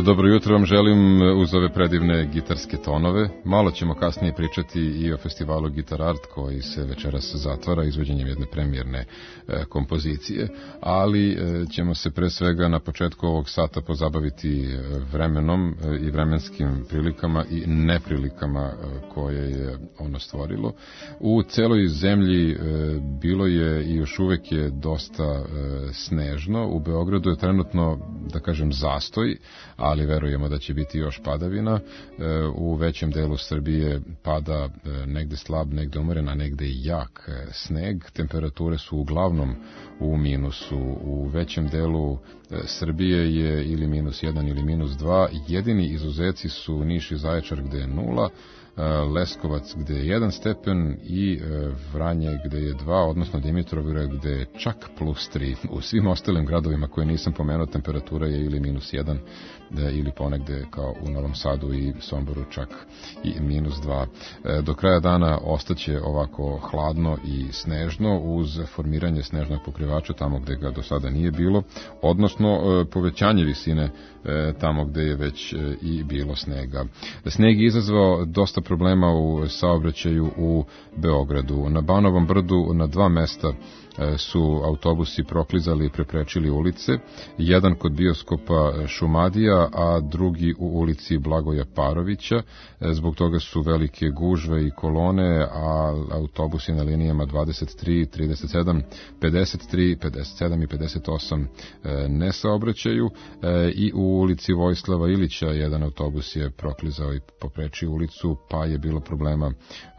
Dobro jutro vam želim uz ove predivne gitarske tonove. Malo ćemo kasnije pričati i o festivalu Guitar Art koji se večeras zatvara izvođenjem jedne premijerne e, kompozicije, ali e, ćemo se pre svega na početku ovog sata pozabaviti vremenom e, i vremenskim prilikama i neprilikama e, koje je ono stvorilo. U celoj zemlji e, bilo je i još uvek je dosta e, snežno. U Beogradu je trenutno, da kažem, zastoj, ali verujemo da će biti još padavina. U većem delu Srbije pada negde slab, negde umeren, a negde i jak sneg. Temperature su uglavnom u minusu. U većem delu Srbije je ili minus jedan ili minus dva. Jedini izuzeci su Niš i Zaječar gde je nula, Leskovac gde je jedan stepen i Vranje gde je dva, odnosno Dimitrovgrad gde je čak plus tri. U svim ostalim gradovima koje nisam pomenuo temperatura je ili minus jedan ili ponegde kao u Novom Sadu i Somboru čak i minus dva. Do kraja dana ostaće ovako hladno i snežno uz formiranje snežnog pokrivača tamo gde ga do sada nije bilo, odnosno povećanje visine tamo gde je već i bilo snega. Sneg je izazvao dosta problema u saobraćaju u Beogradu. Na Banovom brdu na dva mesta su autobusi proklizali i preprečili ulice, jedan kod bioskopa Šumadija, a drugi u ulici Blagoja Parovića. Zbog toga su velike gužve i kolone, a autobusi na linijama dvadeset tri, trideset sedam, pedeset tri, pedeset sedam i pedeset osam ne saobraćaju. I u ulici Vojislava Ilića jedan autobus je proklizao i poprečio ulicu, pa je bilo problema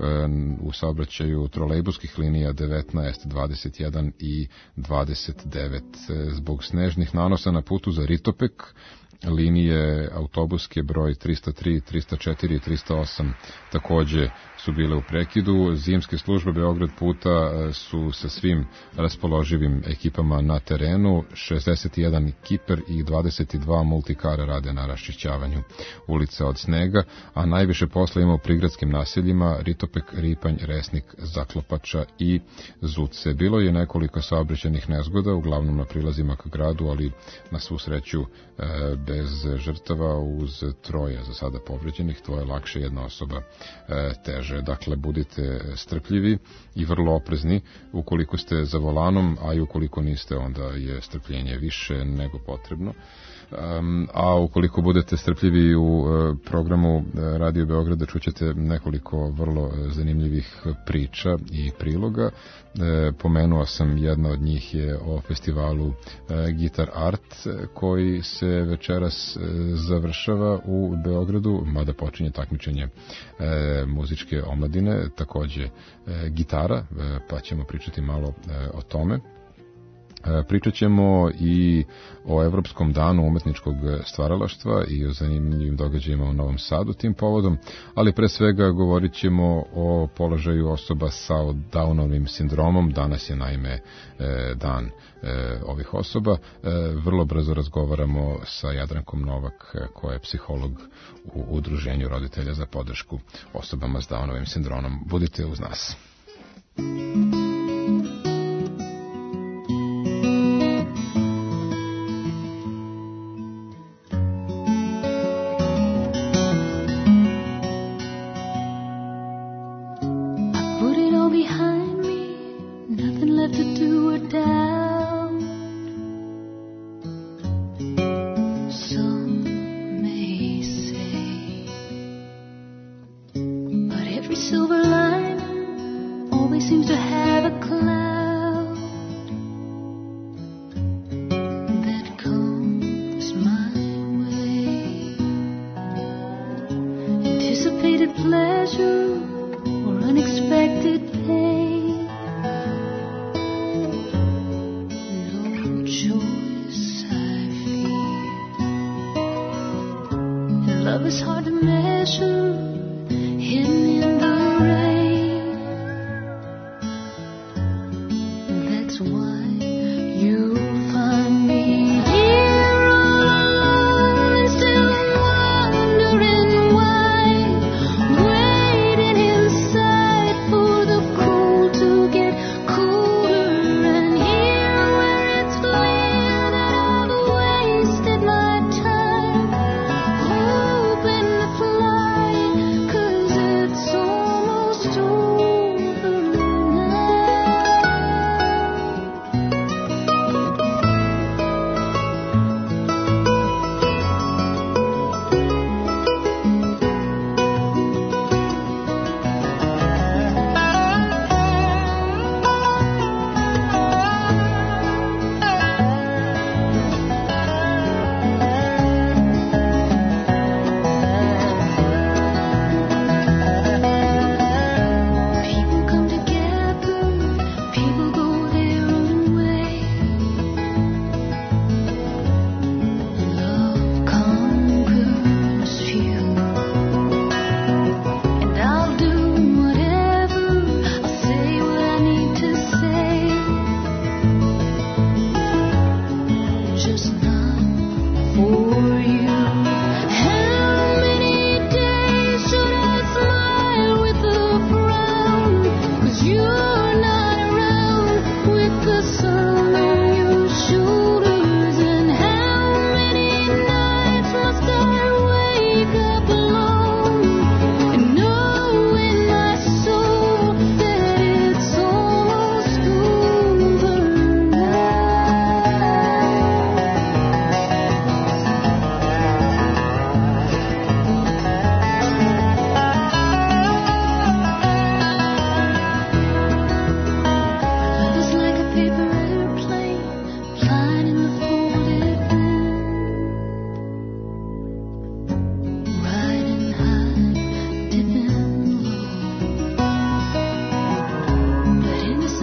u saobraćaju trolejbuskih linija devetnaest, dvadeset jedan i dvadeset devet. Zbog snežnih nanosa na putu za Ritopek, linije autobuske broj trista tri, trista četiri i trista osam takođe su bile u prekidu. Zimske službe Beograd puta su sa svim raspoloživim ekipama na terenu. šezdeset jedan kiper i dvadeset dva multikara rade na raščišćavanju ulica od snega, a najviše posla ima u prigradskim naseljima Ritopek, Ripanj, Resnik, Zaklopača i Zuce. Bilo je nekoliko saobraćajnih nezgoda, uglavnom na prilazima ka gradu, ali na svu sreću bez žrtava, uz troje za sada povređenih, to je lakše, jedna osoba teže. Dakle, budite strpljivi i vrlo oprezni ukoliko ste za volanom, a i ukoliko niste, onda je strpljenje više nego potrebno. Um, a ukoliko budete strpljivi u uh, programu Radio Beograda, čućete nekoliko vrlo zanimljivih priča i priloga. E, pomenuo sam, jedna od njih je o festivalu e, Guitar Art koji se večeras e, završava u Beogradu, mada počinje takmičenje e, muzičke omladine, takođe e, gitara, e, pa ćemo pričati malo e, o tome. Pričat ćemo i o Evropskom danu umetničkog stvaralaštva i o zanimljivim događajima u Novom Sadu tim povodom, ali pre svega govorit ćemo o položaju osoba sa Downovim sindromom. Danas je naime dan ovih osoba. Vrlo brzo razgovaramo sa Jadrankom Novak, koja je psiholog u Udruženju roditelja za podršku osobama s Downovim sindromom. Budite uz nas. Silver lining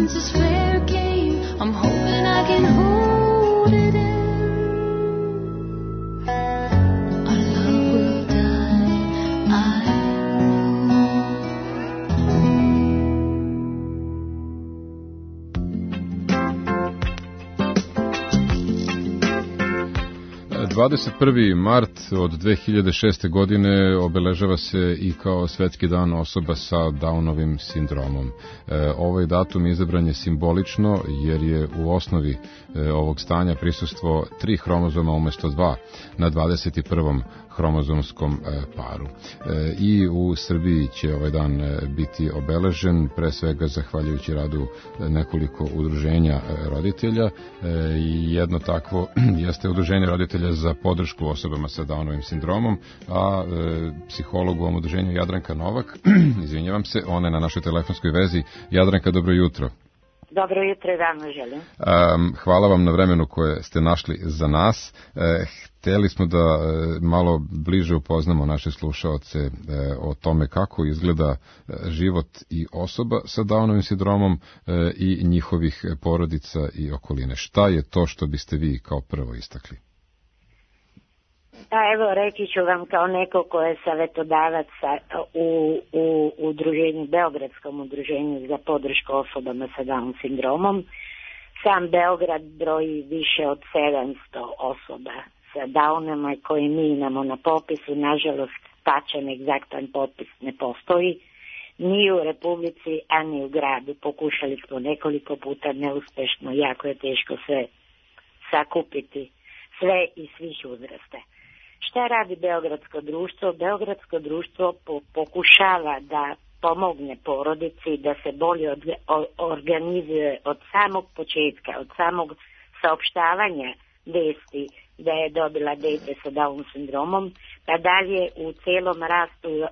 Since it's fair game, I'm hoping I can hold it in. Our love will die, I dvadeset prvi mart od dve hiljade šeste. godine obeležava se i kao svetski dan osoba sa Downovim sindromom. E, ovaj datum izabran je simbolično jer je u osnovi e, ovog stanja prisustvo tri hromozoma umjesto dva na dvadeset prvom hromozomskom e, paru. E, I u Srbiji će ovaj dan e, biti obeležen, pre svega zahvaljujući radu nekoliko udruženja e, roditelja. E, I jedno takvo jeste udruženje roditelja za podršku osobama sa Downovim sindromom, a e, psiholog u ovom udruženju Jadranka Novak, izvinjavam se, ona je na našoj telefonskoj vezi. Jadranka, dobro jutro. Dobro jutro i vam želim. Um, hvala vam na vremenu koje ste našli za nas. E, hteli smo da e, malo bliže upoznamo naše slušaoce e, o tome kako izgleda e, život i osoba sa Downovim sindromom e, i njihovih porodica i okoline. Šta je to što biste vi kao prvo istakli? Pa evo, reći ću vam kao neko ko je savjetodavac u, u udruženju, Beogradskom udruženju za podršku osobama sa Down sindromom. Sam Beograd broji više od sedamsto osoba sa Downom koje mi imamo na popisu. Nažalost, tačan, egzaktan popis ne postoji. Ni u Republici, a ni u gradu. Pokušali smo nekoliko puta neuspešno, jako je teško sve sakupiti, sve i svih uzrasta. Šta radi Beogradsko društvo? Beogradsko društvo po, pokušava da pomogne porodici da se bolje od, o, organizuje od samog početka, od samog saopštavanja vesti da je dobila dete sa Down sindromom, pa dalje u celom rastu, e,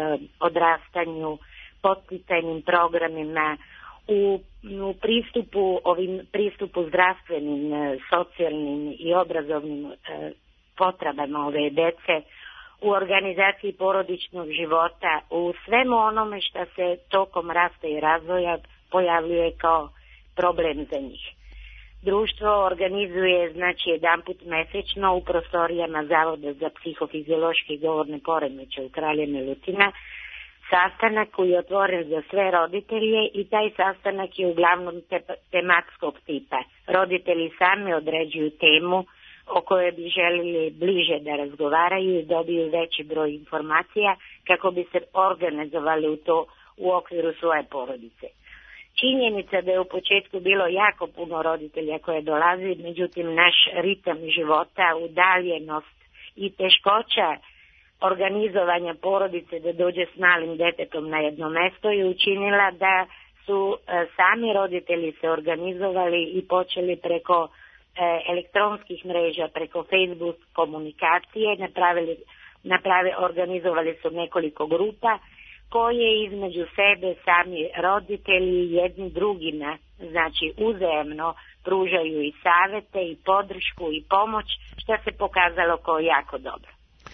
odrastanju, poticajnim programima, u, u pristupu, ovim pristupu zdravstvenim, socijalnim i obrazovnim e, potrebama ove dece, u organizaciji porodičnog života, u svemu onome što se tokom rasta i razvoja pojavljuje kao problem za njih. Društvo organizuje, znači, jedanput mesečno u prostorijama Zavoda za psihofiziološki i govorne poremećaje u Kralja Milutina sastanak koji je otvoren za sve roditelje i taj sastanak je uglavnom te, tematskog tipa. Roditelji sami određuju temu o kojoj bi želili bliže da razgovaraju i dobiju veći broj informacija kako bi se organizovali u to u okviru svoje porodice. Činjenica da je u početku bilo jako puno roditelja koje dolazi, međutim naš ritam života, udaljenost i teškoća organizovanja porodice da dođe s malim detetom na jedno mesto je učinila da su e, sami roditelji se organizovali i počeli preko elektronskih mreža, preko Facebook komunikacije, napravili, napravili, organizovali su nekoliko grupa koje između sebe sami roditelji jedni drugima, znači uzajemno pružaju i savete i podršku i pomoć, što se pokazalo kao jako dobro.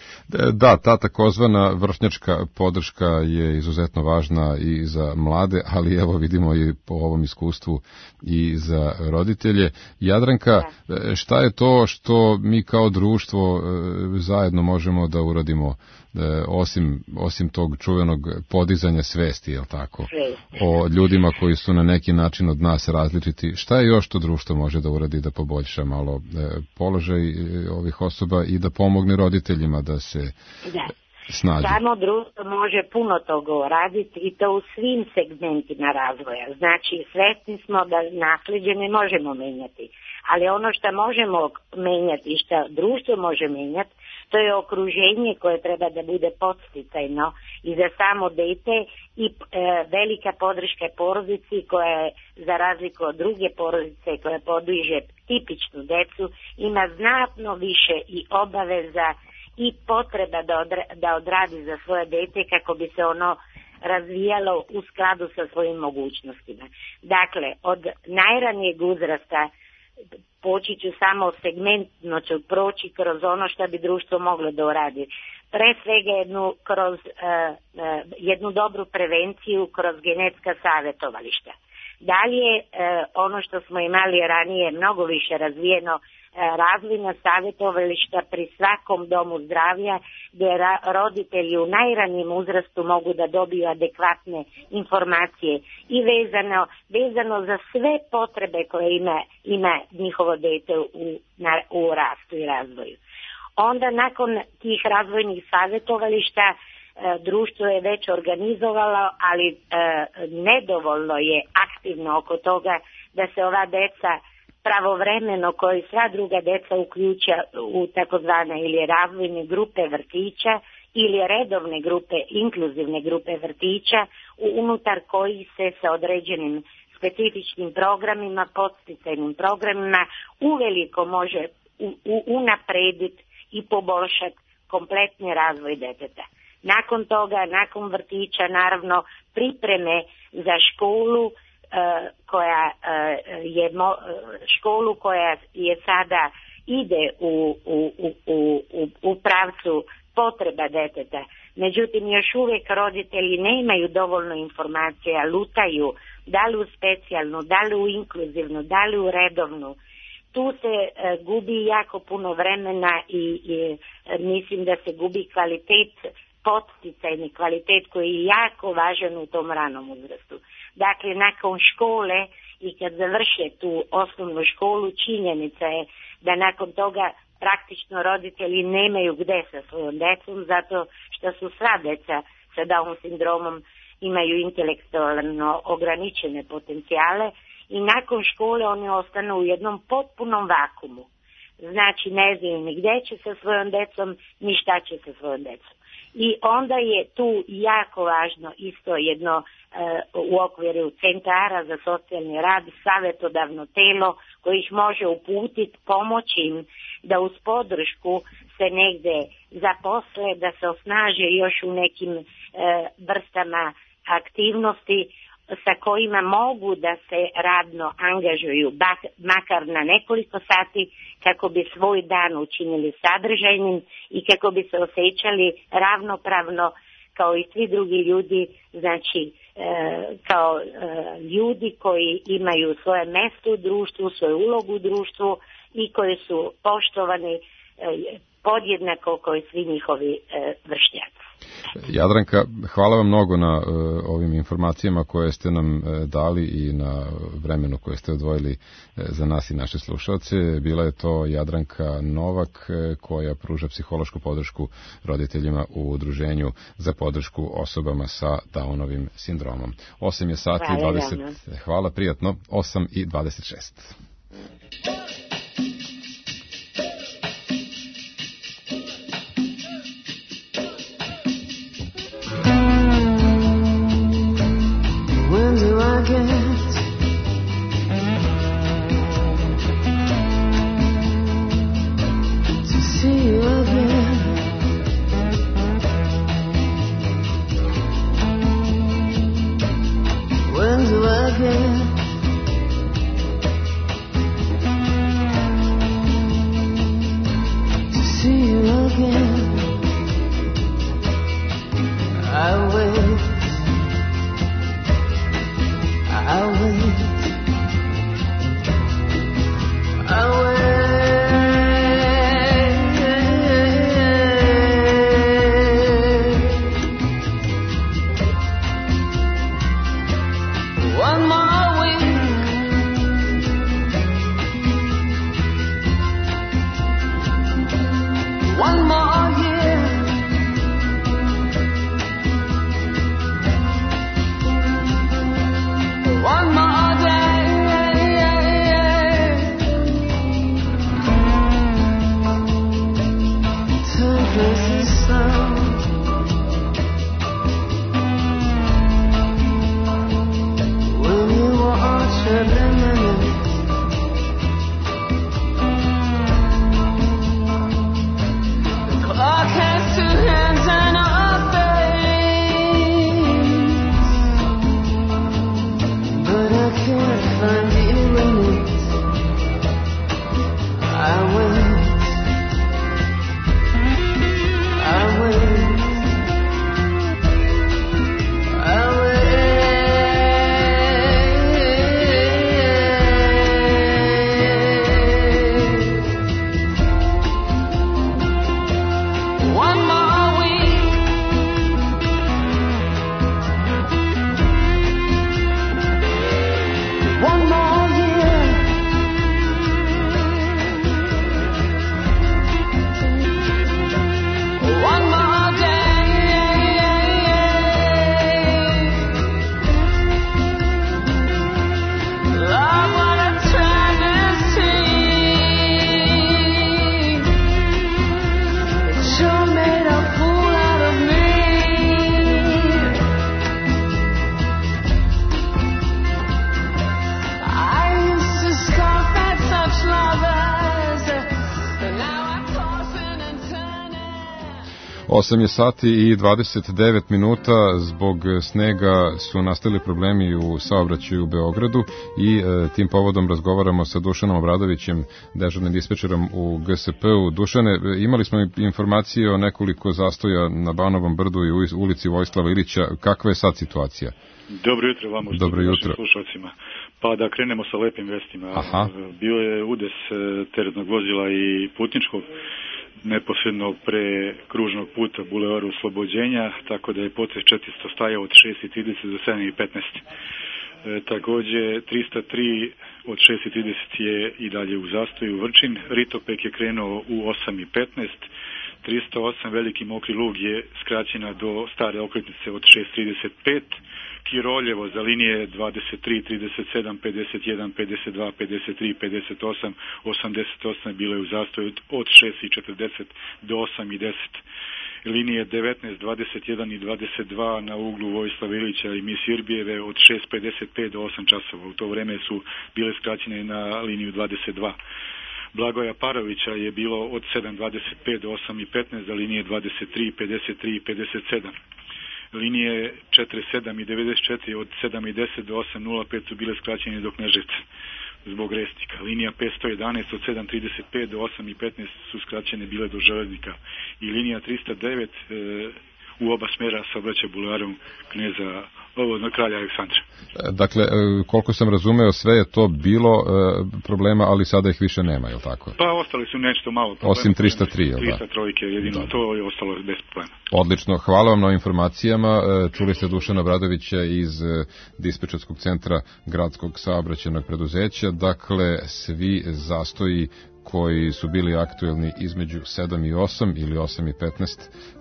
Da, ta takozvana vršnjačka podrška je izuzetno važna i za mlade, ali evo vidimo i po ovom iskustvu i za roditelje. Jadranka, da. Šta je to što mi kao društvo zajedno možemo da uradimo osim, osim tog čuvenog podizanja svesti, je li tako, o ljudima koji su na neki način od nas različiti? Šta je još to društvo može da uradi da poboljša malo položaj ovih osoba i da pomogne roditeljima da se da. snađu? Samo društvo može puno toga uraditi i to u svim segmentima razvoja. Znači, svesni smo da nasljeđe ne možemo menjati, ali ono što možemo menjati i što društvo može menjati, to je okruženje koje treba da bude podsticajno i za samo dete i e, velika podrška porodici koja je, za razliku od druge porodice koja podiže tipičnu decu, ima znatno više i obaveza i potreba da, odra, da odradi za svoje dete kako bi se ono razvijalo u skladu sa svojim mogućnostima. Dakle, od najranijeg uzrasta poći ću samo segmentno ću proći kroz ono što bi društvo moglo da uradi. Pre svega jednu, kroz uh, uh, jednu dobru prevenciju kroz genetska savjetovališta. Dalje, e, ono što smo imali ranije mnogo više razvijeno, e, razvojna savjetovališta pri svakom domu zdravlja gdje ra- roditelji u najranijem uzrastu mogu da dobiju adekvatne informacije i vezano, vezano za sve potrebe koje ima, ima njihovo dete u, na, u rastu i razvoju. Onda nakon tih razvojnih savjetovališta društvo je već organizovalo, ali e, nedovoljno je aktivno oko toga da se ova deca pravovremeno, koji sva druga deca uključa u takozvane ili razvojne grupe vrtića ili redovne grupe, inkluzivne grupe vrtića, unutar kojih se sa određenim specifičnim programima, podsticajnim programima uveliko može u, u, unaprediti i poboljšati kompletni razvoj deteta. Nakon toga, nakon vrtića, naravno pripreme za školu e, koja e, je mo, školu koja je sada ide u, u, u, u, u pravcu potreba deteta. Međutim, još uvijek roditelji nemaju dovoljno informacija, lutaju da li u specijalnu, da li u inkluzivnu, da li u redovnu. Tu se e, gubi jako puno vremena i, i e, mislim da se gubi kvalitet, podsticajni kvalitet koji je jako važan u tom ranom uzrastu. Dakle, nakon škole i kad završe tu osnovnu školu, činjenica je da nakon toga praktično roditelji nemaju gde sa svojom decom, zato što su sva deca sa Down sindromom imaju intelektualno ograničene potencijale i nakon škole oni ostanu u jednom potpunom vakumu. Znači, ne znaju ni gde će sa svojom decom, ni šta će sa svojom decom. I onda je tu jako važno isto jedno e, u okviru centara za socijalni rad, savjetodavno telo koje ih može uputiti, pomoći im da uz podršku se negde zaposle, da se osnaže još u nekim e, vrstama aktivnosti sa kojima mogu da se radno angažuju, makar na nekoliko sati, kako bi svoj dan učinili sadržajnim i kako bi se osjećali ravnopravno kao i svi drugi ljudi, znači e, kao e, ljudi koji imaju svoje mjesto u društvu, svoju ulogu u društvu i koji su poštovani e, podjednako kao i svi njihovi e, vršnjaci. Jadranka, hvala vam mnogo na uh, ovim informacijama koje ste nam uh, dali i na vremenu koje ste odvojili uh, za nas i naše slušalce. Bila je to Jadranka Novak uh, koja pruža psihološku podršku roditeljima u udruženju za podršku osobama sa Downovim sindromom. osam je sati i dvadeset. Hvala, hvala, prijatno. osam i dvadeset šest. osam je sati i dvadeset devet minuta. Zbog snega su nastali problemi u saobraćaju u Beogradu i e, tim povodom razgovaramo sa Dušanom Obradovićem, dežurnim dispečerom u G S P-u. Dušane, imali smo informacije o nekoliko zastoja na Banovom brdu i u ulici Vojislava Ilića. Kakva je sad situacija? Dobro jutro vama, Dobro jutro. Slušalcima. Pa da krenemo sa lepim vestima. Aha. Bio je udes teretnog vozila i putničkog neposredno pre kružnog puta Bulevaru Oslobođenja, tako da je potres četiristo stajao od šest i trideset do sedam i petnaest. E, takođe trista tri od šest i trideset je i dalje u zastoju Vrčin. Ritopek je krenuo u osam i petnaest. trista osam Veliki Mokri Lug je skraćena do stare okretnice od šest trideset pet. Kiroljevo za linije dvadeset tri, trideset sedam, pedeset jedan, pedeset dva, pedeset tri, pedeset osam, osamdeset osam bile u zastoju od šest i četrdeset do osam i deset. Linije devetnaest, dvadeset jedan i dvadeset dva na uglu Vojislava Ilića i Misirbijeve od šest pedeset pet do osam časova. U to vreme su bile skraćene na liniju dvadeset dva. Blagoja Parovića je bilo od sedam dvadeset pet do osam i petnaest za linije dvadeset tri, pedeset tri i pedeset sedam. Linije četrdeset sedam i devedeset četiri od sedam i deset do osam nula pet su bile skraćene do Kneževca zbog restika. Linija petsto jedanaest od sedam trideset pet do osam i petnaest su skraćene bile do Železnika. I linija trista devet e, u oba smera saobraća bulevarom Kneza, ovo na Kralja Aleksandra. Dakle, koliko sam razumeo, sve je to bilo e, problema, ali sada ih više nema, je li tako? Pa ostali su nešto malo problema. Osim trista tri, je li da? trista tri jedino, da. To je ostalo bez problema. Odlično, hvala vam na informacijama. Čuli ste Dušana Obradovića iz dispečerskog centra gradskog saobraćajnog preduzeća. Dakle, svi zastoji koji su bili aktuelni između sedam i osam ili osam i petnaest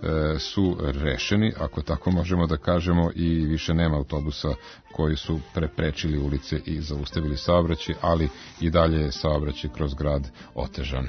su rešeni, ako tako možemo da kažemo, i više nema autobusa koji su preprečili ulice i zaustavili saobraćaj, ali i dalje je saobraćaj kroz grad otežan.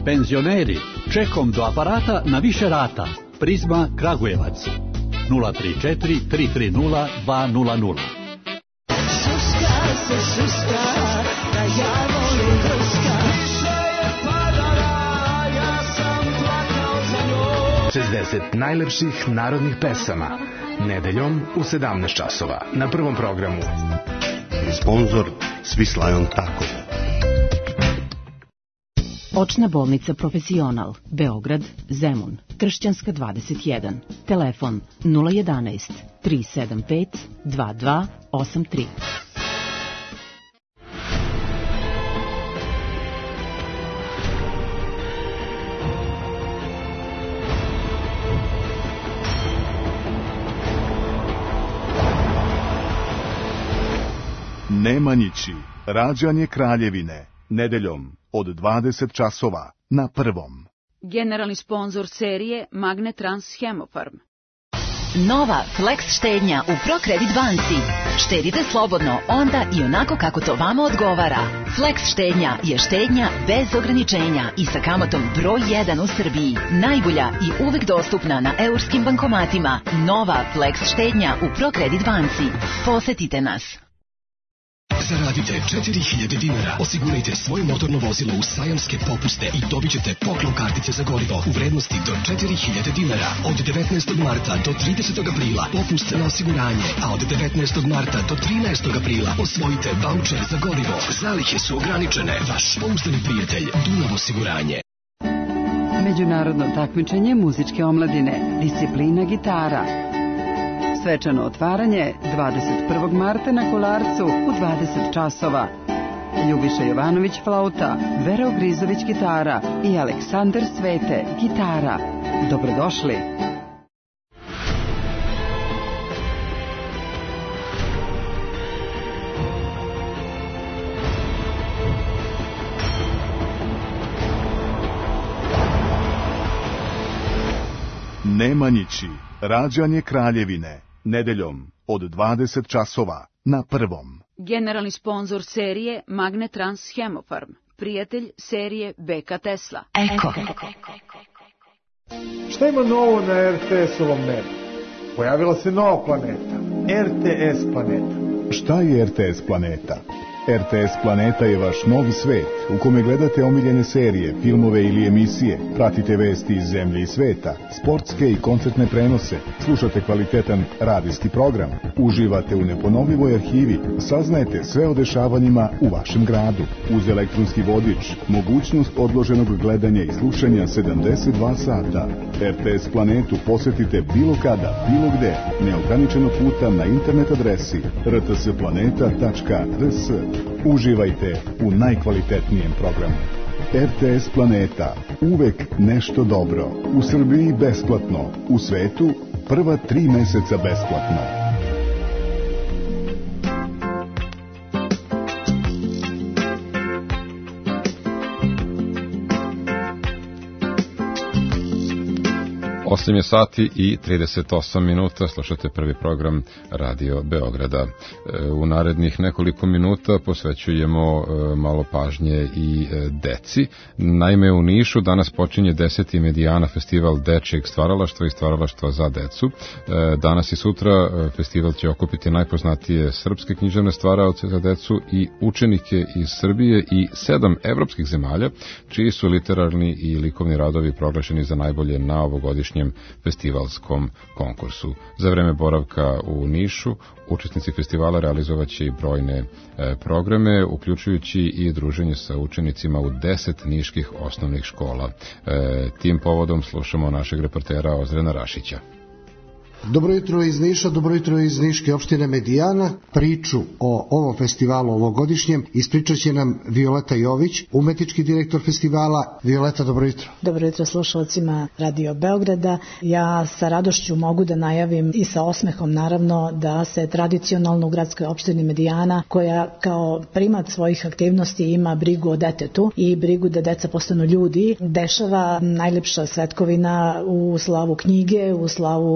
Penzioneri, čekom do aparata na više rata. Prizma Kragujevac. nula tri četiri tri tri nula dva nula nula. Suska se suska, da ja volim drska. Više je padala, ja sam plakao za njom. šezdeset najlepših narodnih pesama. Nedeljom u sedamnaest časova na Prvom programu. Sponzor Svislajon Tako. Očna bolnica Profesional, Beograd, Zemun, Kršćanska dvadeset jedan. Telefon nula jedanaest tri sedam pet dva dva osam tri. Nemanjići, rađanje Kraljevine, nedeljom od dvadeset časova na Prvom. Generalni sponzor serije Magnetrans Hemofarm. Nova Flex štednja u ProCredit banci. Štedite slobodno onda i onako kako to vama odgovara. Flex štednja je štednja bez ograničenja i sa kamatom broj jedan u Srbiji. Najbolja i uvek dostupna na eurskim bankomatima. Nova Flex štednja u ProCredit banci. Posetite nas. Zaradite četiri hiljade dinara, osigurajte svoje motorno vozilo u sajamske popuste i dobit ćete poklon kartice za gorivo u vrednosti do četiri hiljade dinara. Od devetnaestog marta do tridesetog aprila popust na osiguranje, a od devetnaestog marta do trinaestog aprila osvojite vaučer za gorivo. Zalihe su ograničene. Vaš pouzdani prijatelj Dunav osiguranje. Međunarodno takmičenje muzičke omladine, disciplina gitara. Svečano otvaranje dvadeset prvog marta na Kolarcu u dvadeset časova. Ljubiša Jovanović flauta, Vera Ogrizović gitara i Aleksandar Svete gitara. Dobrodošli! Nemanjići, rađanje Kraljevine, nedeljom od dvadeset časova na Prvom. Generalni sponzor serije Magnetrans Hemofarm. Prijatelj serije B K Tesla. Eko. Šta ima novo na er te esovom nebu? Pojavila se nova planeta. er te es planeta. Šta je er te es planeta? er te es Planeta je vaš novi svet u kome gledate omiljene serije, filmove ili emisije, pratite vesti iz zemlje i sveta, sportske i koncertne prenose, slušate kvalitetan radijski program, uživate u neponovljivoj arhivi, saznajete sve o dešavanjima u vašem gradu. Uz elektronski vodič, mogućnost odloženog gledanja i slušanja sedamdeset dva sata. er te es Planetu posetite bilo kada, bilo gde, neograničeno puta na internet adresi er te es planeta tačka er es. Uživajte u najkvalitetnijem programu. er te es Planeta. Uvek nešto dobro. U Srbiji besplatno. U svetu prva tri meseca besplatno. osam je sati i trideset osam minuta, slušate prvi program Radio Beograda. U narednih nekoliko minuta posvećujemo malo pažnje i deci. Naime, u Nišu danas počinje deseti Medijana festival dečijeg stvaralaštva i stvaralaštva za decu. Danas i sutra festival će okupiti najpoznatije srpske književne stvaraoce za decu i učenike iz Srbije i sedam evropskih zemalja, čiji su literarni i likovni radovi proglašeni za najbolje na ovogodišnjem festivalskom konkursu. Za vreme boravka u Nišu, učesnici festivala realizovaće i brojne e, programe, uključujući i druženje sa učenicima u deset niških osnovnih škola. E, tim povodom slušamo našeg reportera Ozrena Rašića. Dobro jutro iz Niša, dobro jutro iz Niške opštine Medijana. Priču o ovom festivalu ovogodišnjem ispričat će nam Violeta Jović, umetnički direktor festivala. Violeta, dobro jutro. Dobro jutro slušalcima Radio Beograda. Ja sa radošću mogu da najavim i sa osmehom naravno da se tradicionalno u gradskoj opštini Medijana, koja kao primat svojih aktivnosti ima brigu o detetu i brigu da deca postanu ljudi, dešava najlepša svetkovina u slavu knjige, u slavu osmeha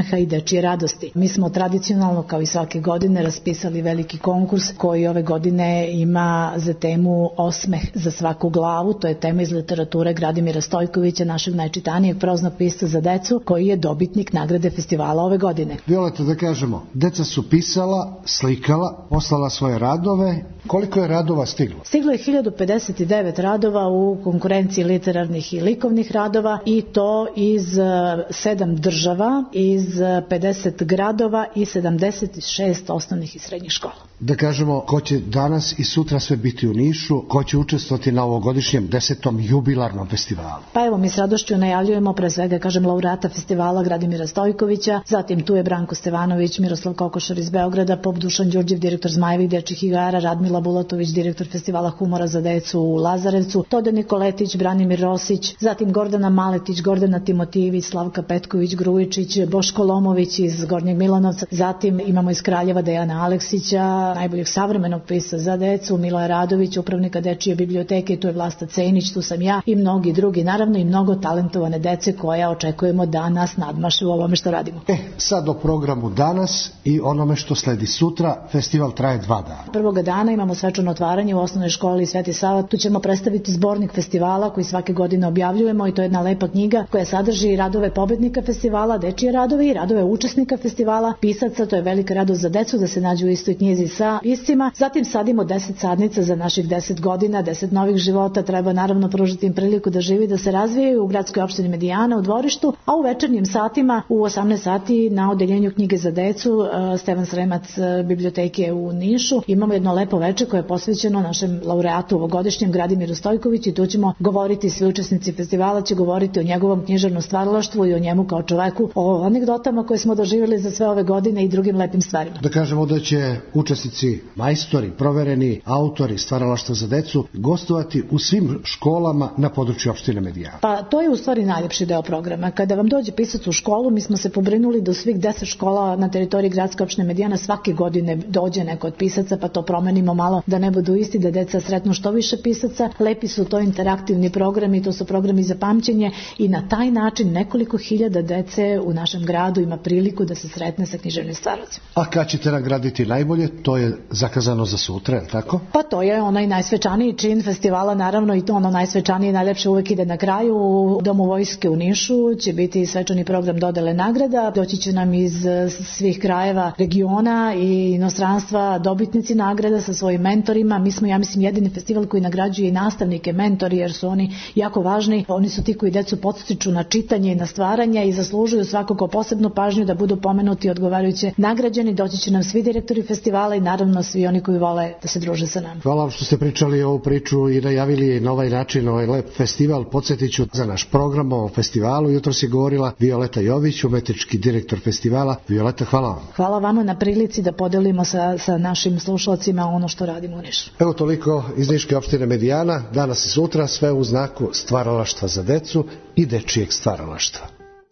osmeha i dečije radosti. Mi smo tradicionalno, kao i svake godine, raspisali veliki konkurs koji ove godine ima za temu Osmeh za svaku glavu. To je tema iz literature Gradimira Stojkovića, našeg najčitanijeg proznog pisca za decu, koji je dobitnik nagrade festivala ove godine. Violeta, da kažemo, deca su pisala, slikala, poslala svoje radove. Koliko je radova stiglo? Stiglo je hiljadu pedeset devet radova u konkurenciji literarnih i likovnih radova, i to iz sedam država, iz pedeset gradova i sedamdeset šest osnovnih i srednjih škola. Da kažemo, ko će danas i sutra sve biti u Nišu, ko će učestvovati na ovogodišnjem desetom jubilarnom festivalu? Pa evo, mi s radošću najavljujemo pre svega, kažem, laureata festivala Gradimira Stojkovića, zatim tu je Branko Stevanović, Miroslav Kokošar iz Beograda, Pop Dušan Đurđev, direktor Zmajevih dečjih igara, Radmila Bulatović, direktor festivala humora za decu u Lazarevcu, Tode Nikoletić, Branimir Rosić, zatim Gordana Maletić, Gordana Timotijević, Slavka Petković, Grujičić, Boško Lomović iz Gornjeg Milanovca, zatim imamo iz Kraljeva Dejana Aleksića, najboljeg savremenog pisca za decu, Miloja Radović, upravnika dečije biblioteke, tu je Vlasta Cenić, tu sam ja i mnogi drugi, naravno i mnogo talentovane dece koja očekujemo da nas nadmaše u ovome što radimo. E, sad o programu danas i onome što sledi sutra. Festival traje dva dana. Prvoga dana imamo svečano otvaranje u osnovnoj školi Sveti Sava. Tu ćemo predstaviti zbornik festivala koji svake godine objavljujemo, i to je jedna lepa knjiga koja sadrži radove pobednika festivala, dečije radove i radove učesnika festivala, pisaca. To je velika radost za decu da se nađu u istoj knjizi sa piscima. Zatim sadimo deset sadnica za naših deset godina, deset novih života. Treba naravno pružiti im priliku da živi, da se razvijaju u gradskoj opštini Medijana u dvorištu, a u večernjim satima u osamnaest sati na odeljenju knjige za decu Stevan Sremac biblioteke u Nišu imamo jedno lepo veče koje je posvećeno našem laureatu ovogodišnjem Gradimiru Stojkoviću, i tu ćemo govoriti, svi učesnici festivala će govoriti o njegovom književnom stvaralaštvu i o njemu kao čoveku, o anegdotama koje smo doživjeli za sve ove godine i drugim lepim stvarima. Da kažemo da će učesnici, majstori, provereni autori stvaralaštva za decu gostovati u svim školama na području opštine Medijana. Pa to je u stvari najljepši deo programa. Kada vam dođe pisac u školu, mi smo se pobrinuli da u svih deset škola na teritoriji gradske opštine Medijana svake godine dođe neko od pisaca, pa to promenimo malo da ne budu isti, da deca sretnu što više pisaca. Lepi su to interaktivni programi, to su programi za pamćenje, i na taj način nekoliko hiljada dece u našem gradu ima priliku da se sretne sa književnim stvaralcima. A kad ćete nagraditi najbolje, to je zakazano za sutra, je tako? Pa to je onaj najsvečaniji čin festivala, naravno, i to ono najsvečanije najlepše uvek ide na kraju. U Domu vojske u Nišu će biti svečani program dodele nagrada. Doći će nam iz svih krajeva regiona i inostranstva dobitnici nagrada sa svojim mentorima. Mi smo, ja mislim, jedini festival koji nagrađuje i nastavnike, mentori, jer su oni jako važni. Oni su ti koji decu podstiču na čitanje i na stvaranje i zaslužuju svakako posebnu pažnju da budu pomenuti i odgovarajuće nagrađeni. Doći će nam svi direktori festivala i naravno svi oni koji vole da se druže sa nama. Hvala vam što ste pričali ovu priču i najavili na ovaj način ovaj lep festival. Podsjetiću za naš program o festivalu. Jutros je govorila Violeta Jović, umetnički direktor festivala. Violeta, hvala vam. Hvala vama na prilici da podelimo sa, sa našim slušalcima ono što radimo u Nišu. Evo toliko iz Niške opštine Medijana. Danas i sutra sve u znaku stvaralaštva za decu i dečijeg stvaralaštva.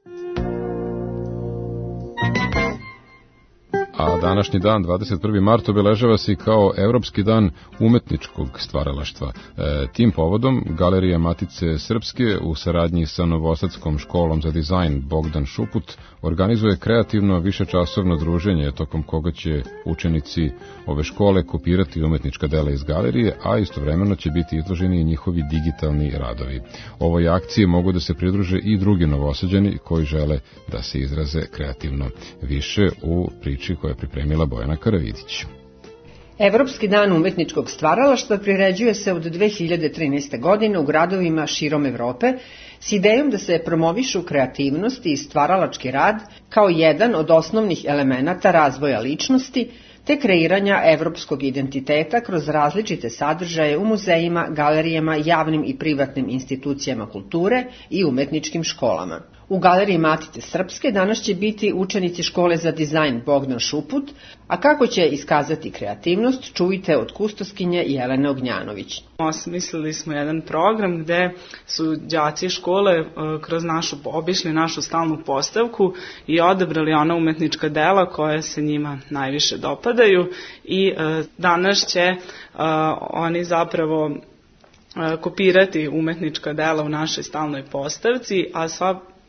A današnji dan, dvadeset prvi mart, obeležava se kao Evropski dan umetničkog stvaralaštva. E, tim povodom Galerija Matice Srpske u saradnji sa Novosadskom školom za dizajn Bogdan Šuput organizuje kreativno višečasovno druženje tokom koga će učenici ove škole kopirati umetnička dela iz galerije, a istovremeno će biti izloženi i njihovi digitalni radovi. Ovoj akciji mogu da se pridruže i drugi Novosađani koji žele da se izraze kreativno. Više u priči koja je pripremila Bojana Karavidić. Evropski dan umetničkog stvaralaštva priređuje se od dve hiljade trinaeste. godine u gradovima širom Evrope s idejom da se promovišu kreativnost i stvaralački rad kao jedan od osnovnih elemenata razvoja ličnosti te kreiranja evropskog identiteta kroz različite sadržaje u muzejima, galerijama, javnim i privatnim institucijama kulture i umetničkim školama. U Galeriji Matice Srpske danas će biti učenici škole za dizajn Bogdan Šuput, a kako će iskazati kreativnost, čujte od kustoskinje Jelene Ognjanović. Osmislili smo jedan program gde su đaci škole kroz našu, obišli našu stalnu postavku i odabrali ona umetnička dela koja se njima najviše dopadaju i danas će oni zapravo kopirati umetnička dela u našoj stalnoj postavci, a sva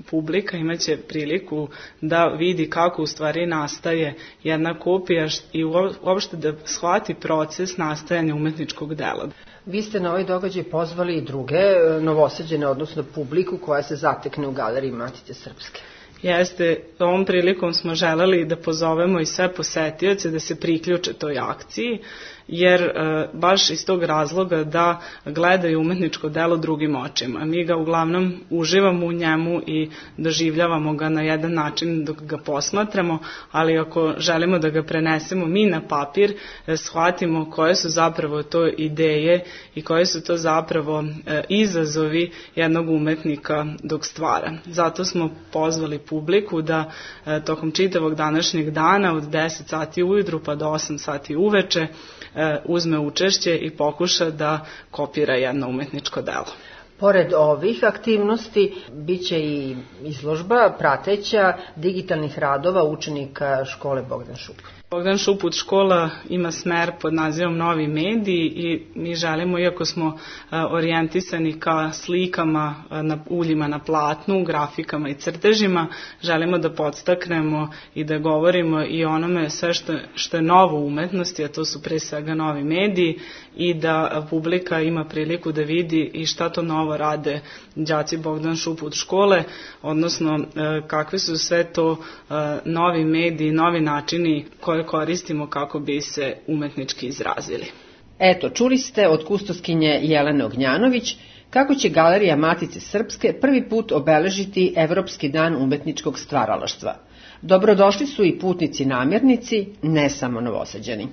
publika imaće priliku da vidi kako u stvari nastaje jedna kopija i uopšte da shvati proces nastajanja umetničkog dela. Vi ste na ovaj događaj pozvali i druge novosađene, odnosno publiku koja se zatekne u Galeriji Matice Srpske. Jeste, ovom prilikom smo želeli da pozovemo i sve posetioce da se priključe toj akciji, jer e, baš iz tog razloga da gledaju umetničko delo drugim očima. Mi ga uglavnom uživamo u njemu i doživljavamo ga na jedan način dok ga posmatramo, ali ako želimo da ga prenesemo mi na papir, e, shvatimo koje su zapravo to ideje i koje su to zapravo e, izazovi jednog umetnika dok stvara. Zato smo pozvali publiku da e, tokom čitavog današnjeg dana od deset sati ujutru pa do osam sati uveče uzme učešće i pokuša da kopira jedno umetničko delo. Pored ovih aktivnosti, bit će i izložba prateća digitalnih radova učenika škole Bogdan Šuput. Bogdan Šuput škola ima smer pod nazivom Novi mediji i mi želimo, iako smo orijentisani ka slikama, na uljima na platnu, grafikama i crtežima, želimo da podstaknemo i da govorimo i onome sve što, što je novo u umetnosti, a to su pre svega novi mediji, i da publika ima priliku da vidi i šta to novo rade đaci Bogdan Šuput škole, odnosno kakve su sve to novi mediji, novi načini koje koristimo kako bi se umetnički izrazili. Eto, čuli ste od kustoskinje Jelene Ognjanović kako će Galerija Matice Srpske prvi put obeležiti Evropski dan umetničkog stvaralaštva. Dobrodošli su i putnici namjernici, ne samo Novosađani.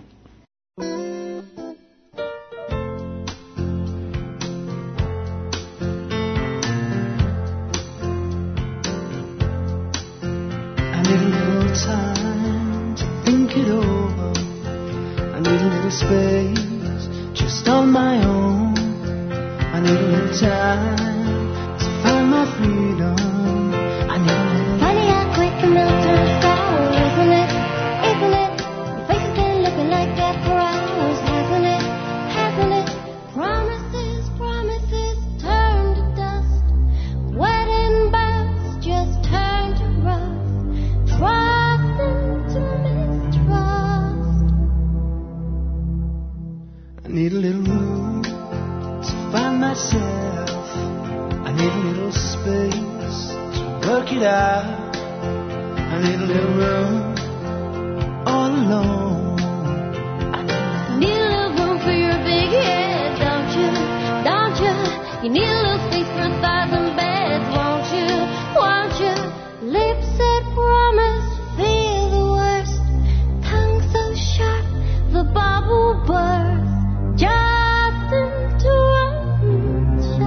Space just on my own. I need a little time to find my freedom. I need a little. Funny how quick the milk turns sour, isn't it? Isn't it? Your face has been looking like that for hours, hasn't it? Hasn't it? Promises, promises turn to dust. Wedding bells just turn to rust. Trust into mistrust. I need a little room to find myself. I need a little space to work it out. I need a little room all alone. I need a little room for your big head, don't you? Don't you? You need a little space for a thousand beds, won't you? Won't you? Lips that promise feel the worst. Tongue so sharp the bubble burst. Just into unjust.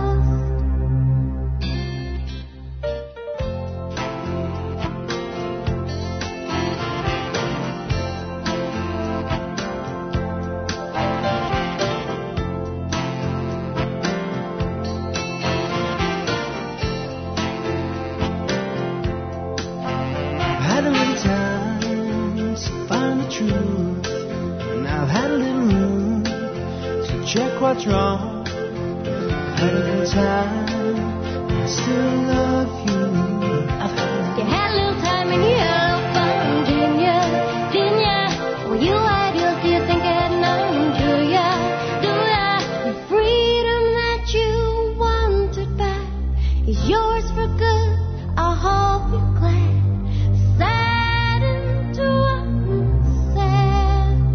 I've had a little time to find the truth, and I've had a little room check what's wrong. Had a little time, I still love you. I've had you had a little time and you had a little fun, didn't ya? Didn't ya? Well, you ideals, do you think I had none? Do ya? Do ya? The freedom that you wanted back is yours for good. I hope you're glad. Sad into unsaid.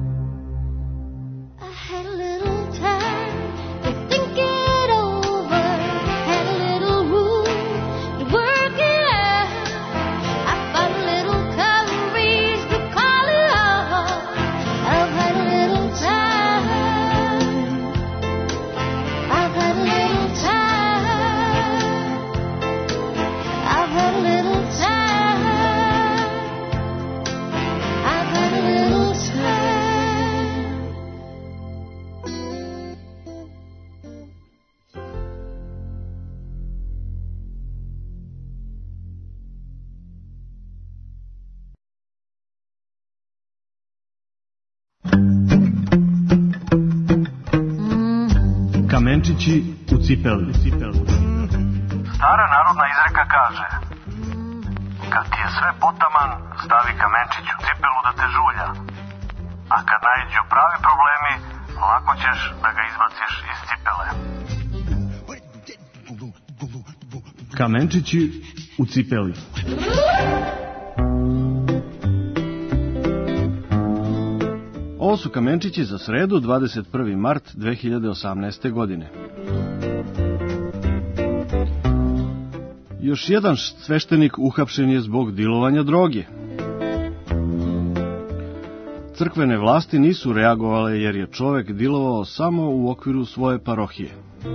I had a little time to think it over, had a little room to work it out. I found a little courage to call it off. I've had a little time. I've had a little time. I've had a little time. I've had a little time. Kamenčići u cipeli. Stara narodna izreka kaže: kad ti je sve potaman, stavi kamenčić u cipelu da te žulja. A kad naiđu pravi problemi, lako ćeš da ga izbaciš iz cipele. Kamenčići u cipeli. Ovo su kamenčići za sredu, dvadeset prvi mart dve hiljade osamnaeste. godine. Još jedan sveštenik uhapšen je zbog dilovanja droge. Crkvene vlasti nisu reagovale jer je čovek dilovao samo u okviru svoje parohije.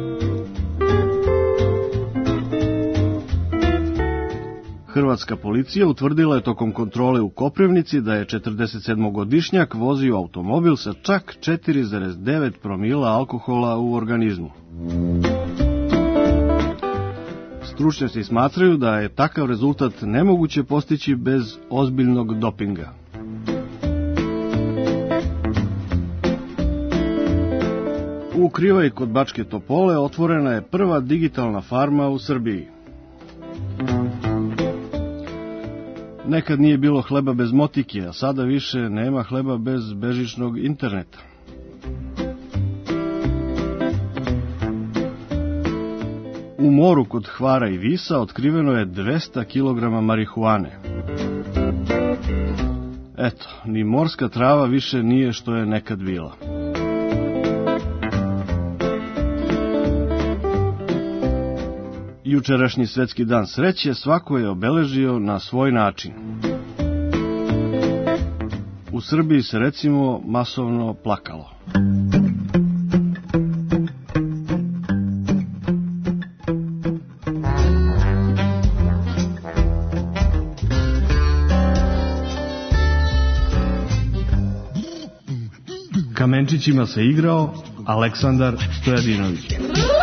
Hrvatska policija utvrdila je tokom kontrole u Koprivnici da je četrdesetsedmogodišnjak vozio automobil sa čak četiri zarez devet promila alkohola u organizmu. Stručnjaci smatraju da je takav rezultat nemoguće postići bez ozbiljnog dopinga. U Krivaj kod Bačke Topole otvorena je prva digitalna farma u Srbiji. Nekad nije bilo hleba bez motike, a sada više nema hleba bez bežičnog interneta. U moru kod Hvara i Visa otkriveno je dvesta kilograma marihuane. Eto, ni morska trava više nije što je nekad bila. Jučerašnji svetski dan sreće svako je obeležio na svoj način. U Srbiji se recimo masovno plakalo. Kamenčićima se igrao Aleksandar Stojadinović.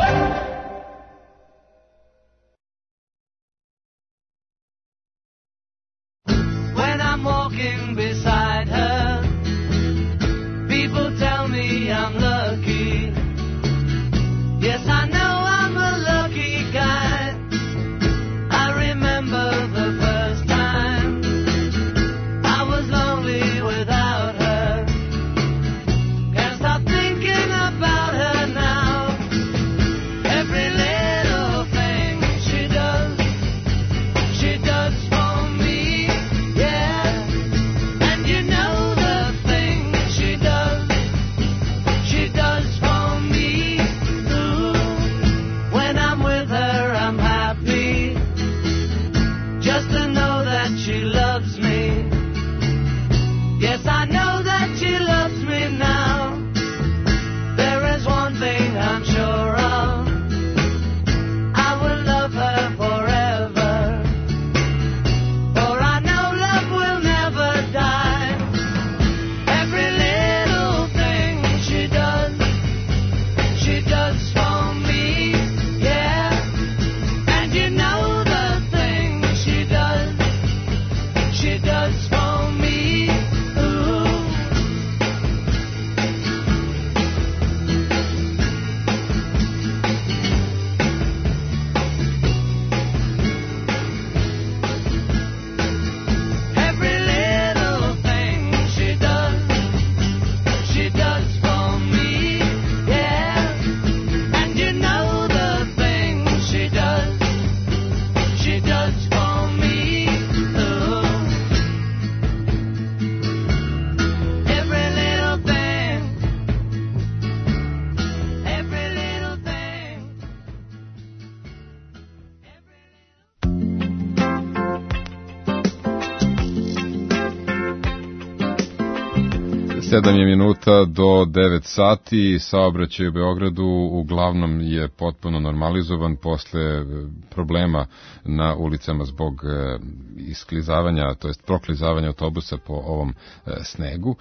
sedam je minuta do devet sati, saobraćaj u Beogradu uglavnom je potpuno normalizovan posle problema na ulicama zbog isklizavanja, to jest proklizavanja autobusa po ovom snegu,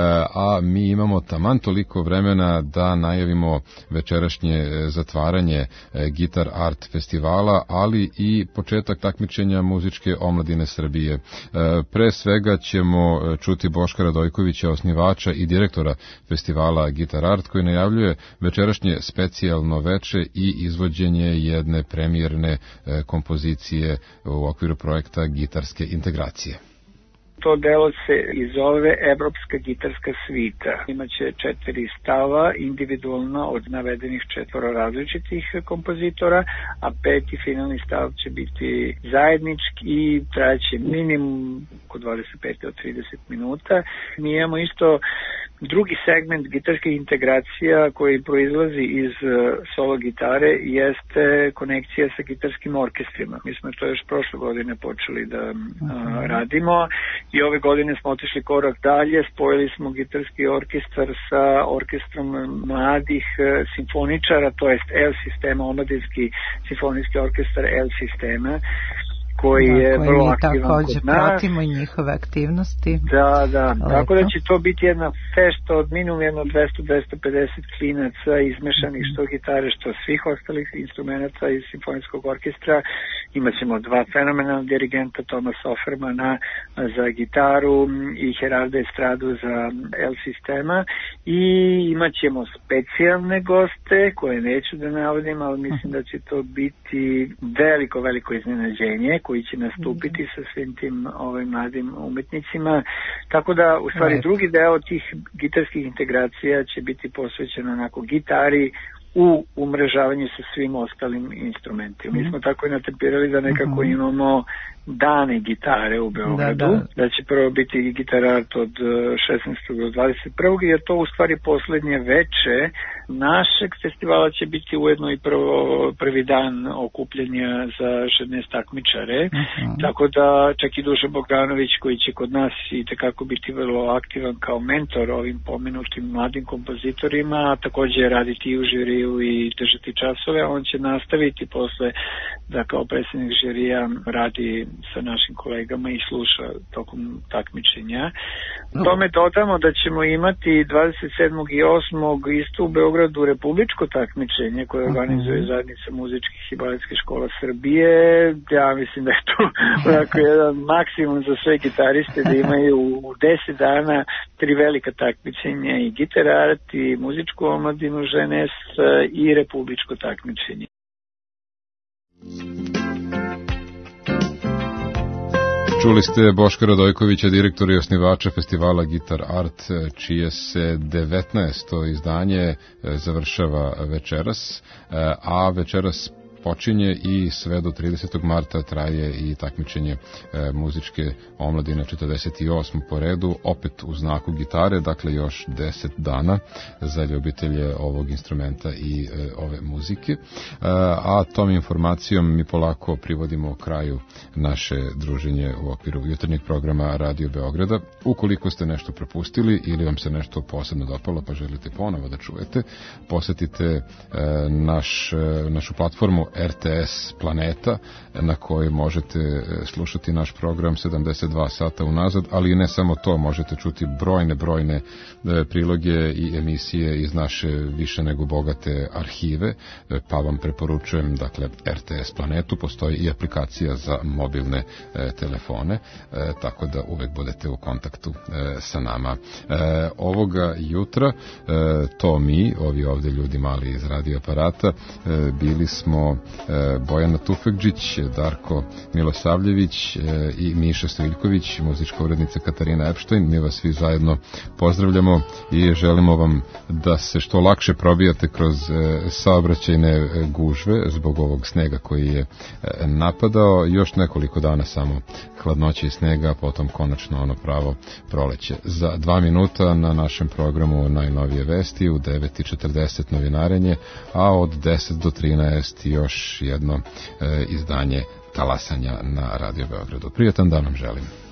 a mi imamo taman toliko vremena da najavimo večerašnje zatvaranje Gitar Art festivala, ali i početak takmičenja muzičke omladine Srbije. Pre svega ćemo čuti Boška Radojkovića, osnivača osnivača i direktora festivala Gitar Art, koji najavljuje večerašnje specijalno veče i izvođenje jedne premijerne kompozicije u okviru projekta Gitarske integracije. To delo se i zove Evropska gitarska svita. Imaće četiri stava individualno od navedenih četvoro različitih kompozitora, a peti finalni stav će biti zajednički i trajaće minimum oko dvadeset pet do trideset minuta. Mi imamo isto drugi segment gitarskih integracija koji proizlazi iz solo gitare, jeste konekcija sa gitarskim orkestrima. Mi smo to još prošle godine počeli da a, radimo i ove godine smo otišli korak dalje, spojili smo gitarski orkestar sa orkestrom mladih simfoničara, to jest L sistema, omladinski simfonijski orkestar L sistema, koji da, je koji vrlo mi aktivan takođe kod nas. pratimo i njihove aktivnosti. Da, da, Lepo. Tako da će to biti jedna fešta od minimum jedno dvesta do dvesta pedeset klinaca izmešanih što gitare, što svih ostalih instrumenta iz simfonijskog orkestra. Imaćemo dva fenomenalna dirigenta, Thomas Offermana za gitaru i Gerarda Estradu za L sistema, i imaćemo specijalne goste koje neću da navodim, ali mislim da će to biti veliko, veliko iznenađenje koji će nastupiti sa svim tim ovim mladim umetnicima. Tako da, u stvari, drugi deo tih gitarskih integracija će biti posvećen onako gitari u umrežavanju sa svim ostalim instrumentima. Mi smo tako i natempirali da nekako imamo dane gitare u Beogradu, da, da. da će prvo biti Gitar Art od šesnaestog do dvadeset prvog jer to u stvari poslednje veče našeg festivala će biti ujedno i prvo, prvi dan okupljanja za šesnaest takmičare, uh-huh. tako da čak i Dušan Bogdanović koji će kod nas i tekako biti vrlo aktivan kao mentor ovim pomenutim mladim kompozitorima, a takođe raditi i u žiriju i držati časove, on će nastaviti posle da kao predsjednik žirija radi sa našim kolegama i sluša tokom takmičenja. No. Tome dodamo da ćemo imati dvadeset sedmog i osmog isto u Beogradu republičko takmičenje koje organizuje uh-huh. zajednica muzičkih i baletskih škola Srbije. Ja mislim da je to onako jedan maksimum za sve gitariste da imaju u deset dana tri velika takmičenja i Gitar Art i muzičku omladinu Ženes i republičko takmičenje. Čuli ste Boška Radojkovića, direktora i osnivača festivala Gitar Art, čije se devetnaesto izdanje završava večeras, a večeras počinje i sve do tridesetog marta traje i takmičenje e, muzičke omladine četrdeset osam po redu, opet u znaku gitare, dakle još deset dana za ljubitelje ovog instrumenta i e, ove muzike. E, a tom informacijom mi polako privodimo kraju naše druženje u okviru jutarnjeg programa Radio Beograda. Ukoliko ste nešto propustili ili vam se nešto posebno dopalo pa želite ponovo da čujete, posetite e, naš, e, našu platformu R T S Planeta, na kojoj možete slušati naš program sedamdeset dva sata unazad, ali i ne samo to, možete čuti brojne, brojne priloge i emisije iz naše više nego bogate arhive, pa vam preporučujem, dakle, R T S Planetu, postoji i aplikacija za mobilne telefone, tako da uvek budete u kontaktu sa nama. Ovoga jutra, to mi, ovi ovde ljudi mali iz radio aparata, bili smo Bojana Tufekđić, Darko Milosavljević i Miša Stojiljković, muzička urednica Katarina Epštajn. Mi vas svi zajedno pozdravljamo i želimo vam da se što lakše probijate kroz saobraćajne gužve zbog ovog snega koji je napadao. Još nekoliko dana samo hladnoće i snega, potom konačno ono pravo proleće. Za dva minuta na našem programu najnovije vesti, u devet i četrdeset novinarenje, a od deset do trinaest još jedno e, izdanje talasanja na Radio Beogradu. Prijatan dan vam želim.